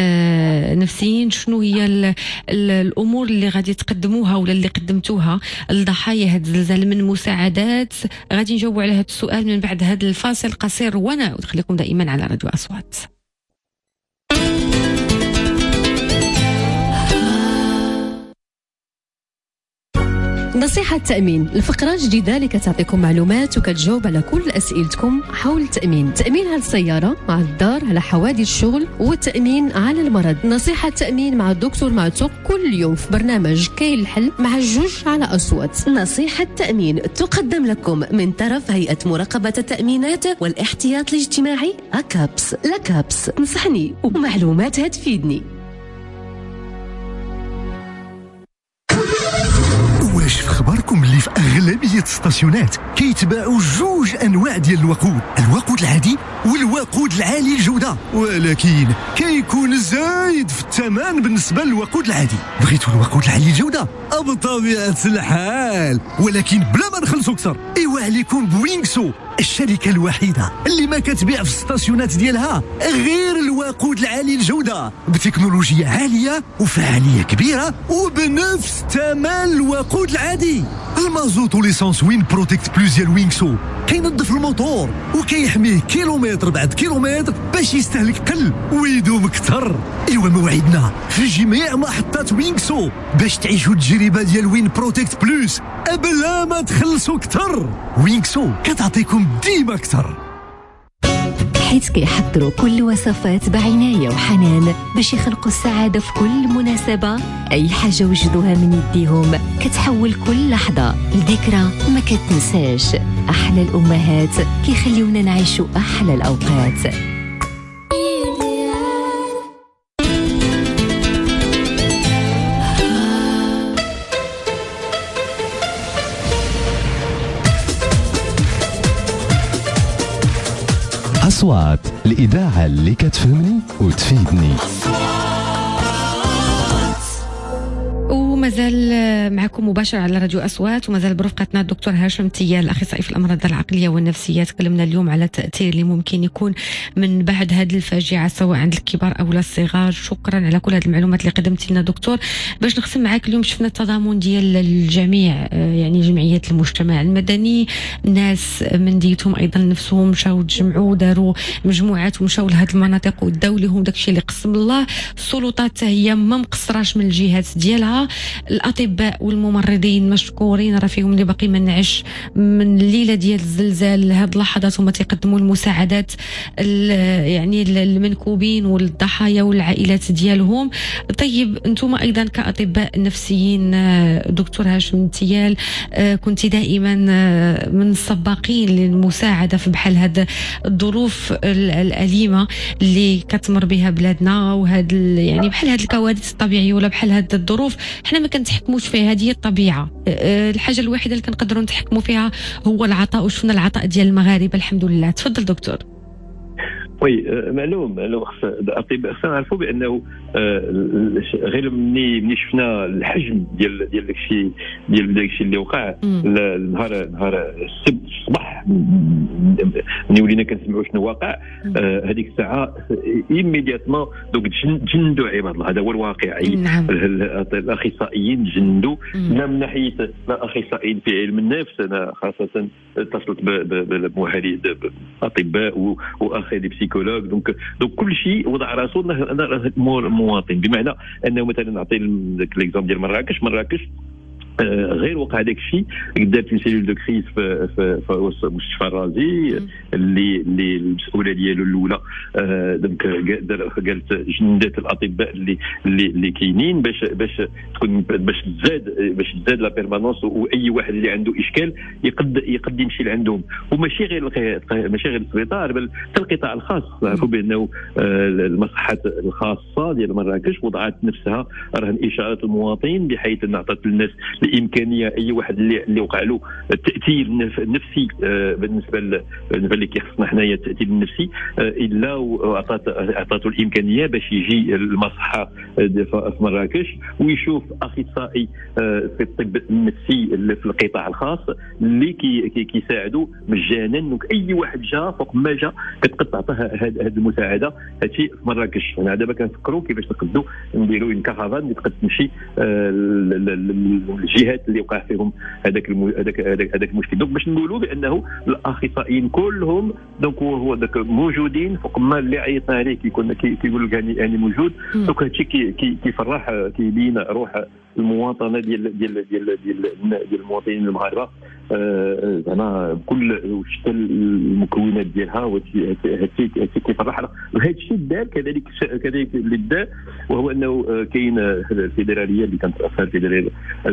نفسيين، شنو هي ال ال الامور اللي غادي تقدموها ولا اللي قدمتوها لضحايا هذا الزلزال من مساعدات؟ غادي نجاوبوا على هذا السؤال من بعد هذا الفاصل القصير، وانا خليكم دائما على راديو أصوات. نصيحة تأمين، الفقرة الجديدة اللي كتعطيكم معلومات وكتجاوب على كل أسئلتكم حول التأمين. تأمين على السيارة، على الدار، على حوادث الشغل، والتأمين على المرض. نصيحة تأمين مع الدكتور معتوق كل يوم في برنامج كاين الحل مع الجوج على أصوات. نصيحة تأمين تقدم لكم من طرف هيئة مراقبة التأمينات والاحتياط الاجتماعي أكابس. لكابس نصحني ومعلوماتها تفيدني. واش في خبركم اللي في اغلبيه الستاسيونات كيتباعوا جوج انواع ديال الوقود، الوقود العادي والوقود العالي الجوده، ولكن كيكون زايد في الثمن بالنسبه للوقود العادي. بغيتوا الوقود العالي الجوده بطبيعه الحال، ولكن بلا ما نخلصوا اكثر. ايوا عليكم بوينغسو، الشركه الوحيده اللي ما كتبيع في الستاسيونات ديالها غير الوقود العالي الجوده، بتكنولوجيا عاليه وفعاليه كبيره وبنفس ثمن الوقود العادي. المازوت وليسانس وين بروتكت بلوس ديال وينغسو كينظف الموتور وكيحميه كيلومتر بعد كيلومتر باش يستهلك قل ويدوم اكثر. ايوا موعدنا في جميع محطات وينغسو باش تعيشوا التجربه ديال وين بروتكت بلوس بلا ما تخلصوا اكثر. وينغسو كتعطيكم ديما اكثر، حيث كيحضروا كل وصفات بعناية وحنان باش يخلقوا السعادة في كل مناسبة. أي حاجة وجدوها من يديهم كتحول كل لحظة لذكرى ما كتنساش. أحلى الأمهات كيخليونا نعيشوا أحلى الأوقات. أصوات، الإذاعة اللي كتفهمني وتفيدني. ومازال معكم مباشر على راديو أصوات، ومازال برفقتنا الدكتور هاشم تيال الأخصائي في الأمراض العقلية والنفسية. تكلمنا اليوم على التأثير اللي ممكن يكون من بعد هذه الفاجعة سواء عند الكبار أو الصغار. شكرا على كل هذه المعلومات اللي قدمتي لنا دكتور. باش نختم معاك اليوم، شفنا التضامن ديال الجميع، يعني جمعيات المجتمع المدني، ناس من ديتهم أيضا نفسهم مشاو تجمعوا داروا مجموعات ومشاو لهذه المناطق وداو لهم داكشي اللي قسم الله. السلطات هي ما مقصراش من الجهات ديالها. الاطباء والممرضين مشكورين، راه فيهم اللي باقي ما نعش من الليله ديال الزلزال لهاد اللحظات هما تيقدموا المساعدات يعني المنكوبين والضحايا والعائلات ديالهم. طيب انتم ايضا كاطباء نفسيين دكتور هاشم انتيال كنت دائما من السباقين للمساعده في بحال هاد الظروف الاليمه اللي كتمر بها بلادنا، وهاد يعني بحال هاد الكوارث الطبيعيه ولا بحال هاد الظروف حنا ما كنتحكموش فيها، هذه هي الطبيعه. الحاجه الوحيده اللي كنقدروا نتحكموا فيها هو العطاء، وشفنا العطاء ديال المغاربه الحمد لله. تفضل دكتور. وي معلوم معلوم خص الاطباء خصنا نعرفوا بانه غير مني مني شفنا الحجم ديال ديال داكشي ديال داكشي اللي وقع نهار نهار السبت الصباح ملي ولينا كنسمعوا شنو واقع هذيك الساعه ايميدياتمون دوك تجندوا عباد الله. هذا هو الواقع. الاخصائيين تجندوا لا من ناحيه الاخصائيين في علم النفس، انا خاصه اتصلت بمحامين اطباء واخرين بسيكولوج، دونك دونك كل شيء وضع راسو المواطن. بمعنى انه مثلا نعطي لك ليكزومبل ديال مراكش مراكش غير وقع داك الشيء دارت سيلول دو كريز في في في مستشفى الرازي اللي اللي المسؤوله ديالو الاولى دونك قالت جندات الاطباء اللي اللي اللي كاينين باش باش تكون باش تزاد باش تزاد لا بيرمانونس، واي واحد اللي عنده اشكال يقد يقد يمشي لعندهم. وماشي غير ماشي غير السبيطار بل حتى القطاع الخاص. نعرفوا بانه المصحات الخاصه ديال مراكش وضعت نفسها رهن اشارات المواطنين بحيث ان اعطت للناس الامكانيه اي واحد اللي اللي وقع له التاثير النفسي بالنسبه بالنسبه اللي كيخصنا حنايا التاثير النفسي الا واعطات اعطاته الامكانيه باش يجي المصحه في مراكش ويشوف اخصائي في الطب النفسي في القطاع الخاص اللي كي كيساعدوا مجانا. دونك اي واحد جا فوق ما جا كتقد تعطيه هذه المساعده. هادشي في مراكش. انا دابا كنفكروا كيفاش نقدروا نديروا ان كارافان اللي تقد تمشي الجهات اللي وقع فيهم هذاك هذاك هذاك المشكل. دونك باش نقولوا بانه الاخصائيين كلهم دونك هو داك موجودين فوق ما اللي عيطنا عليه كيكون كيقول لك يعني موجود. دونك هادشي كيفرح كيبين روح المواطنه ديال ديال ديال ديال ديال المواطنين المغاربه زعما بكل شتى المكونات ديالها. وهادشي هادشي كيفرحنا. وهذا الشيء دار كذلك كذلك اللي دار وهو انه كاين الفيدراليه اللي كانت الفيدراليه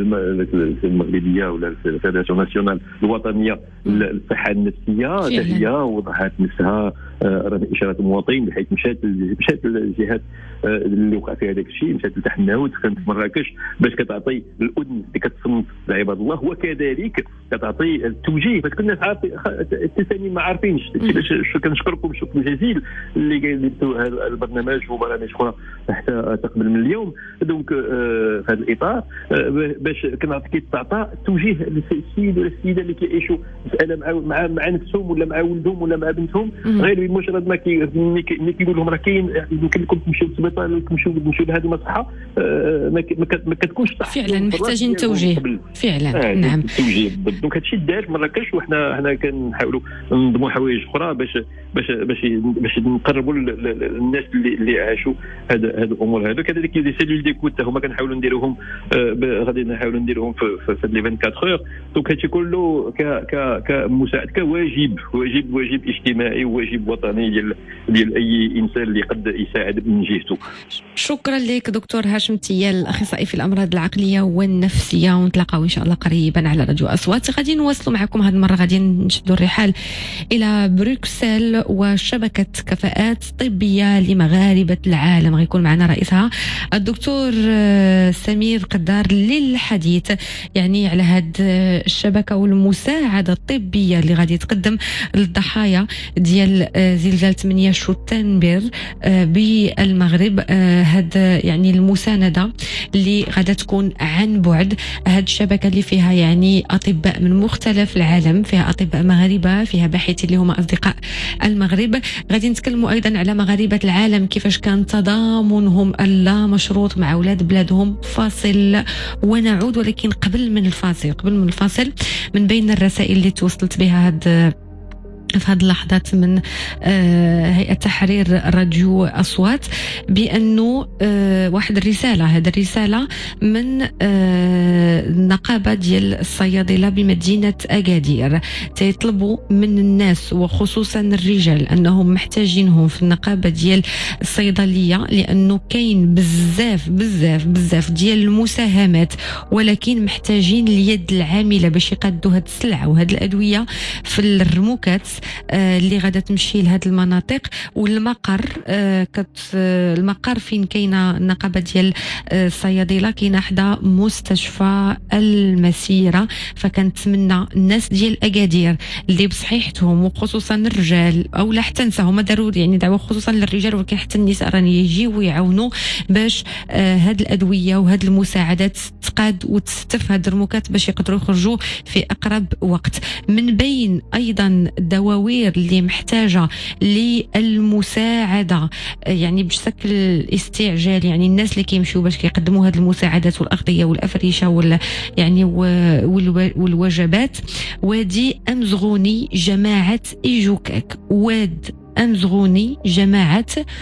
المغربيه ولا الفيدراسيون ناسيونال الوطنيه للصحه النفسيه هي وضعت نفسها اشارات المواطنين بحيث مشات مشات الجهات اللي وقع فيها هذاك الشيء مشات لتحت النهود كانت في مراكش باش كتعطي الاذن اللي كتصنت لعباد الله وكذلك كتعطي التوجيه باش كل الناس عارفين التسانين ما عارفينش. كنشكركم شكر جزيل اللي قايلين هذا البرنامج وبرامج اخرى حتى تقبل من اليوم. دونك في هذا الاطار باش كنعطي كتعطى توجيه للسيد ولا السيده اللي كيعيشوا مساله مع مع مع نفسهم ولا مع ولدهم ولا مع بنتهم غير بمجرد ما ملي كيقول لهم راه كاين يمكن لكم تمشيو للسبيطار تمشيو تمشيو لهذه المصحه ما كتكونش صح. فعلا محتاجين توجيه فعلا. نعم توجيه. دونك هادشي دار في مراكش وحنا حنا كنحاولوا ننظموا حوايج اخرى باش باش باش باش نقربوا للناس اللي اللي عاشوا هاد هاد الامور هذا. كذلك دي سيلول ديكوت هما كنحاولوا نديروهم غادي نحاولوا نديروهم في في لي أربعة وعشرين اور. دونك هادشي كله ك ك كمساعد كواجب واجب واجب اجتماعي وواجب وطني ديال ديال اي انسان اللي قد يساعد من جهته. شكرا لك دكتور هاشم انتيال اخصائي في الامراض العقليه والنفسيه، ونتلاقاو ان شاء الله قريبا على راديو اصوات. غادي نواصلوا معكم هذه المره غادي نشدوا الرحال الى بروكسل وشبكه كفاءات طبيه لمغاربه العالم. غيكون معنا رئيسها الدكتور سمير قدار للحديث يعني على هذه الشبكه والمساعده الطبيه اللي غادي تقدم للضحايا ديال زلزال ثمانية شتنبر بالمغرب. هذا يعني المسانده اللي غادا تكون عن بعد. هذه الشبكه اللي فيها يعني اطباء من مختلف العالم، فيها اطباء مغاربه، فيها باحثين اللي هما اصدقاء المغرب. غادي نتكلموا ايضا على مغاربه العالم كيفاش كان تضامنهم اللا مشروط مع اولاد بلادهم. فاصل ونعود، ولكن قبل من الفاصل قبل من الفاصل من بين الرسائل اللي توصلت بها هاد في هذه اللحظات من هيئة تحرير راديو أصوات بأنه واحد الرسالة، هذه الرسالة من النقابة ديال الصيادلة بمدينة أكادير، تيطلبوا من الناس وخصوصا الرجال أنهم محتاجينهم في النقابة ديال الصيدلية، لأنه كاين بزاف بزاف بزاف ديال المساهمات، ولكن محتاجين اليد العاملة باش يقدوا هاد السلعة وهاد الأدوية في الرموكات اللي غادا تمشي لهاد المناطق. والمقر كت المقر فين كاينه النقابه ديال الصيادله كاينه حدا مستشفى المسيره. فكنتمنى الناس ديال اكادير اللي بصحيحتهم وخصوصا الرجال او لا حتى النساء، هما ضروري يعني دعوه خصوصا للرجال ولكن حتى النساء راني يجيو ويعاونوا باش هاد الادويه وهاد المساعدات تقاد وتستف هاد الرموكات باش يقدروا يخرجوا في اقرب وقت. من بين ايضا الدواوير اللي محتاجة للمساعدة يعني بشكل استعجال، يعني الناس اللي كيمشيو باش كيقدموا هذه المساعدات والأغطية والأفرشة وال يعني والوجبات، وادي أمزغوني جماعة إيجوكاك، واد أمزغوني جماعة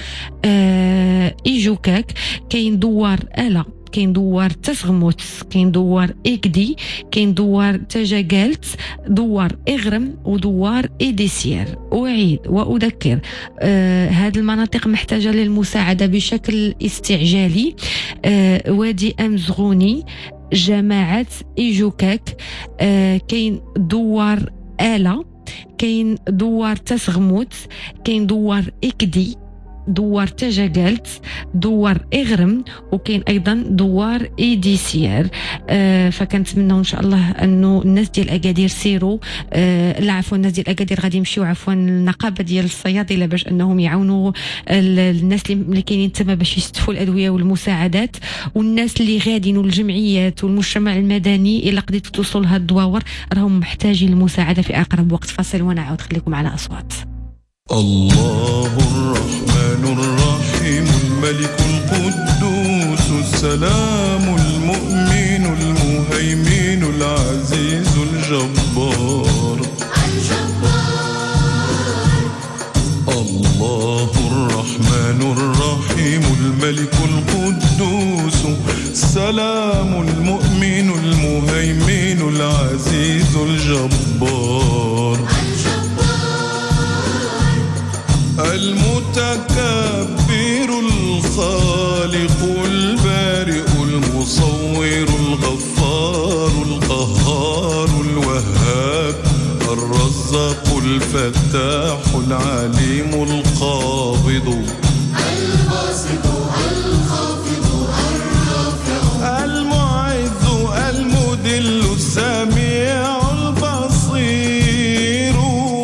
آه إيجوكاك. كاين دوار آلة، كاين دوار تسغموت، كاين دوار إكدي، كاين دوار تجاقلت، دوار إغرم ودوار إديسير. أعيد وأذكر آه هذه المناطق محتاجة للمساعدة بشكل استعجالي. آه وادي أمزغوني جماعة إيجوكاك، آه كاين دوار آلة، كاين دوار تسغموت، كاين دوار إكدي، دوار تجاقلت، دوار إغرم، وكاين أيضا دوار إيديسير. آه فكنتمنى إن شاء الله أنه الناس ديال أكادير سيروا آه لا عفوا الناس ديال أكادير غادي يمشيو عفوا النقابة ديال الصيادلة باش أنهم يعاونوا الناس اللي كاينين تما باش يستفوا الأدوية والمساعدات، والناس اللي غادين والجمعيات والمجتمع المدني إلا قدرتوا توصلوا لهاد الدواور راهم محتاجين المساعدة في أقرب وقت. فاصل ونعود، خليكم على أصوات. الله الرحمن الرحيم الملك القدوس السلام المؤمن المهيمن العزيز الجبار الله الرحمن الرحيم الملك القدوس السلام المؤمن المهيمن العزيز الجبار المتكبر الخالق البارئ المصور الغفار القهار الوهاب الرزاق الفتاح العليم القابض الباسط الخافض الرافع المعز المذل السميع البصير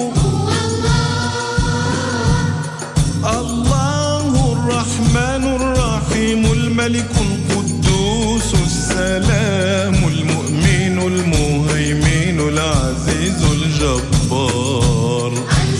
الرحمن الرحيم الملك القدوس السلام المؤمن المهيمن العزيز الجبار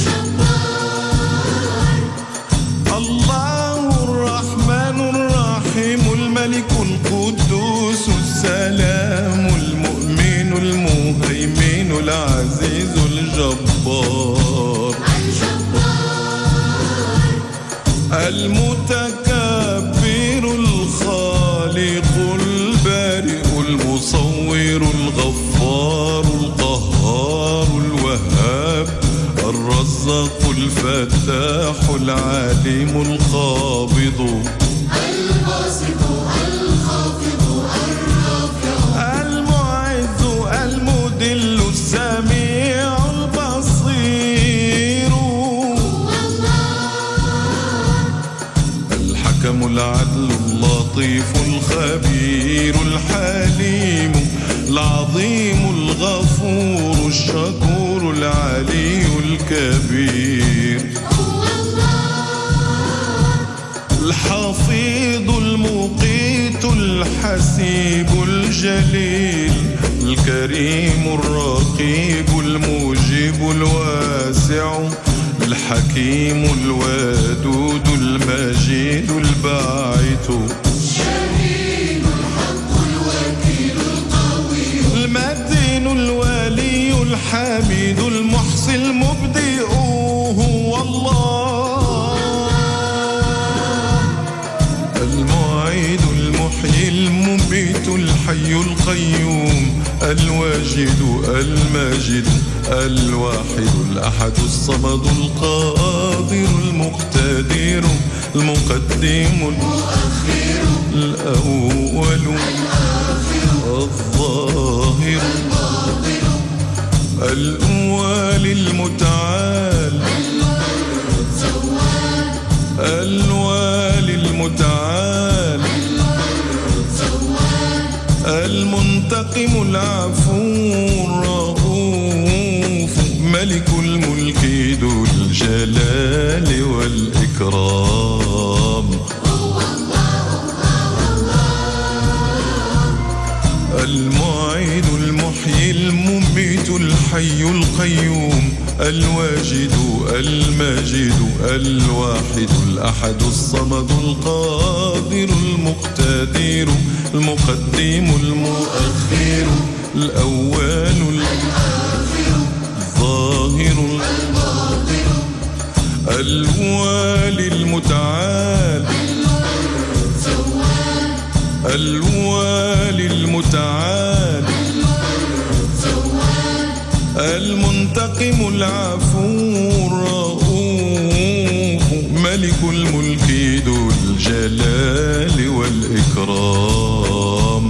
الله الرحمن الرحيم الملك القدوس السلام المؤمن المهيمن العزيز الجبار المتكبر الخالق البارئ المصور الغفار القهار الوهاب الرزاق الفتاح العليم القابض الباسط الخافض الرافع المعز المذل السميع البصير الحكم العدل اللطيف الخبير الحليم العظيم الغفور الشكور العلي الكبير الحفيظ المقيت الحسيب الجليل الكريم الرقيب المجيب الواسع الحكيم الودود المجيد الباعث الشهيد الحق الوكيل القوي المتين الولي الحميد المحصي المبدئ القيوم الواجد الماجد الواحد الأحد الصمد القادر المقتدر المقدم المؤخر الأول الظاهر الأول المتعال الوالي المتعال المنتقم العفو الرؤوف ملك الملك ذو الجلال والإكرام المعيد المحيي المميت الحي القيوم الواجد الماجد الواحد الأحد الصمد القادر المقتدر المقدم المؤخر الأول الظاهر الوالي المتعال الوالي المتعال المنتقم العفو الرؤوف ملك الملك ذو الجلال والإكرام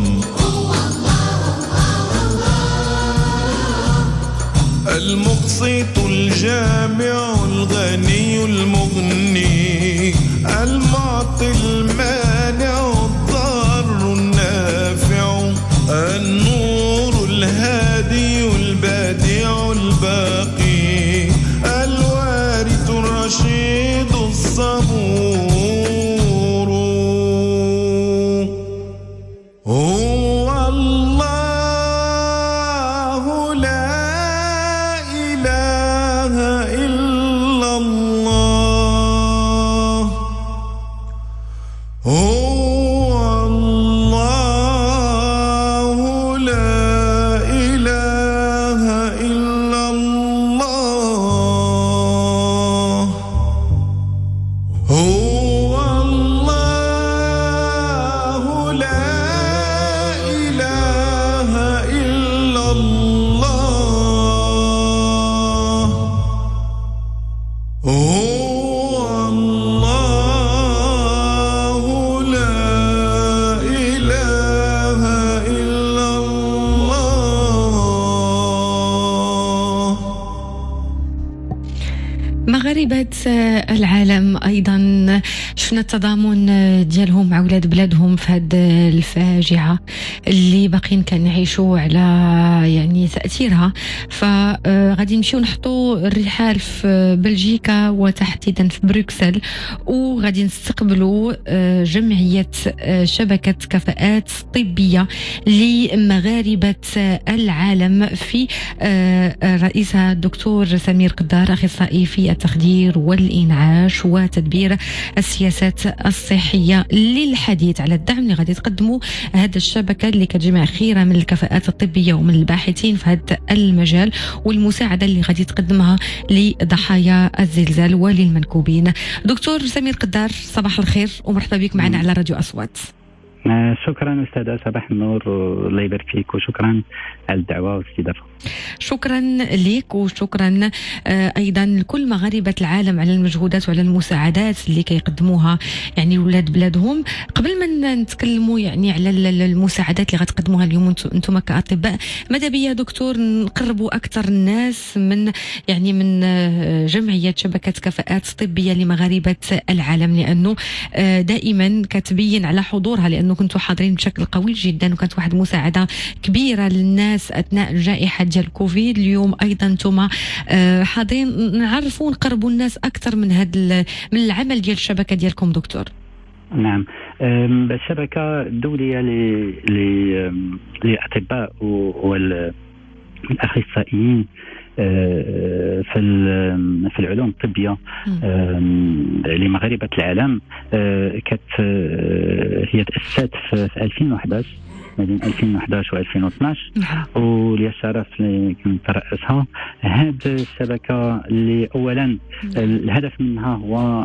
المقسط الجامع الغني المغني المعطي المانع الضار النافع النور الهادي البادع الباقي الوارث الرشيد الصبور هو الله لا إله إلا الله هو الله لا إله إلا الله هو الله لا إله إلا الله هو الله لا إله إلا الله. مغاربة العالم أيضا شفنا التضامن ديالهم مع أولاد بلادهم في هذه الفاجعة اللي باقين كنعيشوا على يعني تأثيرها. فغادي نمشيو نحطوا الرحال في بلجيكا وتحديدا في بروكسل، وغادي نستقبلوا جمعية شبكة كفاءات طبية لمغاربة العالم في رئيسها الدكتور سمير قدار، أخصائي في التخدير والإنعاش وتدبير السياسات الصحية، للحديث على الدعم اللي غادي تقدموا هذا الشبكة اللي كتجمع خيرة من الكفاءات الطبية ومن الباحثين في هذا المجال، والمساعدة اللي غادي تقدمها لضحايا الزلزال وللمنكوبين. دكتور سمير قدار، صباح الخير ومرحبا بك معنا على راديو أصوات. شكرا أستاذة صباح النور، الله يبارك فيك، وشكرا على الدعوة والاستضافة. شكرا لك، وشكرا أيضا لكل مغاربة العالم على المجهودات وعلى المساعدات اللي كيقدموها يعني ولاد بلادهم. قبل ما نتكلموا يعني على المساعدات اللي غتقدموها اليوم انتم كأطباء، ماذا بيا دكتور نقربوا أكثر الناس من يعني من جمعية شبكة كفاءات طبية لمغاربة العالم، لأنه دائما كتبين على حضورها، لأنه كنتوا حاضرين بشكل قوي جدا وكانت واحد مساعدة كبيرة للناس أثناء الجائحة ديال كوفيد. اليوم أيضا انتم حاضرين، نعرفوا ونقربوا الناس أكثر من هذا من العمل ديال الشبكة ديالكم دكتور. نعم، الشبكة الدولية للأطباء والأخصائيين في في العلوم الطبية لمغاربة العالم كانت هي تأسست في ألفين وإحدى عشر ما بين ألفين وإحدى عشر و ألفين واثني عشر ولي الشرف اللي كنت رأسها. هذه الشبكة اللي أولا الهدف منها هو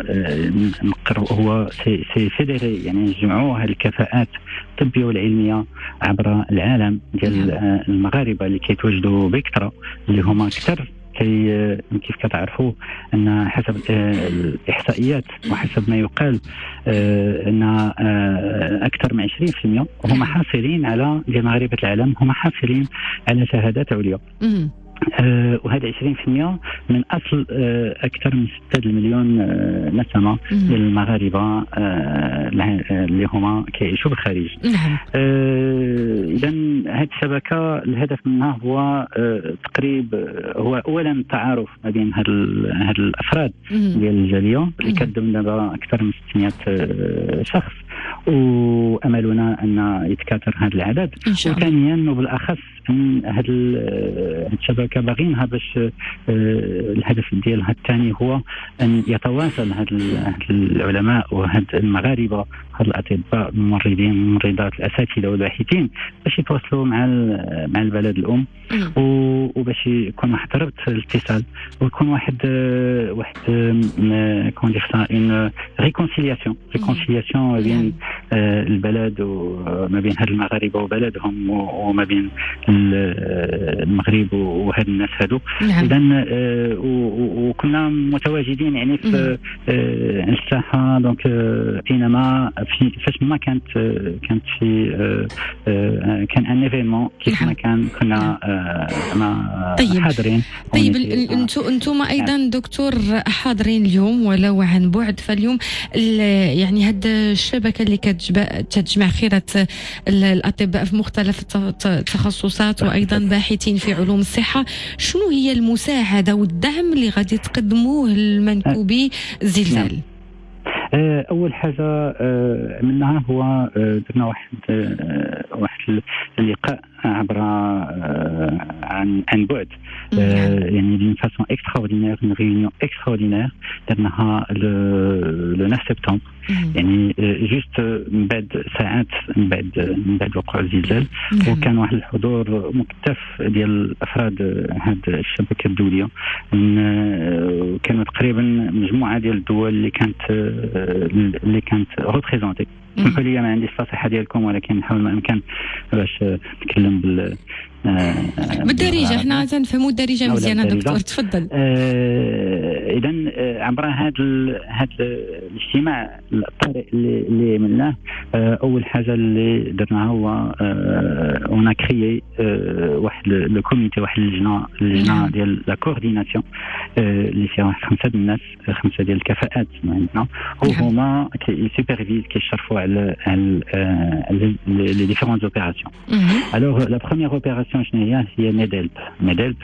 هو سي فيديري يعني يجمعوا هذه الكفاءات الطبية والعلمية عبر العالم ديال المغاربة اللي كيتواجدوا بكثرة اللي هما أكثر. كي كيف كتعرفوا ان حسب الاحصائيات وحسب ما يقال ان اكثر من عشرين بالمئة هم حاصلين على ديال مغاربة العالم هم حاصلين على شهادات عليا. آه وهذا عشرين بالمئة من أصل آه أكثر من ستة مليون آه نسمة للمغاربة آه اللي هما كيعيشوا بالخارج. إذا آه هذه الشبكة الهدف منها هو آه تقريب هو أولا التعارف ما بين هاد هاد الأفراد ديال الجالية اللي كتضم دابا أكثر من ستمائة آه شخص، وأملنا أن يتكاثر هذا العدد. وثانيا وبالأخص أن هذه الشبكة باغينها باش الهدف ديالها الثاني هو أن يتواصل هاد العلماء وهاد المغاربة هاد الأطباء الممرضين الممرضات الأساتذة والباحثين باش يتواصلوا مع مع البلد الأم وباش يكون واحد ربط الاتصال ويكون واحد واحد كون دير سا اون ريكونسيلياسيون ريكونسيلياسيون ما بين البلد وما بين هاد المغاربة وبلدهم وما بين المغرب وهاد الناس هادو. اذا وكنا متواجدين يعني في الساحه دونك اينما في فاش ما كانت كانت في كان ان ايفينمون كيف ما كان كنا ما طيب. حاضرين. طيب انتم انتم ايضا دكتور حاضرين اليوم ولو عن بعد. فاليوم يعني هاد الشبكه اللي كتجمع خيره الاطباء في مختلف التخصصات وايضا باحثين في علوم الصحه، شنو هي المساعده والدعم اللي غادي تقدموه للمنكوبي الزلزال؟ اول حاجه عملناها هو درنا واحد واحد اللقاء عبر عن عن بعد يعني d'une façon extraordinaire une réunion extraordinaire درناها le neuf septembre يعني جوست من بعد ساعات من بعد من بعد وقوع الزلزال. وكان واحد الحضور مكثف ديال افراد هذه الشبكه الدوليه، كانوا تقريبا مجموعه ديال الدول اللي كانت اللي كانت ريبريزونتي. سمحوا لي ما عنديش الفصيحه ديالكم ولكن نحاول ما امكن باش نتكلم بال بالدارجه. احنا تنفهموا الدارجه مزيانه دكتور، تفضل. آه اذا عبر هذا هذا الاجتماع الطارئ اللي اللي عملناه، آه اول حاجه اللي درناها هو اون كريي واحد لو كوميتي واحد اللجنه اللجنه ديال لا كورديناسيون اللي فيها واحد خمسه ديال الناس خمسه ديال الكفاءات عندنا وهما كيسوبرفيز كيشرفوا على على لي ديفيرونت اوبيراسيون. الوغ لا بروميير اوبيراسيون شنو هي؟ هي ميدلب. ميدلب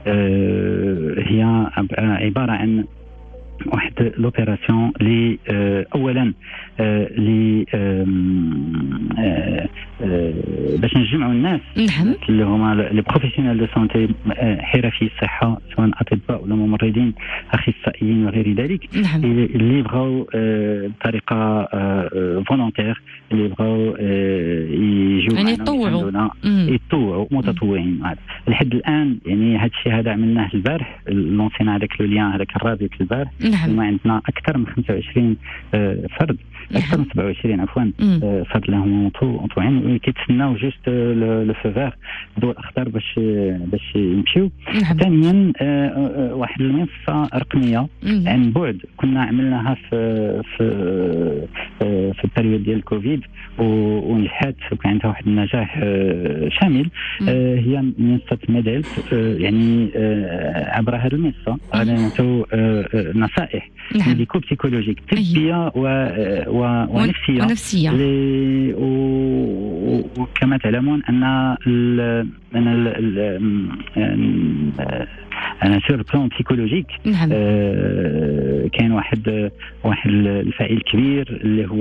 آه هي عبارة عن واحد لوبيراسيون اللي آه اولا اللي آه آه آه باش نجمعوا الناس اللي هما لي بروفيسيونيل دو سونتي حرفي الصحه سواء اطباء ولا ممرضين اخصائيين وغير ذلك اللي بغاو بطريقه فولونتير اللي بغاو يجوا يعني يطوعوا يطوعوا متطوعين. لحد الان يعني هذا الشيء هذا عملناه البارح، لونسينا هذاك لو ليان هذاك الرابط البارح. وما عندنا اكثر من خمسة وعشرين فرد اكثر من سبعة وعشرين عفوا فرد لهم مطوعين كيتسناو جوست لو فيفير الضوء الاخضر باش باش يمشيو. ثانيا واحد المنصه رقميه عن بعد كنا عملناها في في في البريود ديال الكوفيد ونجحت وكان عندها واحد النجاح شامل. هي منصه ميدلب. يعني عبر هذه المنصه غادي نعطيو نصائح ميديكو بسيكولوجيك طبيه و ونفسيه, ونفسية. وكما تعلمون ان ال ان ال انا سور بلان بسيكولوجيك نعم. آه كان واحد واحد الفاعل كبير اللي هو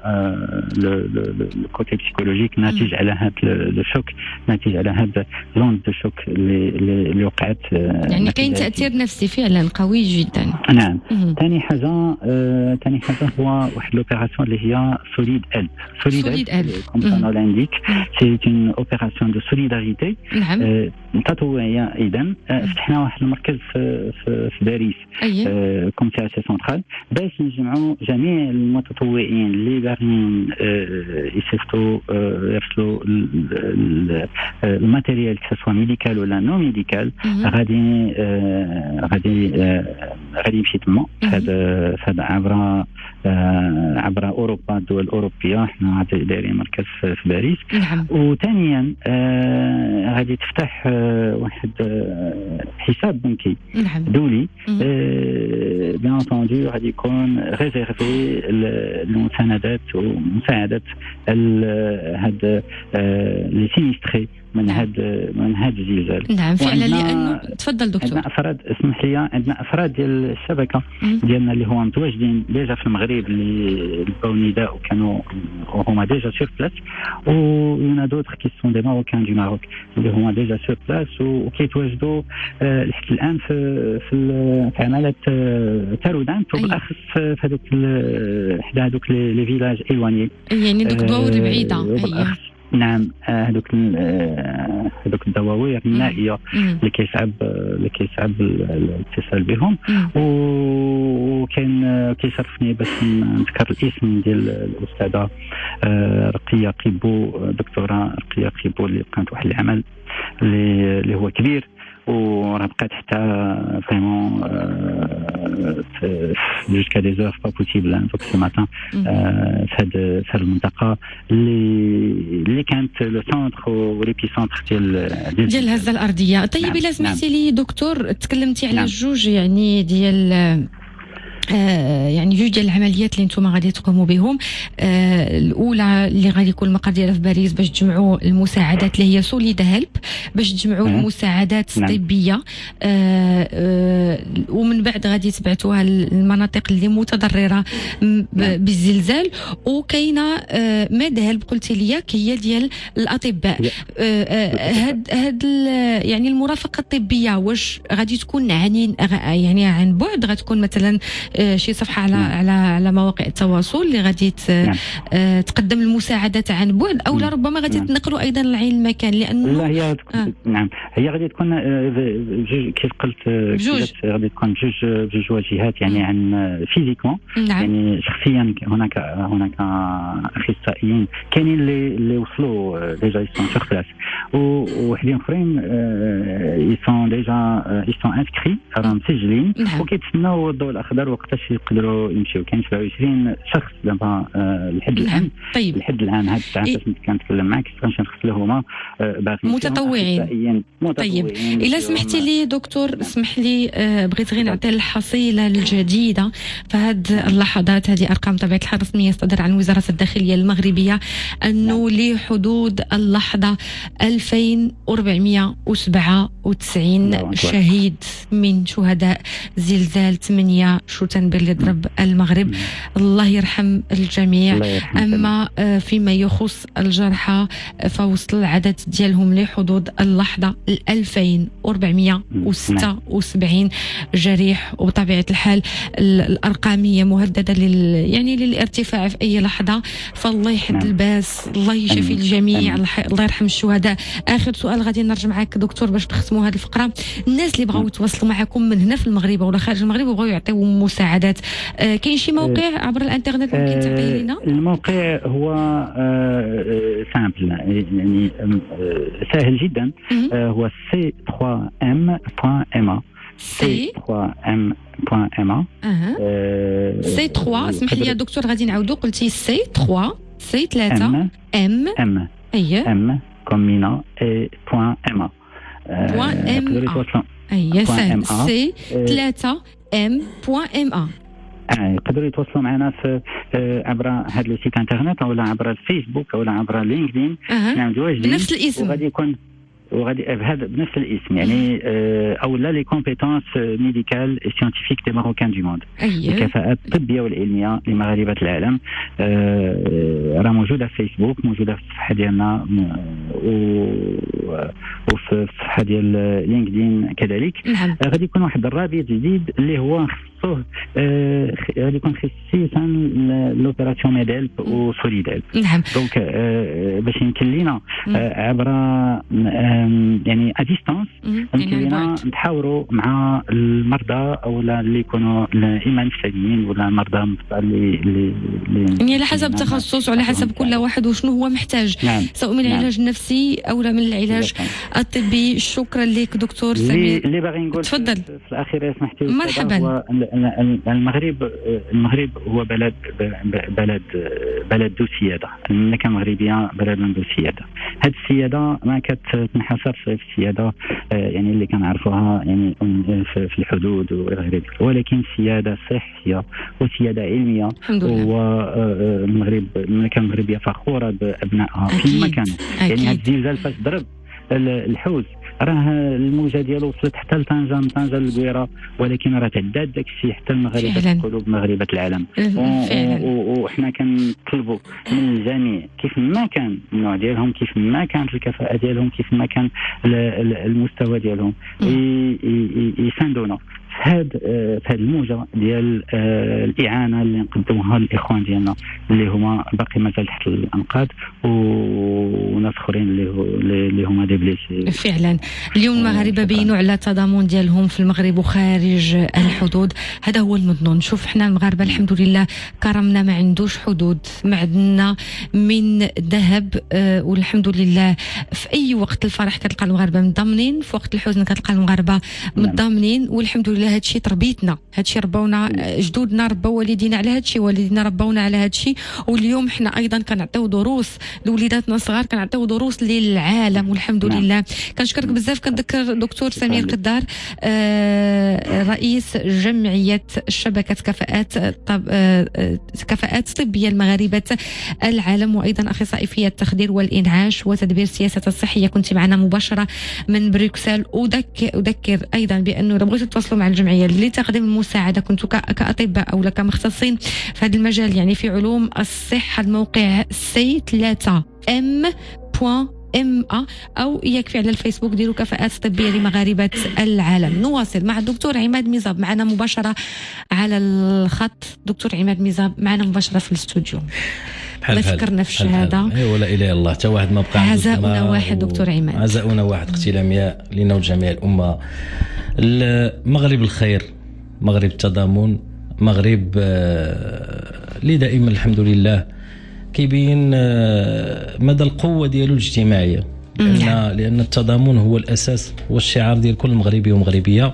الكوتي بسيكولوجيك ناتج على هذا الشوك، ناتج على هذا لوند دو شوك اللي اللي وقعت. يعني كاين تاثير نفسي فعلا قوي جدا. نعم. ثاني حاجه ثاني حاجه هو واحد لوبيراسيون اللي هي سوليد ألب. سوليد ألب كوم سون لانديك سي اون اوبيراسيون دو سوليداريتي تطوعيه. اذا فتحنا واحد المركز في في, في باريس كوميتي سي سنترال باش نجمعوا جميع المتطوعين اللي قاعدين يصيفطوا يرسلوا الماتيريال سواء ميديكال ولا نو ميديكال. غادي غادي غادي يمشي تما هذا هذا عبر عبر اوروبا، الدول الاوروبيه. احنا دايرين مركز في باريس. نعم. وثانيا غادي تفتح واحد حساب بنكي نعم. دولي بيان انتوندو غادي يكون ريزيرفي للمساندات ومساعده هاد لي سينيستري من هاد من هاد الزلزال. نعم فعلا. لانه تفضل دكتور. عندنا افراد اسمح لي عندنا افراد ديال الشبكه ديالنا اللي هو متواجدين ديجا في المغرب اللي لقاو نداء وكانوا هما ديجا سور بلاس، ويونا دوتر كي سون دي ماروكان دو ماروك اللي هما ديجا سور بلاس وكيتواجدوا لحد الان في في في عماله تارودان وبالاخص في هذوك حدا هذوك لي فيلاج ايواني، يعني دوك دوار بعيده. نعم. هذوك هذوك الدواوير النائيه اللي كيصعب اللي كيصعب الاتصال بهم. وكان كيشرفني باش نذكر الاسم ديال الاستاذه رقيه قيبو، دكتوره رقيه قيبو اللي قامت واحد العمل اللي اللي هو كبير وراه بقات حتى فريمون جوسكا دي زور با بوسيبل دونك سو ماتان في هاد في المنطقه اللي اللي كانت لو سونتر وليبي سونتر ديال ديال الهزه الارضيه. طيب الا نعم. سمحتي لي دكتور، تكلمتي على نعم. جوج يعني ديال آه يعني جوج ديال العمليات اللي نتوما غادي تقوموا بهم. آه الاولى اللي غادي يكون المقر ديالها في باريس باش تجمعوا المساعدات اللي هي سوليد هيلب، باش تجمعوا المساعدات الطبيه. آه آه ومن بعد غادي تبعتوها للمناطق اللي متضرره بالزلزال. وكاينه آه ماد هيلب قلتي لي هي ديال الاطباء. آه آه هاد هاد يعني المرافقه الطبيه واش غادي تكون عن يعني عن بعد، غتكون مثلا شي صفحه على نعم. على على مواقع التواصل اللي غادي نعم. تقدم المساعدات عن بعد، او لا ربما غادي نعم. تنقلوا ايضا لعين المكان؟ لانه لا هي آه. نعم هي غادي تكون جوج كيف قلت غادي تكون جوج جوج واجهات يعني عن فيزيكمون نعم. يعني شخصيا هناك هناك اخصائيين كاينين اللي اللي وصلوا ديجا يسون سور بلاس، ووحدين اخرين يسون ديجا يسون انسكري راهم مسجلين نعم. وكيتسناو الضوء الاخضر وقتاش يقدروا يمشيو. كاين سبعة وعشرين شخص دابا لحد الان. طيب لحد الان هاد الساعه باش كنتكلم معك باش نخص هما متطوعين. طيب الا سمحتي لي دكتور، اسمح لي بغيت غير نعطي الحصيله الجديده فهاد اللحظات. هذه ارقام طبيعه الحال رسميه صدر عن وزاره الداخليه المغربيه انه لحدود اللحظه ألفين وأربعمائة وسبعة وتسعين شهيد من شهداء زلزال ثمانية شوتنبرغ اللي ضرب المغرب. الله يرحم الجميع. الله يرحم اما فيما يخص الجرحى فوصل العدد ديالهم لحدود اللحظه ألفين وأربعمائة وستة وسبعين جريح. وبطبيعه الحال الارقام هي مهدده لل يعني للارتفاع في اي لحظه، فالله يحد الباس، الله يشفي الجميع، الله يرحم الشهداء. اخر سؤال غادي نرجع معك دكتور باش نختموا هذه الفقره. الناس اللي بغاو يتواصلوا معكم من هنا في المغرب ولا خارج المغرب وبغاو يعطيو مساعدات، آه كاين شي موقع عبر الانترنت ممكن تعطيه لنا؟ الموقع هو آه سامبل يعني آه سهل جدا. آه هو سي ثري إم بوان إم إيه سي ثري إم بوان إم إيه. اها سي ثري. اسمح لي يا دكتور غادي نعاودو. قلتي سي ثري سي ثلاثة ام ام اييه ام كومينا اي بوان ام بوان ام اييه سي ثلاثة ام بوان ام ا. يقدروا يتواصلوا معنا في عبر هذا السيت انترنت او عبر الفيسبوك او عبر لينكدين. نعم متواجدين بنفس الاسم. وغادي يكون وغادي بهذا بنفس الاسم يعني او لا لي كومبيتونس ميديكال سيانتيفيك دي ماروكان دي موند. الكفاءات الطبيه والعلميه لمغاربه العالم راه موجوده في فيسبوك، موجوده في الصفحه ديالنا وفي الصفحه ديال لينكدين كذلك. نعم. غادي يكون واحد الرابط جديد اللي هو خصوه غادي يكون خصيصا لوبيراسيون ميديل وسوليدال. نعم. دونك باش يمكن لينا عبر يعني ا ديستانس يمكن لينا نتحاوروا مع المرضى او اللي يكونوا اما نفسيين ولا مرضى اللي اللي يعني على حسب التخصص وعلى حسب كل واحد وشنو هو محتاج. نعم. سواء من العلاج نعم. النفسي او من العلاج الطبي. شكرا لك دكتور سمير. اللي باغي نقول تفضل في الاخير سمحتي مرحبا. هو المغرب المغرب هو بلد بلد بلد ذو سياده. المملكه المغربيه بلد ذو سياده. هذه السياده ما كتنحصرش في السياده يعني اللي كنعرفوها يعني في الحدود وغير ذلك، ولكن سياده صحيه وسياده علميه. والمغرب المملكه المغربيه فخوره بابنائها في مكان. يعني هذا الزلزال فاش ضرب الحوز راه الموجه ديالو وصلت حتى لطنجه، من طنجه للقويره، ولكن راه تعدات داك الشيء حتى المغاربه قلوب مغاربه العالم. وحنا كنطلبوا من الجميع كيف ما كان النوع ديالهم، كيف ما كانت الكفاءه ديالهم، كيف ما كان المستوى ديالهم، يساندونا في هاد في هاد الموجه ديال الاعانه اللي نقدموها للاخوان ديالنا اللي هما باقي مازال تحت الانقاض وناس اخرين اللي اللي هما دي بليسي. فعلا اليوم المغاربه بينوا على التضامن ديالهم في المغرب وخارج الحدود. هذا هو المضمون. شوف حنا المغاربه الحمد لله كرمنا ما عندوش حدود، معدننا من ذهب آه والحمد لله في اي وقت الفرح كتلقى المغاربه مضامنين، في وقت الحزن كتلقى المغاربه مضامنين. والحمد لله هذا الشيء تربيتنا، هذا الشيء ربونا جدودنا، ربوا والدينا على هذا الشيء، والدينا ربونا على هذا الشيء. واليوم حنا ايضا كنعطيو دروس لوليداتنا الصغار، كنعطيو دروس للعالم والحمد نعم. لله. كنشكرك بزاف. كنذكر دكتور سمير قدار آه رئيس جمعيه شبكه كفاءات طب آه كفاءات طبيه المغاربه العالم، وايضا اخصائي في التخدير والانعاش وتدبير السياسه الصحيه. كنت معنا مباشره من بروكسل. اذكر اذكر ايضا بانه اذا بغيتوا تتواصلوا مع الجمعيه لتقديم المساعده، كنتوا كاطباء او كمختصين في هذا المجال يعني في علوم الصحه، الموقع سي ثلاثة ام بوان ام ا او يكفي على الفيسبوك ديروا كفاءات طبيه لمغاربه العالم. نواصل مع الدكتور عماد ميزاب معنا مباشره على الخط. دكتور عماد ميزاب معنا مباشره في الاستوديو. الله يفكرنا في الشهاده. اي ولا اله الا الله، حتى واحد ما بقى. عزاؤنا واحد دكتور عماد، عزاؤنا واحد. اختي لمياء لنا وجميع الامه. المغرب الخير، مغرب التضامن، مغرب اللي دائما الحمد لله كيبين مدى القوه ديالو الاجتماعيه، لان لان التضامن هو الاساس، هو الشعار ديال كل مغربي ومغربيه.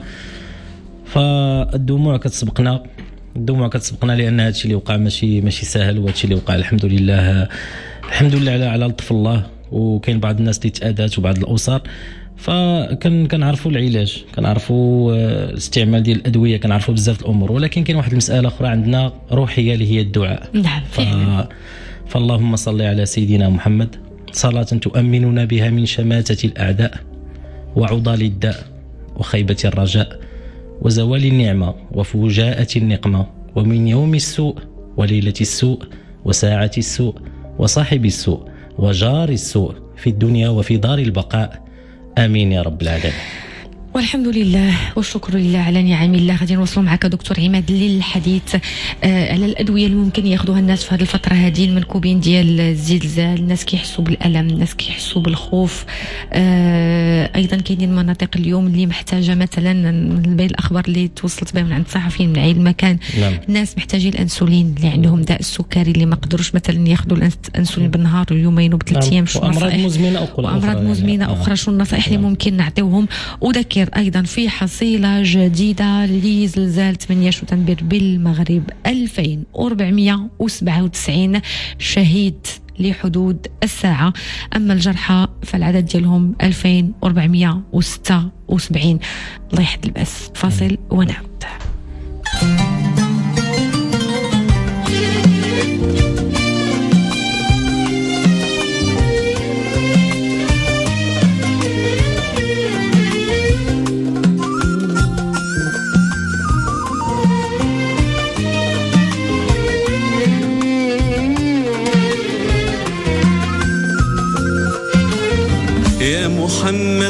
فالدموع كتسبقنا، الدموع كتسبقنا لان هذا الشيء اللي وقع ماشي ماشي سهل، وهذا الشيء اللي وقع الحمد لله الحمد لله على على لطف الله. وكاين بعض الناس اللي تأذات وبعض الاسر، فكان كنعرفوا العلاج، كنعرفوا الاستعمال ديال الادويه، كنعرفوا بزاف الامور. ولكن كاين واحد المساله اخرى عندنا روحيه اللي هي الدعاء. نعم. ف... فاللهم صل على سيدنا محمد صلاه تؤمننا بها من شماتة الاعداء وعضال الداء وخيبه الرجاء وزوال النعمه وفجاءه النقمه ومن يوم السوء وليله السوء وساعه السوء وصاحب السوء وجار السوء في الدنيا وفي دار البقاء. آمين يا رب العالمين. والحمد لله والشكر لله على نعم الله. غادي نوصلوا معك دكتور عماد للحديث آه على الادويه اللي ممكن ياخذوها الناس في هذه الفتره هذه المنكوبين ديال الزلزال. الناس كيحسوا بالالم، الناس كيحسوا بالخوف. آه ايضا كاينين مناطق اليوم اللي محتاجه، مثلا من بين الاخبار اللي توصلت بها من عند الصحفيين من عين المكان، نعم. الناس محتاجين الانسولين اللي عندهم داء السكري، اللي ما قدروش مثلا ياخذوا الانسولين بالنهار واليومين وبثلاث ايام. شو امراض مزمنه اخرى وامراض مزمنه يعني. اخرى شو النصائح اللي ممكن نعطيوهم؟ وذكر ايضا في حصيله جديده لزلزال ثمانية شتنبر بالمغرب، ألفين وأربعمائة وسبعة وتسعين شهيد لحدود الساعه، اما الجرحى فالعدد ديالهم ألفين وأربعمائة وستة وسبعين. الله يحد الباس. فاصل ونعود.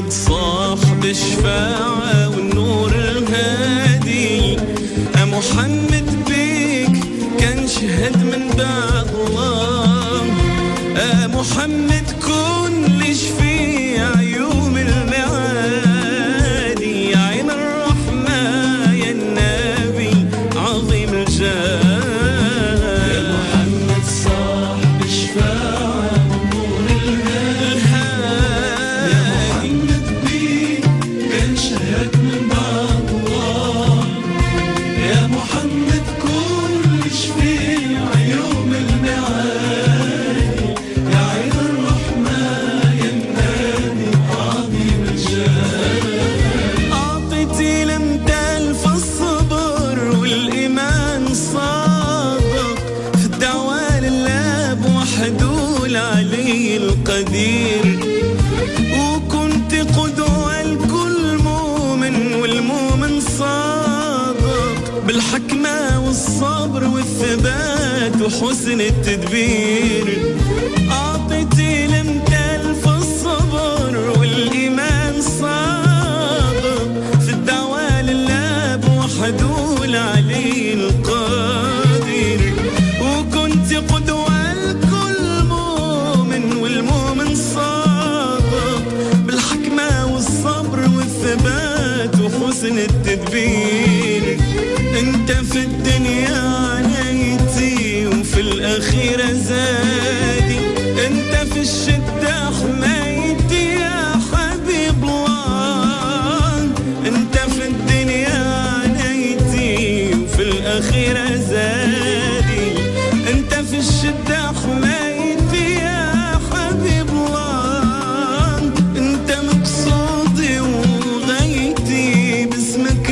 محمد صاحب الشفاعة والنور الهادي محمد بيك كان شهد من بعد الله محمد كن لي شفيع يوم المعاد يا عين الرحمة يا النبي عظيم الجاه يا محمد صاحب الشفاعة والنور الهادي يا محمد بيك كان شهد من بعد الله يا محمد كل شفيع يوم المعاد يا عين الرحمة يا النبي عظيم الجاه أعطيتي الامثال في الصبر والإيمان صادق في الدعوة لله بوحده العلي القدير وكنت قدوة لكل مؤمن والمؤمن صادق بالحكمة والصبر والثبات وحسن التدبير أعطيتي الامثال في الصبر والإيمان صادق في الدعوة لله بوحده العلي القدير وكنت قدوة لكل مؤمن والمؤمن صادق بالحكمة والصبر والثبات وحسن التدبير انت في الدنيا عنايتي وفي الأخيرة زادي انت في الشدة حمايتي يا حبيب الله انت في الدنيا عنايتي وفي الأخيرة زادي انت في الشدة حمايتي يا حبيب الله انت مقصودي وغايتي باسمك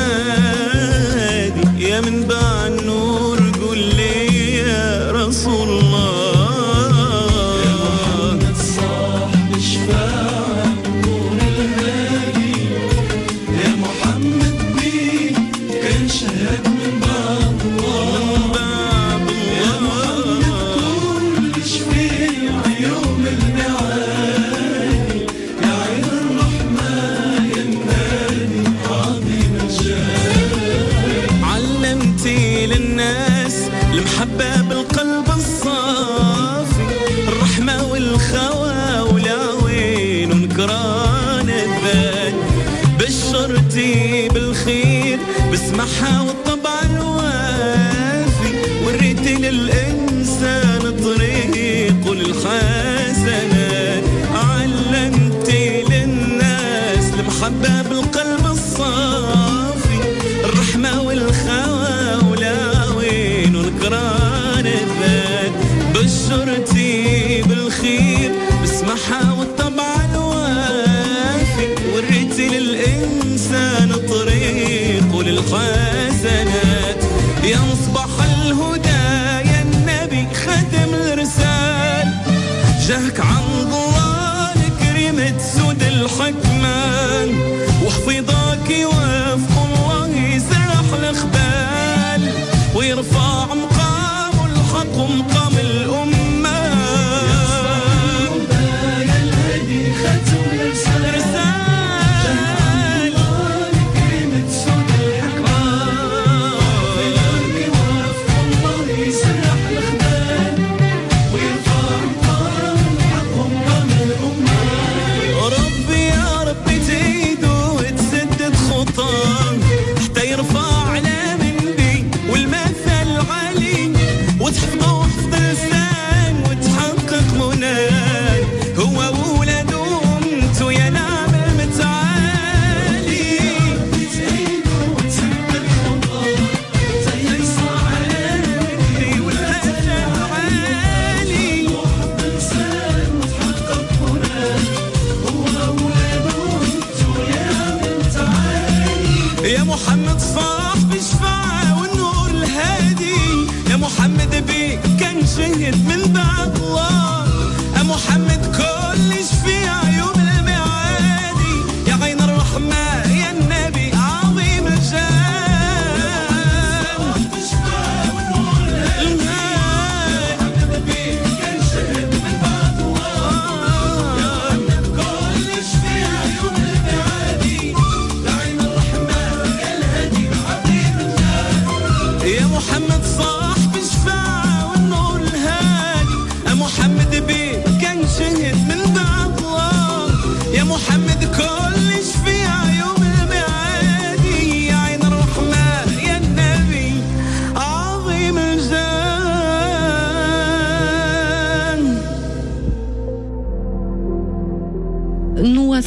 نادي يا منبع النور قول لي يا رسول الله يا محمد صاحب الشفاعة والنور الهادي يا محمد بيك كان شهد من بعد الله يا محمد كل شفيع يوم المعاد يا عين الرحمة يا النبي عظيم الجاه علمتي للناس المحبة بالقلب الصافي الرحمة والخوى والعوين ونكران الذات بشرتي بالخير بسمعها والطبع الوافي وريتي للإنسان طريق للحسنات علمتي للناس المحبة بالقلب الصافي الرحمة والخوى والعوين ونكران الذات بشرتي بالخير بسمعها والطبع الوافي وريتي للإنسان طريق للحسنات يا مصباح الهدى يا النبي خاتم الرسال جاك عند الله لكريمة سود الحكمان وحفظك يوافق الله يسرح الأخبال ويرفع مقام الحق ومقام الأمة يا الهدي ختم الرسال لكريمة سود الحكمان وحفظك يوافق الله يسرح الأخبال ويرفع مقام الحق ومقام الأمة ربي يا ربي تزيد وتسدد خطاه حتى يرفع على منبي والمثل عالي وتحفظه حفظ لسان وتحقق مناه هو وولاد وامته يا نعم المتعالي ربي تزيد وتسدد خطاه حتى يرفع على منبي والمثل عالي وحفظ لسان وتحقق مناه يا محمد صاحب الشفاعة والنور الهادي يا محمد بيك كان شهد من بعد الله يا محمد كل شفيع يوم المعادي يا عين الرحمة يا النبي عظيم الجاه صاحب الشفاعة والنور الهادي يا محمد بيك كان شهد من بعد الله يا محمد كل شفيع يوم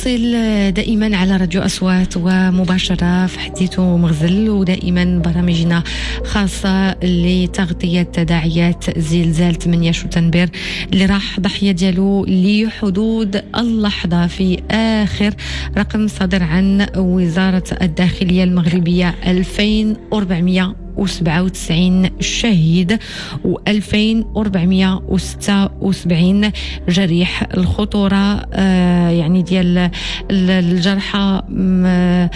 نواصل دائما على راديو أصوات ومباشرة في حديث مغزل، ودائما برامجنا خاصة لتغطية تداعيات زلزال ثمانية شتنبر اللي راح ضحية ديالو لحدود اللحظة في آخر رقم صادر عن وزارة الداخلية المغربية ألفين وأربعمائة وسبعة وتسعين شهيد وألفين وأربعمائة وستة وسبعين جريح. الخطورة آه يعني ديال الجرحى آه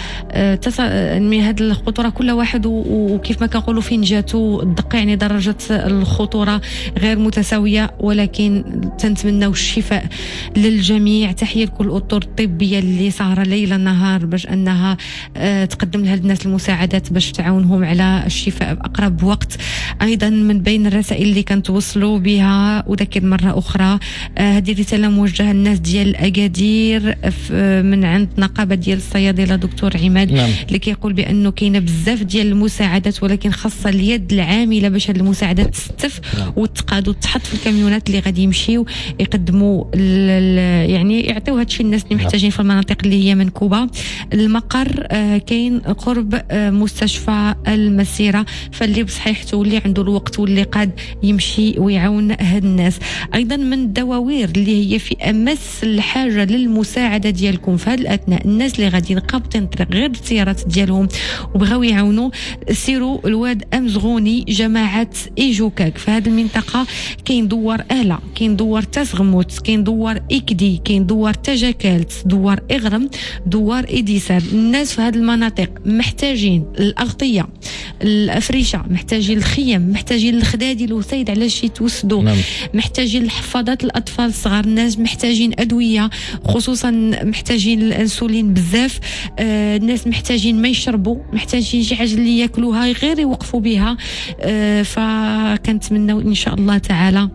من هذه الخطورة كل واحد وكيف ما كنقولوا فين جاتو الدقة، يعني درجة الخطورة غير متساوية، ولكن تنتمناو الشفاء للجميع. تحية لكل الأطر الطبية اللي سهرة ليل نهار باش أنها آه تقدم لها الناس المساعدات باش تعاونهم على الشفاء بأقرب وقت. أيضا من بين الرسائل اللي كنتوصلوا بها أذكر مرة أخرى هذه آه رسالة موجهة للناس ديال الأكادير من عند نقابة ديال الصيادلة دكتور عماد، نعم. اللي كيقول بأنه كاينة بزاف ديال المساعدات ولكن خاصة اليد العاملة باش هذه المساعدات تستف وتقاد وتحط في الكاميونات اللي غادي يمشيو يقدموا يعني يعطيو هادشي الناس اللي محتاجين في المناطق اللي هي منكوبة. المقر آه كاين قرب آه مستشفى المسيرة، فاللي بصحيحته واللي عنده الوقت واللي قاد يمشي ويعاون هاد الناس. ايضا من الدواوير اللي هي في امس الحاجه للمساعده ديالكم في هذا الاثناء، الناس اللي غاديين قابطين طريق غير السيارات ديالهم وبغاو يعاونوا، سيروا الواد امزغوني جماعه ايجوكاك في هذه المنطقه. كاين دوار اهلا، كاين دوار تسغموت، كاين دوار اكدي، كاين دوار تجاكالت، دوار اغرم، دوار اديسار. الناس في هذه المناطق محتاجين الاغطيه، الافريشه، محتاجين الخيم، محتاجين الخدادي الوسيد علاش يتوسدوا، نعم. محتاجين الحفاضات الاطفال الصغار، الناس محتاجين ادويه خصوصا محتاجين الانسولين بزاف. آه الناس محتاجين ما يشربوا، محتاجين شي حاجه اللي ياكلوها غير يوقفوا بها. آه فكنتمنوا ان شاء الله تعالى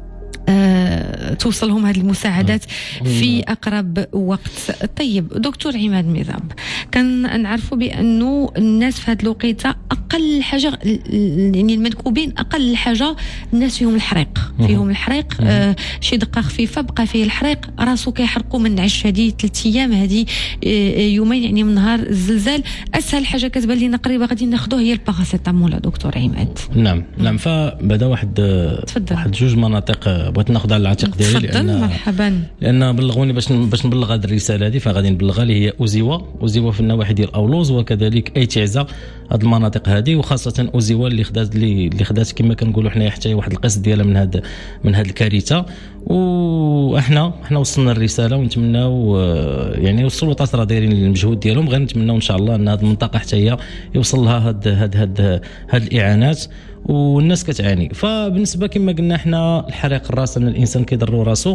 أه توصلهم هذه المساعدات في أقرب وقت. طيب دكتور عماد ميزاب، كان نعرفوا بأنه الناس في هذه الوقيته أقل حاجة يعني المنكوبين أقل حاجة الناس فيهم الحريق، فيهم الحريق أه شي دقة خفيفة بقى فيه الحريق، راسو كيحرقوا من عش هذه ثلاث أيام هذه يومين يعني من نهار الزلزال. أسهل حاجة كتبان لنا قريبة غادي ناخذوها هي الباراسيتامول دكتور عماد. نعم نعم. فبدا واحد تفضل. واحد جوج مناطق بغيت ناخذ على العاتق ديالي لان مرحبا لان بلغوني باش باش نبلغ هذه الرساله هذه، فغادي نبلغها اللي هي اوزيوا اوزيوا في النواحي ديال اولوز وكذلك اي تعزه، هذه المناطق هذه وخاصه اوزيوا اللي خدات اللي خدات كما كنقولوا حنايا حتى واحد القسط ديالها من هذا من هذه الكارثه. واحنا حنا وصلنا الرساله ونتمناو يعني السلطات راه دايرين المجهود ديالهم، غير نتمناو ان شاء الله ان هذه المنطقه حتى هي يوصل لها هاد هاد هاد هاد الاعانات والناس كتعاني. فبالنسبه كما قلنا احنا الحريق الراس ان الانسان كيضرو راسو،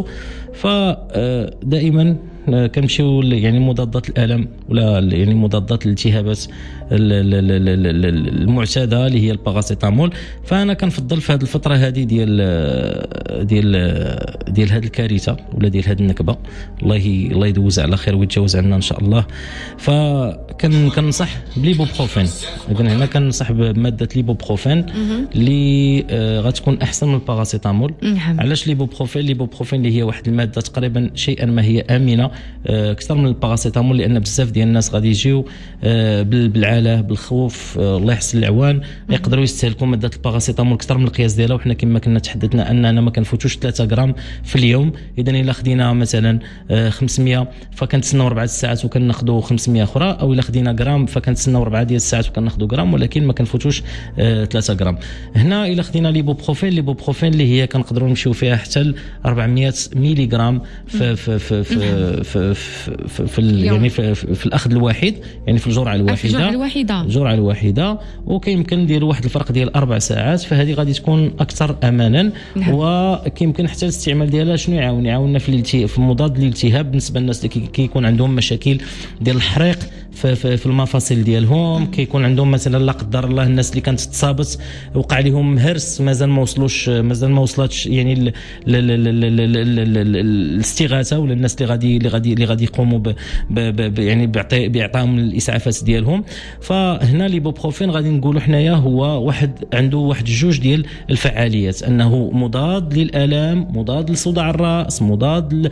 فدائما كنمشيو يعني مضادات الالم ولا يعني مضادات الالتهابات المعتاده اللي هي الباراسيتامول. فانا كنفضل في هذه الفتره هذه ديال ديال ديال هذه الكارثه ولا ديال هذه النكبه، الله الله يدوز على خير ويتجاوز عنا ان شاء الله. فكن كنصح بليبوبروفين، اذا هنا كنصح بماده ليبوبروفين اللي آه غتكون احسن من الباراسيتامول. علاش ليبوبروفين؟ ليبوبروفين اللي هي واحد الماده تقريبا شيئا ما هي امنه آه اكثر من الباراسيتامول، لان بزاف ديال الناس غادي يجيو آه بالعاله بالخوف آه الله يحسن العوان يقدروا يستهلكوا ماده الباراسيتامول اكثر من القياس ديالها. وحنا كما كنا تحدثنا اننا ما كنفوتوش ثلاثة غرام في اليوم، اذا الا خدينا مثلا آه خمسمائة فكنتسناو اربعة ساعات وكناخذوا خمسمائة اخرى، او الا خدينا غرام فكنتسناو اربعة ديال الساعات وكناخذوا غرام، ولكن ما كنفوتوش آه ثلاثة غرام. هنا الا خدينا ليبوبروفين، ليبوبروفين اللي هي كنقدروا نمشيو فيها حتى ل أربعمائة ميلي غرام في في في في في, في, في يعني في, في الاخذ الواحد، يعني في الجرعه الواحده الجرعه الواحده الجرعه الواحده وكيمكن نديروا واحد الفرق ديال اربع ساعات، فهذه غادي تكون اكثر امانا. نعم. وكيمكن حتى الاستعمال ديالها شنو يعاون؟ يعاوننا في في مضاد للالتهاب بالنسبه للناس اللي كيكون عندهم مشاكل ديال الحريق في, في, في المفاصل ديالهم، كيكون عندهم مثلا لا قدر الله الناس اللي كانت تصابت وقع لهم هرس مازال ما وصلوش مازال ما وصلتش يعني الاستغاثه، ولا الناس اللي غادي اللي غادي اللي غادي يقوموا يعني باعطائهم الاسعافات ديالهم. فهنا ليبوبروفين غادي نقولوا حنايا هو واحد عنده واحد جوج ديال الفعاليات، انه مضاد للالام، مضاد لصداع الراس، مضاد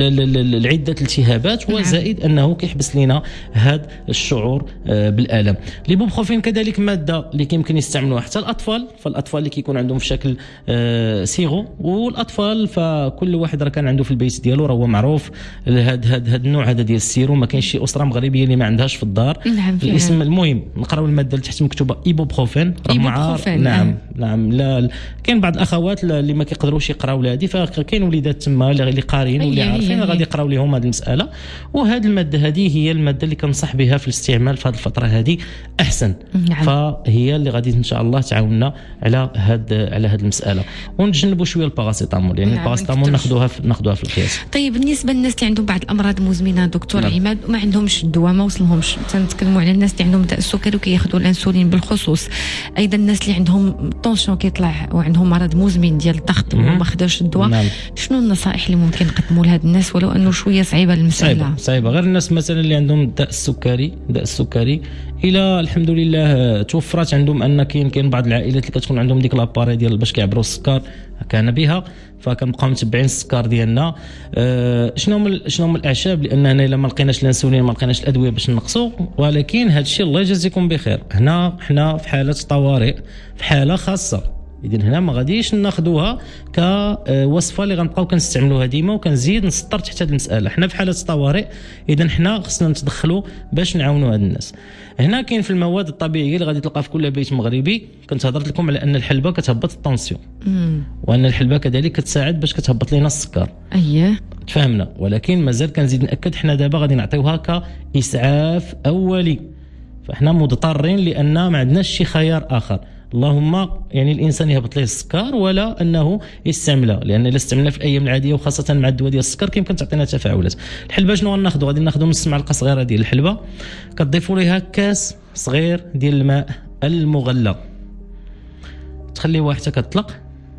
لعده التهابات، وزائد انه كيحبس لنا هذا الشعور بالالم. ليبوبروفين كذلك ماده اللي يمكن يستعملوها حتى الاطفال، فالاطفال اللي كيكون عندهم في شكل سيغو، والاطفال فكل واحد راه كان عنده في البيت ديالو راه هو معروف هذا هذا النوع هذا ديال السيرو. ما كاينش شي اسره مغربيه اللي ما عندهاش في الدار. نعم الاسم المهم نقراو الماده اللي تحت مكتوبه ايبوبروفين. إيبوبروفين. نعم نعم. لا كاين بعض الاخوات اللي ما كيقدروش يقراو لهذه، فكاين وليدات تما اللي قارين واللي عارفين غادي يقراو لهم هذه المساله. وهذه الماده هذه هي الماده اللي كنصح بها في الاستعمال في هذه الفتره هذه احسن. نعم. فهي اللي غادي ان شاء الله تعاوننا على هذا على هذه المساله، ونتجنبوا شويه الباراسيتامول، يعني نعم. الباراسيتامول ناخذوها ناخذوها في القياس. طيب بالنسبه للناس اللي عندهم بعض الامراض المزمنه دكتور نعم. عماد وما عندهمش الدواء ما وصلهمش، تنتكلموا على الناس اللي عندهم داء السكري وكياخذوا الانسولين بالخصوص، ايضا الناس اللي عندهم الطونسيون كيطلع وعندهم مرض مزمن ديال الضغط وما خداوش الدواء. نعم. شنو النصائح اللي ممكن نقدموا لهاد الناس ولو انه شويه صعيبه المساله؟ صعيبه صعيبه غير الناس مثلا اللي عندهم داء السكري داء السكري الى الحمد لله توفرت عندهم ان كاين كاين بعض العائلات اللي كتكون عندهم ديك لاباري ديال باش كيعبروا السكر كان بها، فكنبقاو متبعين السكر ديالنا. أه شنو من شنو من الاعشاب، لان هنا الا ما لقيناش الانسولين ما لقيناش الادويه باش نقصوا، ولكن هذا الشيء الله يجازيكم بخير هنا حنا في حاله طوارئ في حاله خاصه، اذا هنا ما غاديش ناخذوها كوصفه اللي غنبقاو كنستعملوها ديما وكنزيد نسطر تحت هذه المساله. حنا في حاله طوارئ، اذا حنا خصنا نتدخلوا باش نعاونوا هاد الناس. هنا كاين في المواد الطبيعيه اللي غادي تلقى في كل بيت مغربي، كنت هضرت لكم على ان الحلبه كتهبط الطونسيون، وان الحلبه كذلك كتساعد باش كتهبط لنا السكر. اييه تفهمنا، ولكن مازال كنزيد ناكد حنا دابا غادي نعطيوها كاسعاف اولي، فاحنا مضطرين لان ما عندناش شي خيار اخر. اللهم يعني الانسان يهبط ليه السكر ولا انه يستعملها، لان الا استعملنا في الايام العاديه وخاصه مع الدواء ديال السكر كيمكن تعطينا تفاعلات. الحلبه شنو غناخذوا؟ غادي ناخذوا نص معلقه صغيره ديال الحلبه، كتضيفوا ليها كاس صغير ديال الماء المغلى، تخليوها حتى كتطلق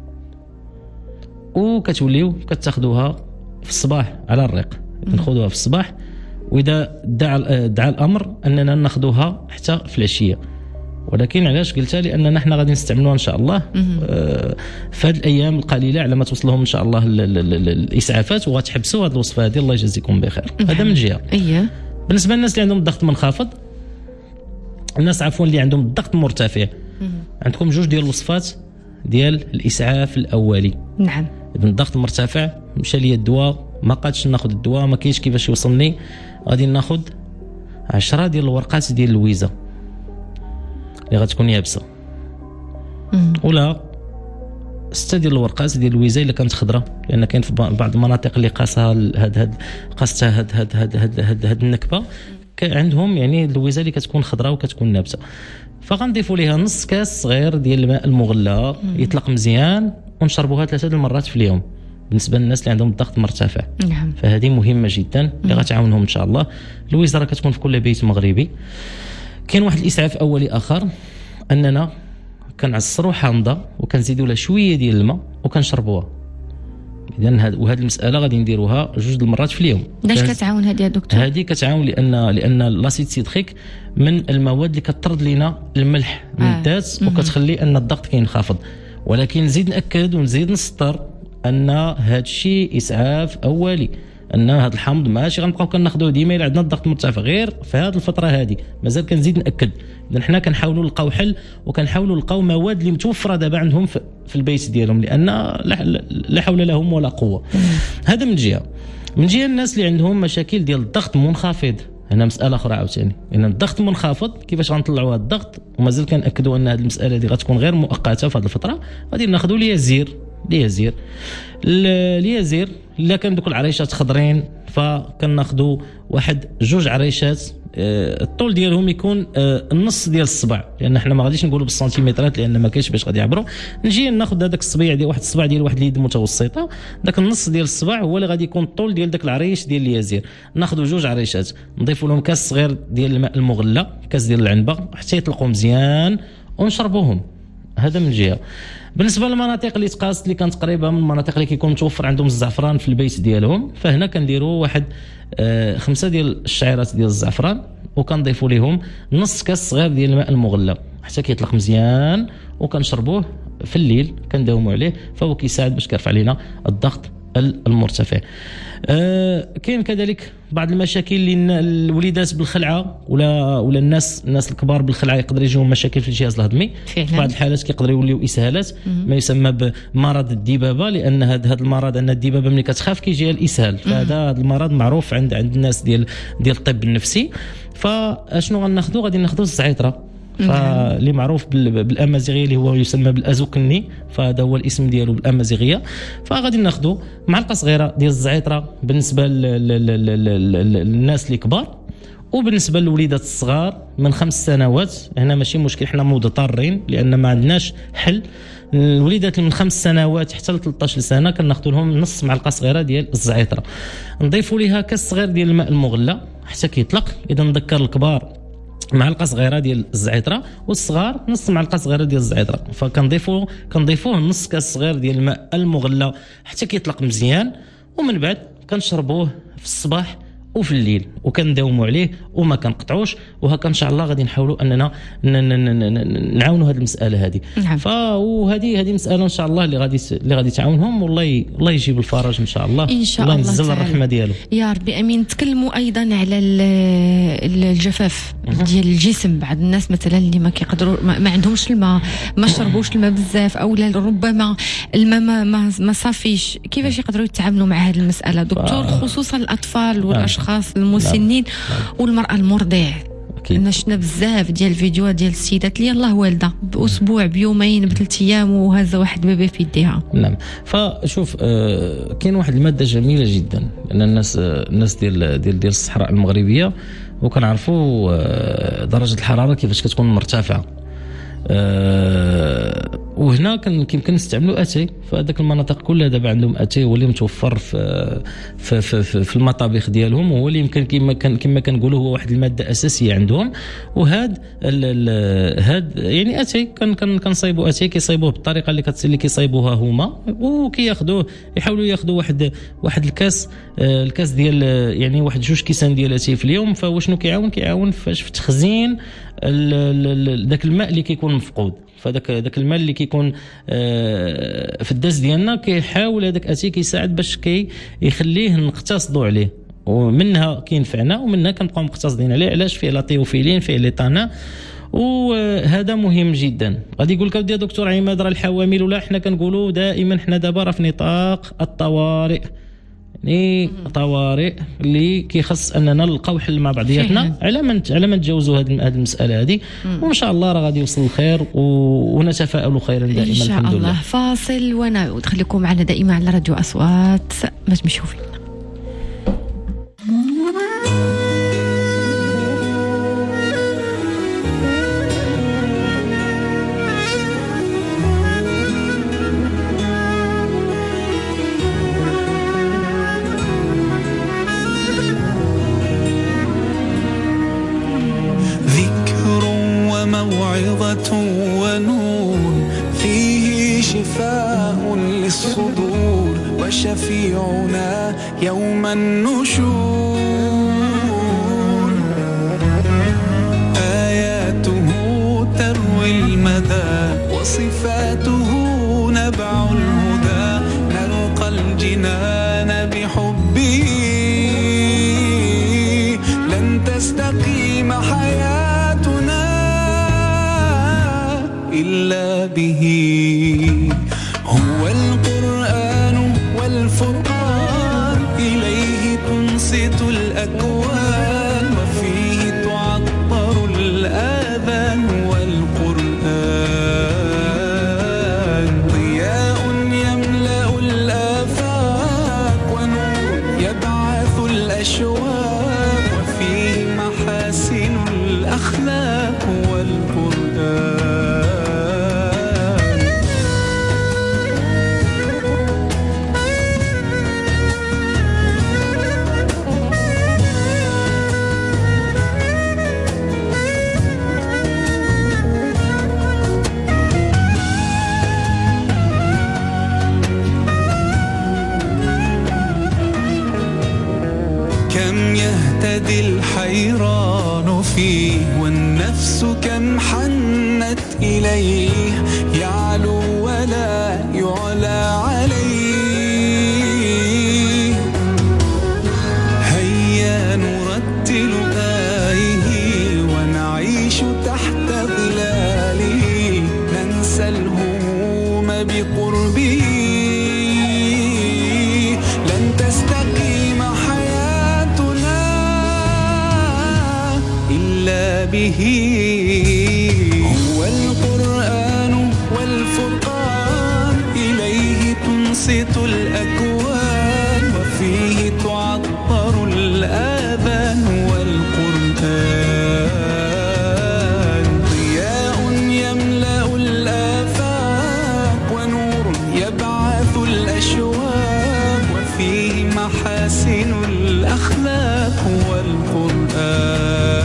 وكتوليو كتاخذوها في الصباح على الريق. ناخذوها في الصباح، واذا دعا دعا الامر اننا ناخذوها حتى في العشيه. ولكن علاش قلتها؟ لاننا حنا غادي نستعملوها ان شاء الله آه في هذه الايام القليله على ما توصلهم ان شاء الله الاسعافات، وغتحبسوا هذه الوصفه هذه الله يجزيكم بخير. هذا من جهه. اييه بالنسبه للناس اللي عندهم الضغط منخفض، الناس عفوا اللي عندهم الضغط مرتفع، عندكم جوج ديال الوصفات ديال الاسعاف الاولي. نعم. اذا الضغط مرتفع مشى لي الدواء ما قادش ناخذ الدواء ما كاينش كيفاش يوصلني، غادي ناخذ عشرة ديال الورقات ديال الويزه اللي غتكون يابسه، ولا ستة ديال الورقات ديال الويزه الا كانت خضراء، لان كاين في بعض المناطق اللي قاسها هاد هاد قاستها هاد هاد هاد هاد, هاد, هاد النكبه عندهم يعني الويزه اللي كتكون خضراء وكتكون نابته. فغنضيفوا ليها نص كاس صغير ديال الماء المغلى يطلق مزيان، ونشربوها ثلاثه المرات في اليوم بالنسبه للناس اللي عندهم الضغط مرتفع. نعم. فهذه مهمه جدا اللي غتعاونهم ان شاء الله. الويزه راه كتكون في كل بيت مغربي. كاين واحد الاسعاف اولي اخر، اننا كنعصروا حامضه وكنزيدوا لها شويه ديال الماء وكنشربوها. اذا هاد وهذه المساله غادي نديروها جوج المرات في اليوم. علاش كتعاون هذه يا دكتور؟ هذه كتعاون لان لان لاسيد سيتريك من المواد اللي كتطرد لنا الملح من آه. الذات وكتخلي ان الضغط كينخفض. ولكن نزيد ناكد ونزيد نسطر ان هذا الشيء اسعاف اولي، ان هذا الحمض ماشي غنبقاو كناخذوه ديما الا عندنا الضغط مرتفع، غير في هذه الفتره هذه مازال كنزيد ناكد. اذا حنا كنحاولوا نلقاو حل وكنحاولوا نلقاو مواد اللي متوفره دابا عندهم في, في البيت ديالهم، لان لا حول لهم ولا قوه. هذا من جهه. من جهه الناس اللي عندهم مشاكل ديال الضغط منخفض، هنا مساله اخرى عاوتاني، لان الضغط منخفض كيفاش غنطلعوا هذا الضغط؟ ومازال كناكدوا ان هذه المساله هذه غتكون غير مؤقته في هذه الفتره. غادي ناخذوا ليازير ليازير ليازير الا كان دوك العريشات خضرين فكناخذوا واحد جوج عريشات الطول ديالهم يكون النص ديال الصبع، لان حنا ما غاديش نقولوا بالسنتيمترات لان ما كاينش باش غادي يعبروا. نجي ناخذ هذاك الصبيع ديال واحد الصبع ديال واحد اليد متوسطه، داك النص ديال الصبع هو اللي غادي يكون الطول ديال داك العريش ديال اليازير. ناخذوا جوج عريشات نضيفوا لهم كاس صغير ديال الماء المغلى، كاس ديال العنبه حتى يطلقوا مزيان ونشربوهم. هذا من جهه. بالنسبه للمناطق اللي تقاس اللي كانت قريبه من المناطق اللي كيكون متوفر عندهم الزعفران في البيت ديالهم، فهنا كنديروا واحد آه خمسه ديال الشعيرات ديال الزعفران وكنضيفوا لهم نص كاس صغير ديال الماء المغلى حتى كيطلق مزيان وكنشربوه في الليل، كنداوموا عليه، فهو كيساعد باش كيرفع علينا الضغط المرتفع. آه كاين كذلك بعض المشاكل اللي الوليدات بالخلعه ولا ولا الناس الناس الكبار بالخلعه يقدر يجيهم مشاكل في الجهاز الهضمي. في بعض الحالات كيقدر يوليو اسهالات، ما يسمى بمرض الدبابه، لان هذا هذا المرض ان الدبابه ملي كتخاف كيجيها الاسهال، فهذا هذا المرض معروف عند عند الناس ديال ديال الطب النفسي. فاشنو غناخذوا؟ غادي ناخذوا الزعتره، فاللي معروف بالامازيغيه اللي هو يسمى بالازوكني، فهذا هو الاسم ديالو بالامازيغيه. فغادي ناخذوا معلقه صغيره ديال الزعتره بالنسبه للناس اللي كبار، وبالنسبه للوليدات الصغار من خمس سنوات هنا ماشي مشكل، حنا مضطرين لان ما عندناش حل. الوليدات من خمس سنوات حتى ل ثلاثة عشر سنه كناخذوا لهم نص معلقه صغيره ديال الزعتره، نضيفوا ليها كاس صغير ديال الماء المغلى حتى كيطلق. اذا نذكر الكبار معلقه صغيره ديال الزعتره والصغار نص معلقه صغيره ديال الزعتره، فكنضيفوا كنضيفوه نص كاس صغير ديال الماء المغلى حتى كيطلق مزيان، ومن بعد كنشربوه في الصباح وفي الليل وكنداوموا عليه وما كنقطعوش. وهكا ان شاء الله غادي نحاولوا اننا نعاونوا هذه المساله هذه. نعم. فهذه هذه مساله ان شاء الله اللي غادي اللي غادي تعاونهم، والله الله يجيب الفرج ان شاء الله. ان شاء الله الله ينزل الرحمه ديالو يا ربي امين. نتكلموا ايضا على الجفاف ديال الجسم. بعض الناس مثلا اللي ما كيقدروا ما عندهمش الماء، ما شربوش الماء بزاف، او ربما الماء ما ما, ما صافيش، كيفاش يقدروا يتعاملوا مع هذه المساله دكتور؟ خصوصا الاطفال والاشخاص المسنين والمراه المرضع. كنا شفنا بزاف ديال الفيديوهات ديال السيدات اللي يلاه والده باسبوع بيومين بثلاث ايام وهذا واحد بيبي في يديها. نعم. فشوف آه كاين واحد الماده جميله جدا، ان الناس آه الناس ديال ديال ديال الصحراء المغربيه وكنعرفوا آه درجه الحراره كيفاش كتكون مرتفعه. أه وهنا كان يمكن نستعملوا اتاي، فهذاك المناطق كلها دابا عندهم اتاي، هو اللي متوفر في في في, في, في المطابخ ديالهم، وهو اللي يمكن كما كان كما كنقولوا هو واحد الماده اساسيه عندهم. وهاد هاد يعني اتاي كان كان كنصايبوا اتاي، كيصايبوه بالطريقه اللي اللي كيصايبوها هما، وكياخذوه يحاولوا ياخذوا واحد واحد الكاس الكاس ديال يعني واحد جوج كيسان ديال اتاي في اليوم. فهو شنو كيعاون؟ كيعاون فاش في تخزين ذاك الماء اللي كيكون مفقود. فداك داك الماء اللي كيكون في الداز ديالنا كيحاول هذاك اتي كيساعد باش كي يخليه نقتصدوا عليه، ومنها كينفعنا ومنها كنبقاو مقتصدين عليه. علاش؟ فيه لا تيوفيلين، فيه ليطانا، وهذا مهم جدا. غادي يقول لك اودي دكتور عماد راه الحوامل، ولا حنا كنقولوا دائما حنا دابا راه في نطاق الطوارئ، يعني طوارئ اللي كيخص اننا نلقاو حل مع بعضياتنا على ما على ما نتجاوزوا هذه هذه المساله هذه، وان شاء الله راه غادي يوصل الخير ونتفائلوا خيرا دائما. ان شاء الحمد الله. لله. فاصل ونعود. خليكم معنا دائما على راديو اصوات، ما تمشيو فينا. موعظة ونور فيه شفاء للصدور وشفيعنا يوم النشور. آياته تروي المدى وصفاته نبع الهدى، نلقى الجنان بحبه لن تستقيم حياتنا إلا به. هو القرآن والفرقان إليه تنصت الأكوان، وفيه تعطر الآذان والقرآن ضياء يملأ الآفاق ونور يبعث الأشواق، وفيه محاسن حنت إليه يعلو ولا يعلى عليه. هيا نرتل آيه ونعيش تحت ظلاله، ننسى الهموم بقربه، لن تستقيم حياتنا إلا به. هو القرآن والفرقان إليه تنصت الأكوان، وفيه تعطر الآذان. والقرآن ضياء يملأ الآفاق، ونور يبعث الأشواق، وفيه محاسن الأخلاق. والقرآن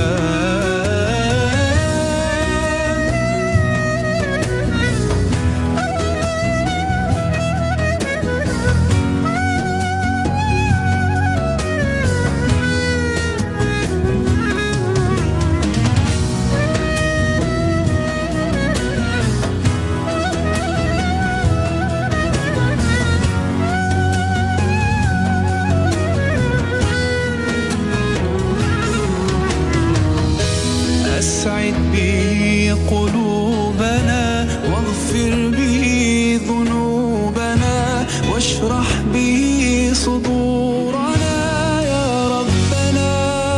أسعد به قلوبنا، واغفر به ذنوبنا، واشرح به صدورنا يا ربنا.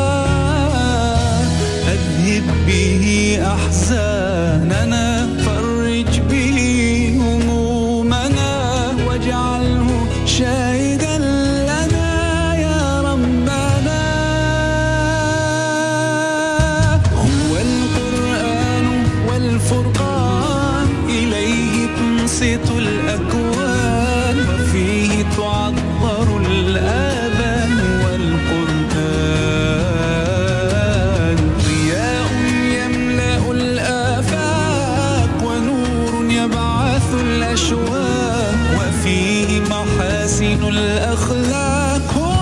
أذهب به أحزاننا، فرج به همومنا، واجعله شاهدا لنا يا ربنا. الفرقان إليه تنصت الأكوان، وفيه تعطر الآذان. والقرآن ضياء يملأ الآفاق، ونور يبعث الأشواق، وفيه محاسن الأخلاق. هو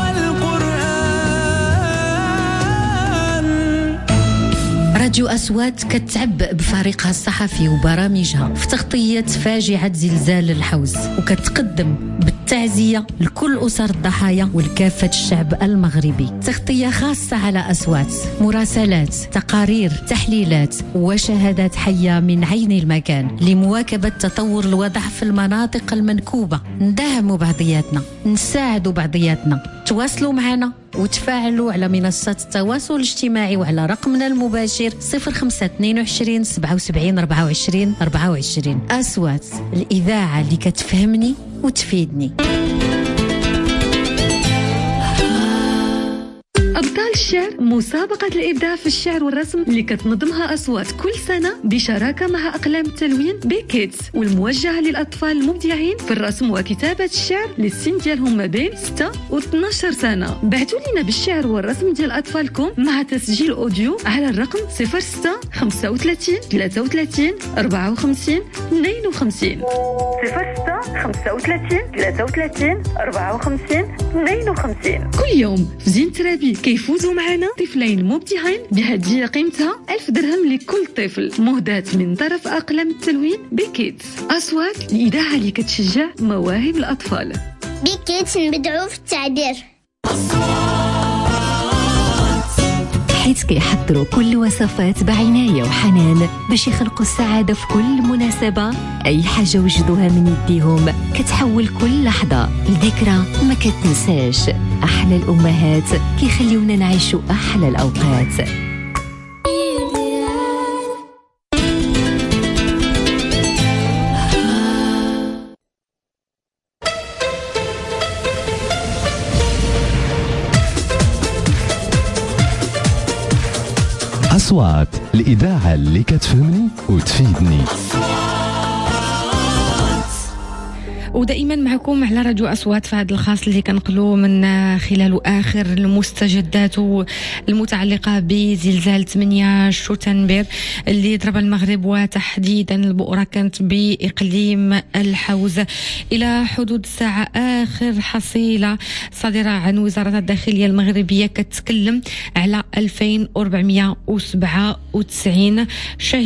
راديو أصوات كتعبأ بفريقها الصحفي وبرامجها في تغطية فاجعة زلزال الحوز، وكتقدم بالتعزية لكل أسر الضحايا ولكافة الشعب المغربي. تغطية خاصة على أصوات، مراسلات، تقارير، تحليلات وشهادات حية من عين المكان لمواكبة تطور الوضع في المناطق المنكوبة. ندعموا بعضياتنا، نساعدوا بعضياتنا. تواصلوا معنا وتفاعلوا على منصات التواصل الاجتماعي وعلى رقمنا المباشر صفر خمسة اثنين وعشرين سبعة وسبعين أربعة وعشرين أربعة وعشرين. أصوات، الإذاعة اللي كتفهمني وتفيدني. أبطال الشعر، مسابقة الإبداع في الشعر والرسم اللي كتنظمها أصوات كل سنة بشراكة مع أقلام التلوين بكيدز، والموجهة للأطفال المبدعين في الرسم وكتابة الشعر للسن ديالهم ما بين ستة و اثنا عشر سنة. بعتوا لنا بالشعر والرسم ديال أطفالكم مع تسجيل أوديو على الرقم صفر ستة خمسة وثلاثين ثلاثة وثلاثين أربعة وخمسين اثنين وخمسين صفر ستة خمسة وثلاثين ثلاثة وثلاثين أربعة وخمسين اثنين وخمسين. كل يوم في زين ترابي كيفوزوا معنا طفلين مبدعين بهدية قيمتها ألف درهم لكل طفل، مهداة من طرف أقلام التلوين بكيدز. أصوات، الإذاعة اللي كتشجع مواهب الأطفال. بكيدز نبدعوا في التعبير. حيث كيحضروا كل وصفات بعناية وحنان باش يخلقوا السعادة في كل مناسبة. أي حاجة وجدوها من يديهم كتحول كل لحظة لذكرى ما كتنساش. أحلى الأمهات كيخليونا نعيشوا أحلى الأوقات. أصوات، الإذاعة اللي كتفهمني وتفيدني. ودائما معكم على راديو أصوات في هذا الخاص اللي كنقلوا من خلال آخر المستجدات المتعلقة بزلزال ثمانية شتنبر اللي ضرب المغرب وتحديدا البؤرة كانت بإقليم الحوز. إلى حدود الساعة آخر حصيلة صادرة عن وزارة الداخلية المغربية كتتكلم على ألفين وأربعمائة وسبعة وتسعين شهيد.